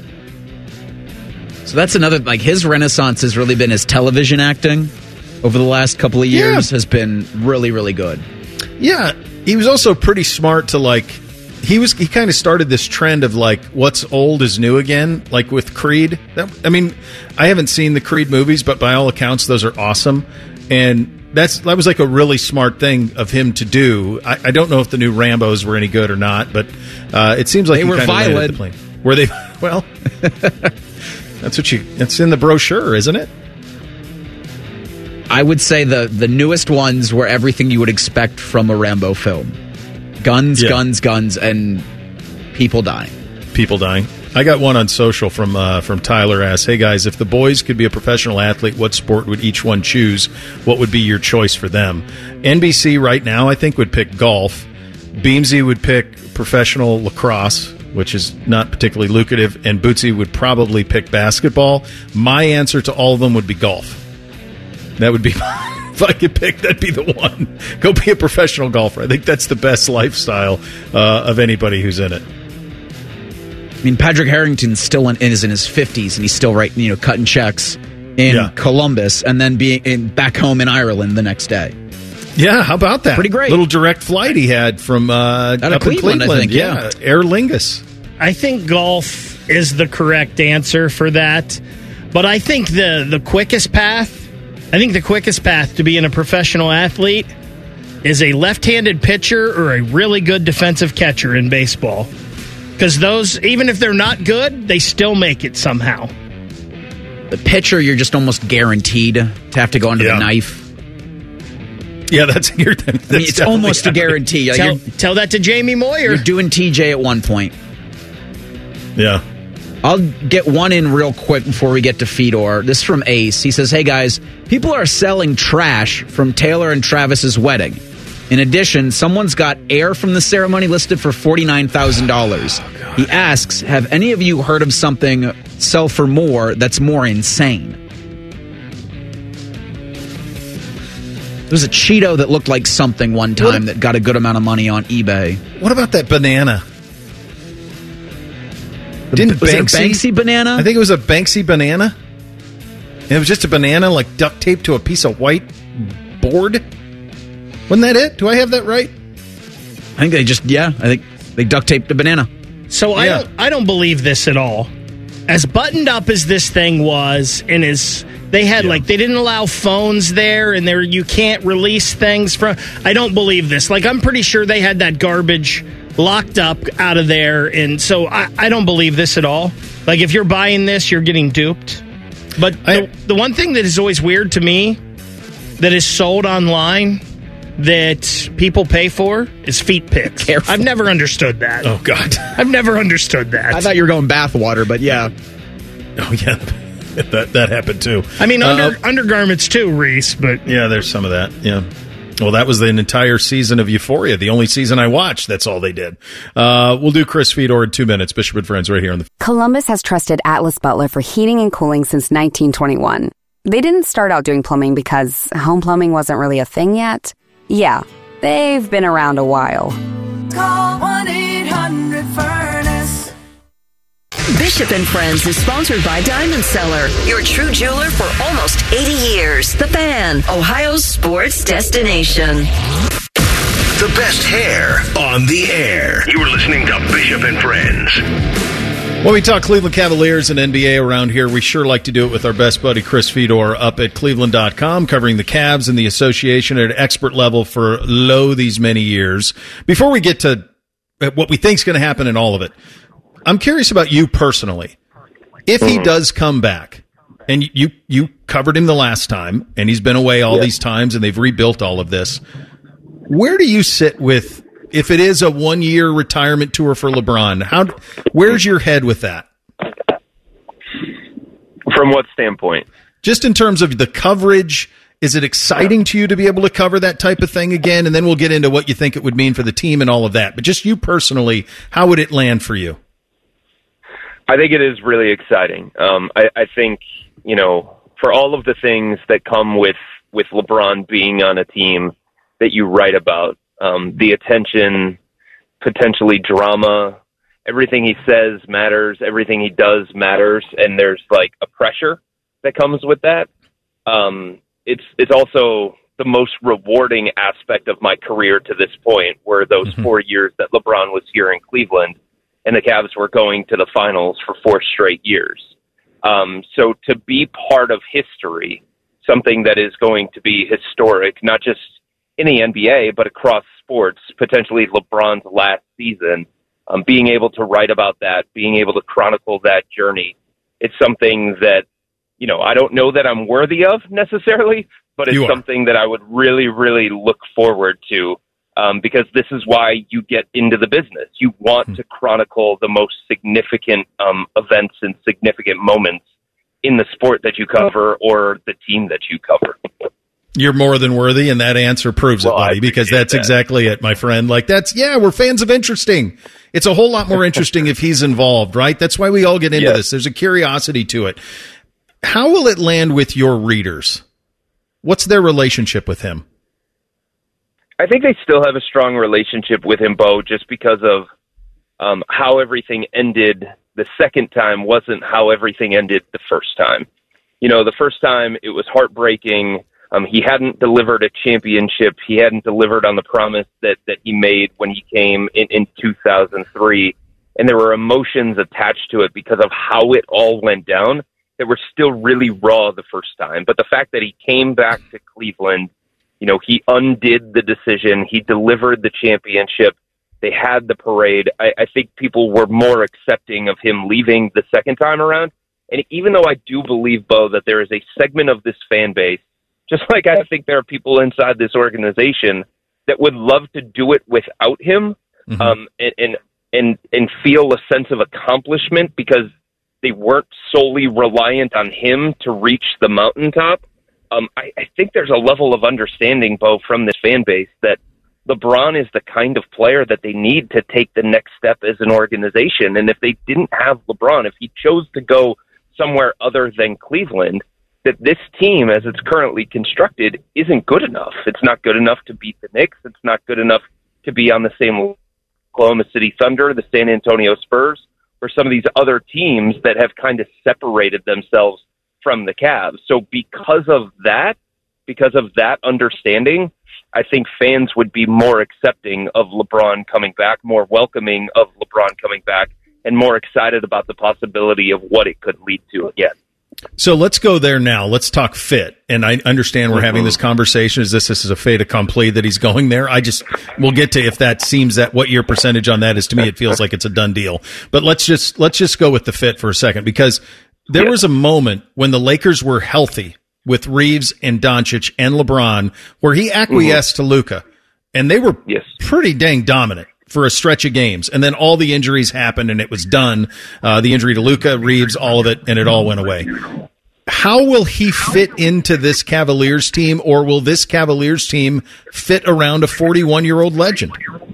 So that's another, like, his renaissance has really been his television acting over the last couple of years Yeah. has been really, really good. Yeah, he was also pretty smart to, like, he was he kind of started this trend of, like, what's old is new again, like with Creed. That, I mean, I haven't seen the Creed movies, but by all accounts, those are awesome. And that's that was like a really smart thing of him to do. I, I don't know if the new Rambos were any good or not, but uh, it seems like They he were kinda landed violent. the plane. Were they? Well, that's what you. That's in the brochure, isn't it? I would say the the newest ones were everything you would expect from a Rambo film. Guns, Yeah. guns, guns, and people dying. People dying. I got one on social from uh, from Tyler asks, hey guys, if the boys could be a professional athlete, what sport would each one choose? What would be your choice for them? N B C right now, I think, would pick golf. Beamsy would pick professional lacrosse, which is not particularly lucrative, and Bootsy would probably pick basketball. My answer to all of them would be golf. That would be, if I could pick, that'd be the one. Go be a professional golfer. I think that's the best lifestyle uh, of anybody who's in it. I mean, Patrick Harrington still in, is in his fifties, and he's still writing, you know, cutting checks in Yeah. Columbus, and then being in, back home in Ireland the next day. Yeah, how about that? Pretty great. Little direct flight he had from uh, Out of up Cleveland, in I Cleveland. think, yeah. Aer Lingus. I think golf is the correct answer for that. But I think the, the quickest path, I think the quickest path to being a professional athlete is a left-handed pitcher or a really good defensive catcher in baseball. Because those, even if they're not good, they still make it somehow. The pitcher, you're just almost guaranteed to have to go under Yeah. the knife. Yeah, that's your. That's I mean, it's almost a guarantee. Like, Tell, you're, tell that to Jamie Moyer. you're doing T J at one point. Yeah. I'll get one in real quick before we get to Fedor. This is from Ace. He says, hey guys, people are selling trash from Taylor and Travis's wedding. In addition, someone's got air from the ceremony listed for forty-nine thousand dollars. Oh, he asks, have any of you heard of something sell for more that's more insane? There was a Cheeto that looked like something one time what? that got a good amount of money on eBay. What about that banana? Didn't was Banksy, it a Banksy banana? I think it was a Banksy banana. And it was just a banana, like duct taped to a piece of white board. Wasn't that it? Do I have that right? I think they just, yeah, I think they duct taped a banana. So I yeah. don't, I don't believe this at all. As buttoned up as this thing was, and as they had yeah. like they didn't allow phones there, and there you can't release things from. I don't believe this. Like I'm pretty sure they had that garbage locked up out of there, and so I, I don't believe this at all. Like if you're buying this, you're getting duped. But I, the, the one thing that is always weird to me that is sold online that people pay for is feet pics. Careful. I've never understood that. Oh, God. I've never understood that. I thought you were going bathwater, but yeah. Oh, yeah. that that happened, too. I mean, under, uh, undergarments, too, Reese, but... Yeah, there's some of that, yeah. Well, that was the entire season of Euphoria, the only season I watched. That's all they did. Uh, we'll do Chris Fedor in two minutes. Bishop and Friends right here on the... Columbus has trusted Atlas Butler for heating and cooling since nineteen twenty-one. They didn't start out doing plumbing because home plumbing wasn't really a thing yet. Yeah, they've been around a while. Call one eight hundred furnace. Bishop and Friends is sponsored by Diamond Seller, your true jeweler for almost eighty years. The Fan, Ohio's sports destination. The best hair on the air. You're listening to Bishop and Friends. When we talk Cleveland Cavaliers and N B A around here, we sure like to do it with our best buddy Chris Fedor up at Cleveland dot com, covering the Cavs and the association at an expert level for lo these many years. Before we get to what we think is going to happen in all of it, I'm curious about you personally. If he does come back, and you you covered him the last time, and he's been away all yeah. these times, and they've rebuilt all of this, where do you sit with, if it is a one-year retirement tour for LeBron, how where's your head with that? From what standpoint? Just in terms of the coverage, is it exciting to you to be able to cover that type of thing again? And then we'll get into what you think it would mean for the team and all of that. But just you personally, how would it land for you? I think it is really exciting. Um, I, I think, you know, for all of the things that come with, with LeBron being on a team that you write about, um, the attention, potentially drama, everything he says matters, everything he does matters, and there's like a pressure that comes with that. Um, it's it's also the most rewarding aspect of my career to this point, were those mm-hmm. four years that LeBron was here in Cleveland, and the Cavs were going to the finals for four straight years. Um, so to be part of history, something that is going to be historic, not just in the N B A, but across sports, potentially LeBron's last season, um, being able to write about that, being able to chronicle that journey, it's something that, you know, I don't know that I'm worthy of necessarily, but it's something that I would really, really look forward to. Um, because this is why you get into the business. You want to chronicle the most significant um, events and significant moments in the sport that you cover or the team that you cover. You're more than worthy, and that answer proves well, it, buddy, because that's that. exactly it, my friend. Like, that's, yeah, we're fans of interesting. It's a whole lot more interesting if he's involved, right? That's why we all get into yes. this. There's a curiosity to it. How will it land with your readers? What's their relationship with him? I think they still have a strong relationship with him, Bo, just because of um, how everything ended the second time wasn't how everything ended the first time. You know, the first time it was heartbreaking. Um, he hadn't delivered a championship. He hadn't delivered on the promise that, that he made when he came in, in two thousand three. And there were emotions attached to it because of how it all went down that were still really raw the first time. But the fact that he came back to Cleveland, you know, he undid the decision. He delivered the championship. They had the parade. I, I think people were more accepting of him leaving the second time around. And even though I do believe, Bo, that there is a segment of this fan base, just like I think there are people inside this organization that would love to do it without him, mm-hmm. um, and, and and and feel a sense of accomplishment because they weren't solely reliant on him to reach the mountaintop. Um, I, I think there's a level of understanding, Bo, from this fan base that LeBron is the kind of player that they need to take the next step as an organization. And if they didn't have LeBron, if he chose to go somewhere other than Cleveland, that this team, as it's currently constructed, isn't good enough. It's not good enough to beat the Knicks. It's not good enough to be on the same Oklahoma City Thunder, the San Antonio Spurs, or some of these other teams that have kind of separated themselves from the Cavs. So because of that, because of that understanding, I think fans would be more accepting of LeBron coming back, more welcoming of LeBron coming back, and more excited about the possibility of what it could lead to again. So let's go there now. Let's talk fit. And I understand we're mm-hmm. having this conversation. Is this this is a fait accompli that he's going there? I just we'll get to if that seems that what your percentage on that is. To me, it feels like it's a done deal. But let's just let's just go with the fit for a second, because there yeah. was a moment when the Lakers were healthy with Reeves and Doncic and LeBron where he acquiesced mm-hmm. to Luka, and they were yes. pretty dang dominant for a stretch of games. And then all the injuries happened and it was done. Uh, the injury to Luka, Reeves, all of it, and it all went away. How will he fit into this Cavaliers team, or will this Cavaliers team fit around a forty-one-year-old legend?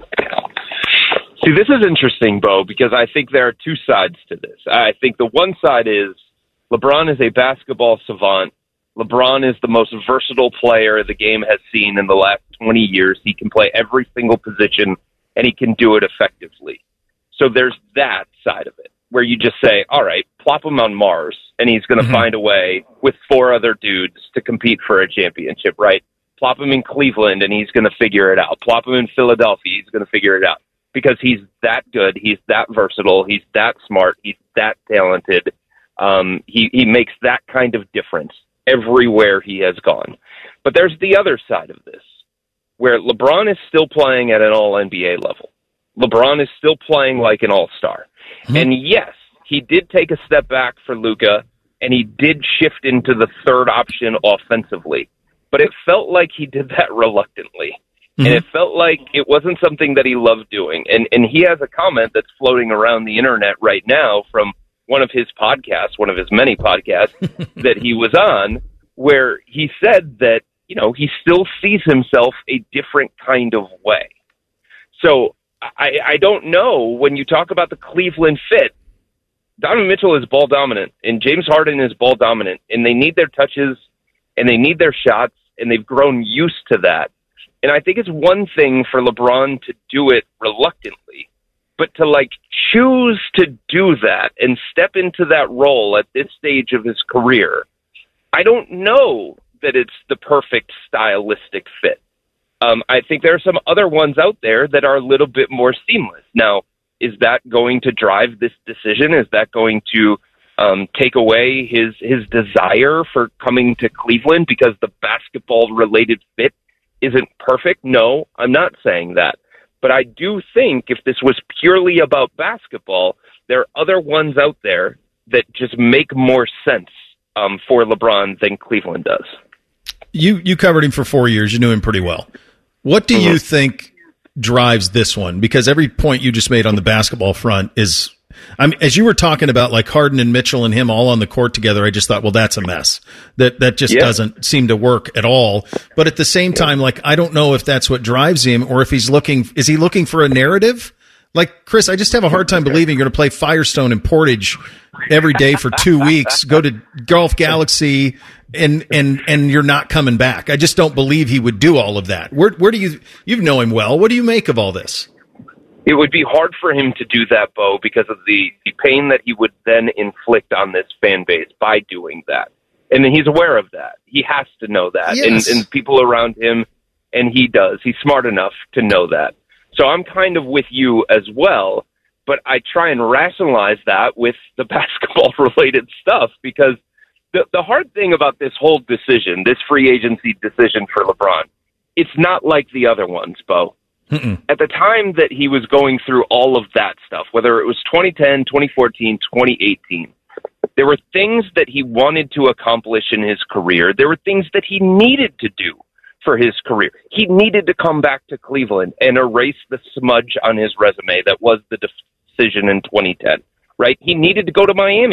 See, this is interesting, Bo, because I think there are two sides to this. I think the one side is LeBron is a basketball savant. LeBron is the most versatile player the game has seen in the last twenty years. He can play every single position, and he can do it effectively. So there's that side of it, where you just say, all right, plop him on Mars, and he's going to mm-hmm. find a way with four other dudes to compete for a championship, right? Plop him in Cleveland, and he's going to figure it out. Plop him in Philadelphia, he's going to figure it out. Because he's that good, he's that versatile, he's that smart, he's that talented. Um, he, he makes that kind of difference everywhere he has gone. But there's the other side of this, where LeBron is still playing at an all N B A level. LeBron is still playing like an all-star. Mm-hmm. And yes, he did take a step back for Luka, and he did shift into the third option offensively. But it felt like he did that reluctantly. Mm-hmm. And it felt like it wasn't something that he loved doing. And and he has a comment that's floating around the internet right now from one of his podcasts, one of his many podcasts that he was on, where he said that, you know, he still sees himself a different kind of way. So I, I don't know, when you talk about the Cleveland fit, Donovan Mitchell is ball dominant and James Harden is ball dominant, and they need their touches and they need their shots, and they've grown used to that. And I think it's one thing for LeBron to do it reluctantly, but to like choose to do that and step into that role at this stage of his career, I don't know that it's the perfect stylistic fit. Um, I think there are some other ones out there that are a little bit more seamless. Now, is that going to drive this decision? Is that going to um, take away his his desire for coming to Cleveland because the basketball-related fit isn't perfect? No, I'm not saying that. But I do think if this was purely about basketball, there are other ones out there that just make more sense um, for LeBron than Cleveland does. You you covered him for four years. You knew him pretty well. What do mm-hmm. you think drives this one? Because every point you just made on the basketball front is, I mean, as you were talking about like Harden and Mitchell and him all on the court together, I just thought, well, that's a mess. That that just yeah. doesn't seem to work at all. But at the same time, like, I don't know if that's what drives him, or if he's looking, is he looking for a narrative? Like, Chris, I just have a hard time believing you're going to play Firestone and Portage every day for two weeks, go to Golf Galaxy, and and and you're not coming back. I just don't believe he would do all of that. Where where do you you know him well? What do you make of all this? It would be hard for him to do that, Bo, because of the, the pain that he would then inflict on this fan base by doing that. And he's aware of that. He has to know that. Yes. And, and people around him, and he does. He's smart enough to know that. So I'm kind of with you as well, but I try and rationalize that with the basketball-related stuff, because the, the hard thing about this whole decision, this free agency decision for LeBron, it's not like the other ones, Bo. Mm-mm. At the time that he was going through all of that stuff, whether it was twenty ten, twenty fourteen, twenty eighteen, there were things that he wanted to accomplish in his career. There were things that he needed to do for his career. He needed to come back to Cleveland and erase the smudge on his resume that was the decision in twenty ten, right? He needed to go to Miami.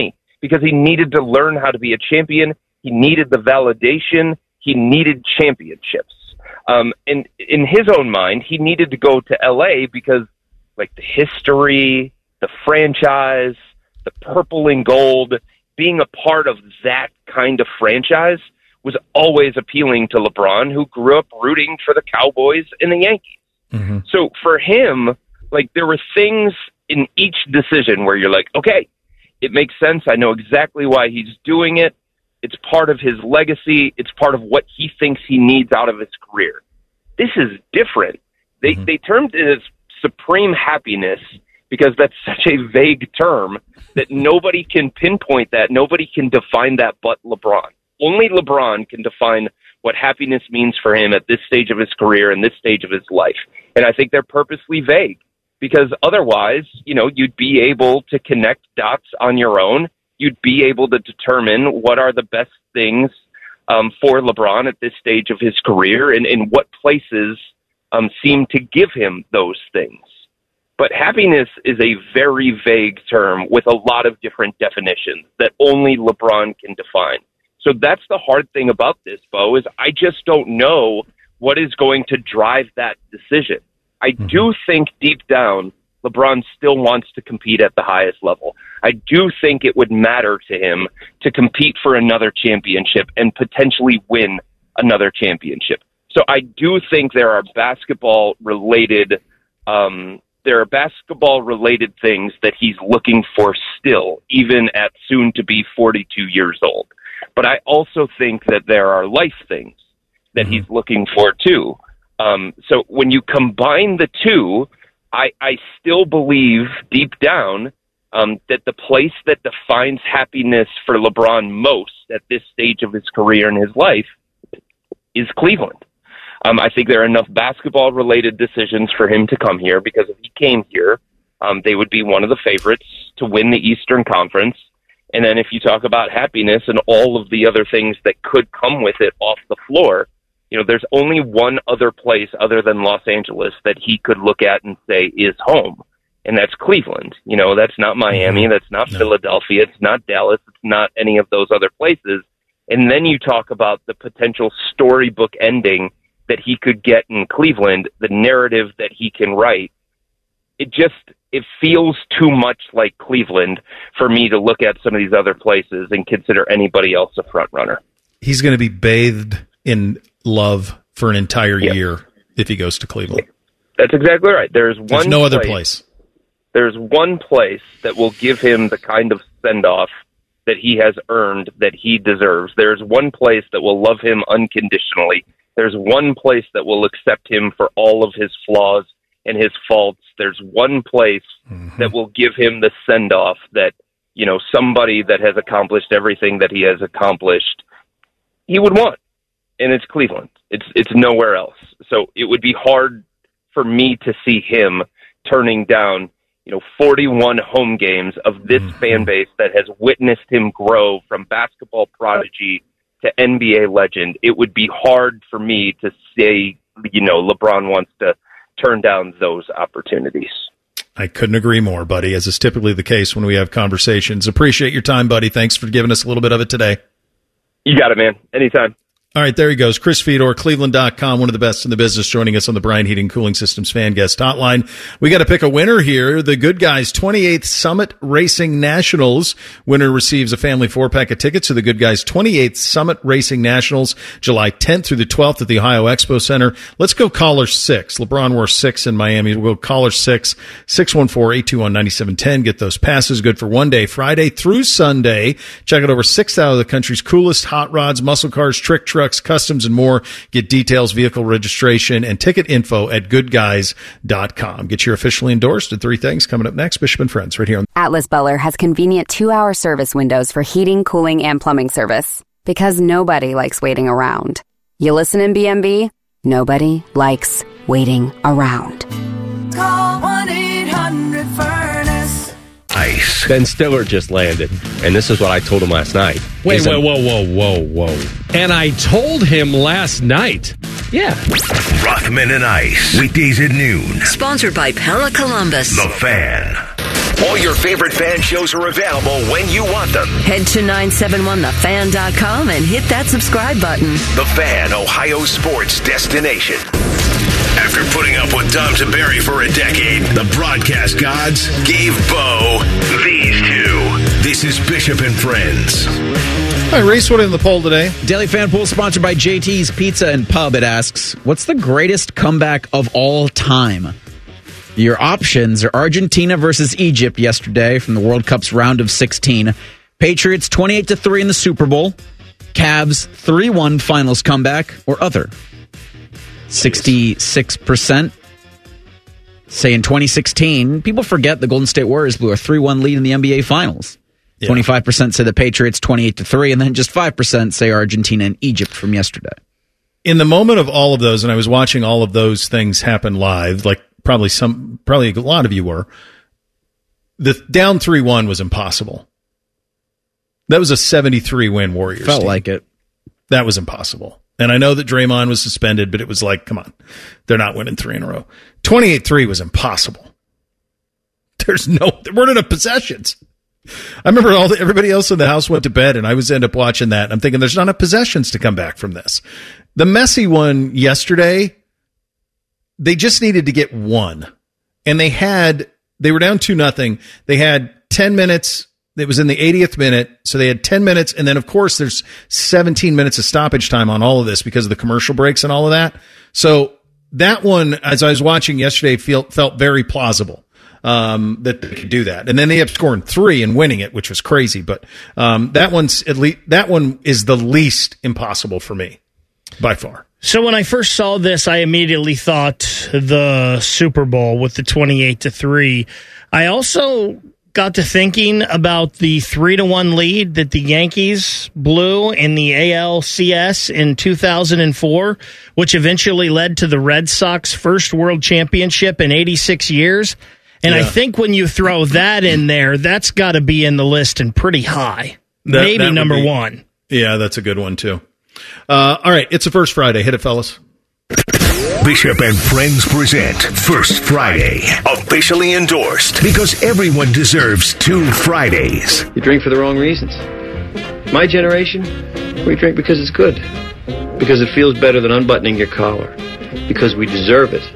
because he needed to learn how to be a champion. He needed the validation. He needed championships. Um, and in his own mind, he needed to go to L A because, like, the history, the franchise, the purple and gold, being a part of that kind of franchise was always appealing to LeBron, who grew up rooting for the Cowboys and the Yankees. Mm-hmm. So for him, like, there were things in each decision where you're like, okay, it makes sense. I know exactly why he's doing it. It's part of his legacy. It's part of what he thinks he needs out of his career. This is different. They mm-hmm. they termed it as supreme happiness because that's such a vague term that nobody can pinpoint that. Nobody can define that but LeBron. Only LeBron can define what happiness means for him at this stage of his career and this stage of his life. And I think they're purposely vague because otherwise, you know, you'd be able to connect dots on your own. You'd be able to determine what are the best things um, for LeBron at this stage of his career and, and what places um, seem to give him those things. But happiness is a very vague term with a lot of different definitions that only LeBron can define. So that's the hard thing about this, Bo, is I just don't know what is going to drive that decision. I mm-hmm. do think deep down, LeBron still wants to compete at the highest level. I do think it would matter to him to compete for another championship and potentially win another championship. So I do think there are basketball-related um, there are basketball-related things that he's looking for still, even at soon-to-be forty-two years old. But I also think that there are life things that mm-hmm. he's looking for, too. Um, so when you combine the two, I, I still believe deep down um, that the place that defines happiness for LeBron most at this stage of his career and his life is Cleveland. Um, I think there are enough basketball-related decisions for him to come here because if he came here, um, they would be one of the favorites to win the Eastern Conference. And then if you talk about happiness and all of the other things that could come with it off the floor, you know, there's only one other place other than Los Angeles that he could look at and say is home, and that's Cleveland. You know, that's not Miami, that's not no. Philadelphia, it's not Dallas, it's not any of those other places. And then you talk about the potential storybook ending that he could get in Cleveland, the narrative that he can write. It just, it feels too much like Cleveland for me to look at some of these other places and consider anybody else a front runner. He's going to be bathed in love for an entire yep. year if he goes to Cleveland. That's exactly right. There's one There's no place, other place. There's one place that will give him the kind of send-off that he has earned, that he deserves. There's one place that will love him unconditionally. There's one place that will accept him for all of his flaws and his faults. There's one place mm-hmm. that will give him the send-off that, you know, somebody that has accomplished everything that he has accomplished, he would want. And it's Cleveland. It's it's nowhere else. So it would be hard for me to see him turning down, you know, forty-one home games of this mm-hmm. fan base that has witnessed him grow from basketball prodigy to N B A legend. It would be hard for me to say, you know, LeBron wants to turn down those opportunities. I couldn't agree more, buddy, as is typically the case when we have conversations. Appreciate your time, buddy. Thanks for giving us a little bit of it today. You got it, man. Anytime. All right, there he goes. Chris Fedor, Cleveland dot com, one of the best in the business, joining us on the Bryant Heating Cooling Systems Fan Guest Hotline. We got to pick a winner here. The Good Guys twenty-eighth Summit Racing Nationals. Winner receives a family four-pack of tickets to the Good Guys twenty-eighth Summit Racing Nationals, July tenth through the twelfth at the Ohio Expo Center. Let's go caller six. LeBron wore six in Miami. We'll go caller six, six one four, eight two one, nine seven one zero. Get those passes. Good for one day, Friday through Sunday. Check out over six out of the country's coolest hot rods, muscle cars, trick trucks, customs, and more. Get details, vehicle registration, and ticket info at good guys dot com. Get your officially endorsed at three things coming up next. Bishop and Friends right here on Atlas Beller has convenient two-hour service windows for heating, cooling, and plumbing service because nobody likes waiting around. You listen in B M B? Nobody likes waiting around. Call one eight hundred furnace. Ice. Ben Stiller just landed, and this is what I told him last night. Wait, He's whoa, a- whoa, whoa, whoa, whoa. And I told him last night. Yeah. Rothman and Ice. Weekdays at noon. Sponsored by Pella Columbus. The Fan. All your favorite fan shows are available when you want them. Head to nine seven one the fan dot com and hit that subscribe button. The Fan, Ohio sports destination. After putting up with Dom Tiberi for a decade, the broadcast gods gave Bo these two. This is Bishop and Friends. All right, Reese, what in the poll today? Daily Fan Pool sponsored by J T's Pizza and Pub. It asks, what's the greatest comeback of all time? Your options are Argentina versus Egypt yesterday from the World Cup's round of sixteen. Patriots twenty-eight to three in the Super Bowl. Cavs three one finals comeback, or other. sixty-six percent say in twenty sixteen, people forget the Golden State Warriors blew a three one lead in the N B A Finals. Yeah. twenty-five percent say the Patriots twenty-eight to three, and then just five percent say Argentina and Egypt from yesterday. In the moment of all of those, and I was watching all of those things happen live, like probably some, probably a lot of you were, the down three one was impossible. That was a seventy-three win Warriors Felt team. like it. That was impossible. And I know that Draymond was suspended, but it was like, come on, they're not winning three in a row. twenty-eight three was impossible. There's no, there weren't enough possessions. I remember all the, everybody else in the house went to bed, and I was end up watching that. And I'm thinking, there's not enough possessions to come back from this. The messy one yesterday, they just needed to get one, and they had, they were down two nothing. They had ten minutes. It was in the eightieth minute, so they had ten minutes, and then, of course, there's seventeen minutes of stoppage time on all of this because of the commercial breaks and all of that. So that one, as I was watching yesterday, feel, felt very plausible um, that they could do that. And then they ended up scoring three and winning it, which was crazy. But um, that one's at least that one is the least impossible for me by far. So when I first saw this, I immediately thought the Super Bowl with the twenty-eight to three. I also got to thinking about the three to one lead that the Yankees blew in the A L C S in two thousand four, which eventually led to the Red Sox first world championship in eighty-six years. And yeah. I think when you throw that in there, that's got to be in the list and pretty high. That, Maybe that number be, one. Yeah, that's a good one too. Uh, all right, it's a First Friday. Hit it, fellas. Bishop and Friends present First Friday, officially endorsed because everyone deserves two Fridays. You drink for the wrong reasons. My generation, we drink because it's good, because it feels better than unbuttoning your collar, because we deserve it.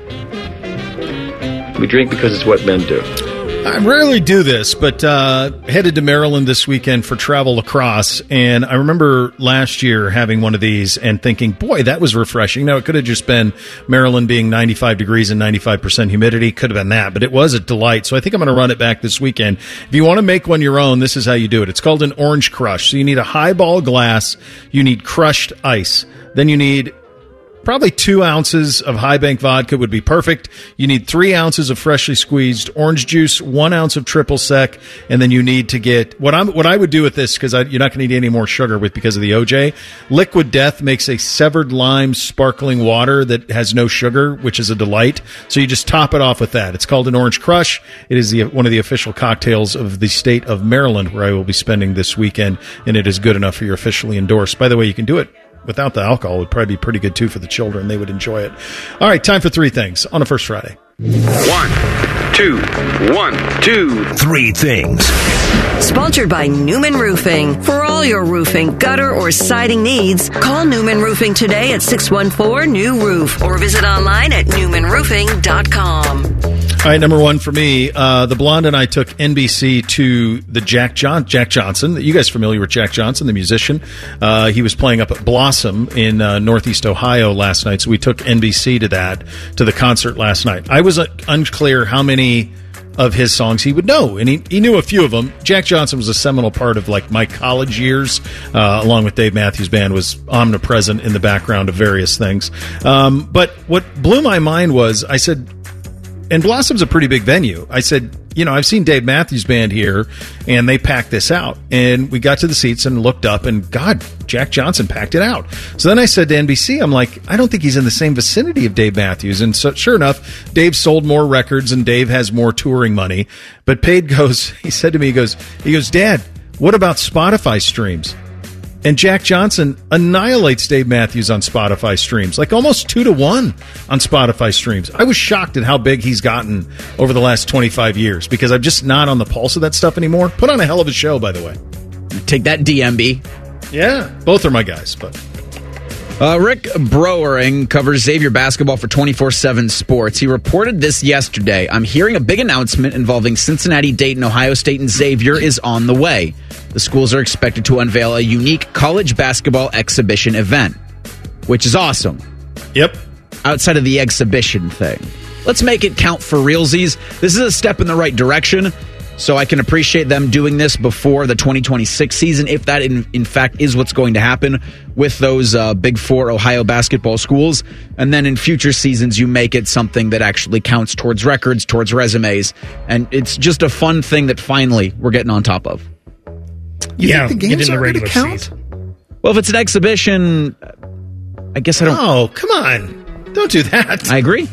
We drink because it's what men do. I rarely do this, but uh, headed to Maryland this weekend for travel lacrosse, and I remember last year having one of these and thinking, boy, that was refreshing. Now, it could have just been Maryland being ninety-five degrees and ninety-five percent humidity. Could have been that, but it was a delight, so I think I'm going to run it back this weekend. If you want to make one your own, this is how you do it. It's called an orange crush. So you need a highball glass, you need crushed ice, then you need probably two ounces of High Bank vodka would be perfect. You need three ounces of freshly squeezed orange juice, one ounce of triple sec, and then you need to get what I'm what I would do with this, because you're not going to need any more sugar with because of the O J. Liquid Death makes a severed lime sparkling water that has no sugar, which is a delight. So you just top it off with that. It's called an Orange Crush. It is the, one of the official cocktails of the state of Maryland, where I will be spending this weekend, and it is good enough for your officially endorsed. By the way, you can do it without the alcohol. It would probably be pretty good, too, for the children. They would enjoy it. All right, time for three things on a First Friday. One, two, one, two, three things. Sponsored by Newman Roofing. For all your roofing, gutter, or siding needs, call Newman Roofing today at six one four, N E W roof or visit online at newman roofing dot com. All right, number one for me, uh, the Blonde and I took N B C to the Jack John Jack Johnson. You guys familiar with Jack Johnson, the musician? Uh, he was playing up at Blossom in uh, Northeast Ohio last night, so we took N B C to that, to the concert last night. I was uh, unclear how many of his songs he would know, and he, he knew a few of them. Jack Johnson was a seminal part of like my college years, uh, along with Dave Matthews Band, was omnipresent in the background of various things. Um, but what blew my mind was, I said, and Blossom's a pretty big venue. I said, you know, I've seen Dave Matthews Band here, and they packed this out. And we got to the seats and looked up, and God, Jack Johnson packed it out. So then I said to N B C, I'm like, I don't think he's in the same vicinity of Dave Matthews. And so, sure enough, Dave sold more records, and Dave has more touring money. But Pade goes, he said to me, he goes, he goes, Dad, what about Spotify streams? And Jack Johnson annihilates Dave Matthews on Spotify streams, like almost two to one on Spotify streams. I was shocked at how big he's gotten over the last twenty-five years because I'm just not on the pulse of that stuff anymore. Put on a hell of a show, by the way. Take that, D M B. Yeah, both are my guys, but... Uh, Rick Broering covers Xavier basketball for twenty-four seven Sports. He reported this yesterday. I'm hearing a big announcement involving Cincinnati, Dayton, Ohio State, and Xavier is on the way. The schools are expected to unveil a unique college basketball exhibition event, which is awesome. Yep. Outside of the exhibition thing. Let's make it count for realsies. This is a step in the right direction. So I can appreciate them doing this before the twenty twenty-six season, if that in, in fact is what's going to happen with those uh, Big Four Ohio basketball schools. And then in future seasons, you make it something that actually counts towards records, towards resumes. And it's just a fun thing that finally we're getting on top of. You yeah, think the games are going to count? Season. Well, if it's an exhibition, I guess I don't... Oh, come on. Don't do that. I agree.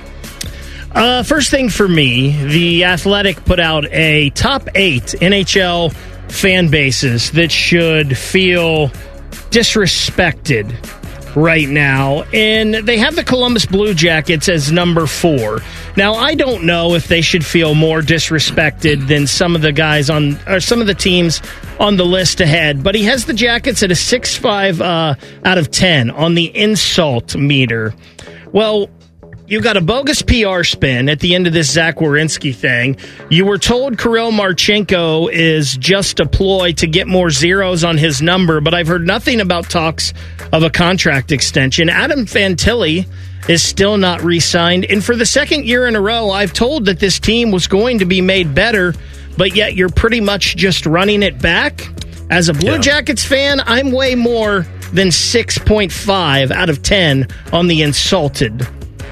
Uh, first thing for me, The Athletic put out a top eight N H L fan bases that should feel disrespected right now, and they have the Columbus Blue Jackets as number four. Now, I don't know if they should feel more disrespected than some of the guys on, or some of the teams on the list ahead, but he has the Jackets at a six point five uh, out of ten on the insult meter. Well, you got a bogus P R spin at the end of this Zach Werenski thing. You were told Kirill Marchenko is just a ploy to get more zeros on his number, but I've heard nothing about talks of a contract extension. Adam Fantilli is still not re-signed, and for the second year in a row, I've told that this team was going to be made better, but yet you're pretty much just running it back. As a Blue yeah. Jackets fan, I'm way more than six point five out of ten on the insulted.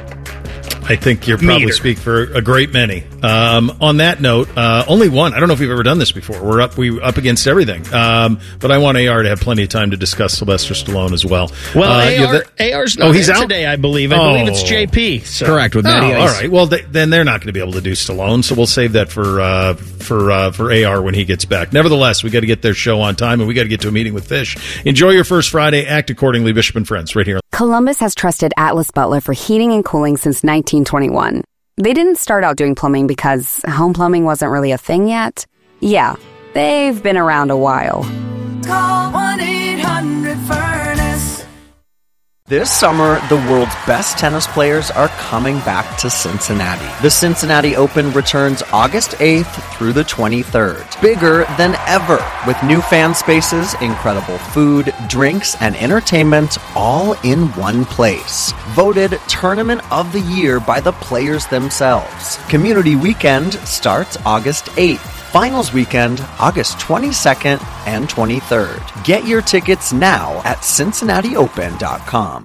I think you're probably meter. speak for a great many. Um, on that note, uh, only one. I don't know if we've ever done this before. We're up, we up against everything. Um, but I want A R to have plenty of time to discuss Sylvester Stallone as well. Well, uh, A R, the, A R's not oh, he's in out today, I believe. I oh. believe it's J P. So. Correct, with Matty oh, Ice. All right. Well, they, then they're not going to be able to do Stallone, so we'll save that for uh, for uh, for A R when he gets back. Nevertheless, we got to get their show on time, and we got to get to a meeting with Fish. Enjoy your first Friday. Act accordingly, Bishop and Friends, right here. Columbus has trusted Atlas Butler for heating and cooling since nineteen twenty-one. They didn't start out doing plumbing because home plumbing wasn't really a thing yet. Yeah, they've been around a while. Call one eight hundred furnace. This summer, the world's best tennis players are coming back to Cincinnati. The Cincinnati Open returns August eighth through the twenty-third. Bigger than ever, with new fan spaces, incredible food, drinks, and entertainment all in one place. Voted Tournament of the Year by the players themselves. Community Weekend starts August eighth. Finals Weekend, August twenty-second and twenty-third. Get your tickets now at cincinnati open dot com.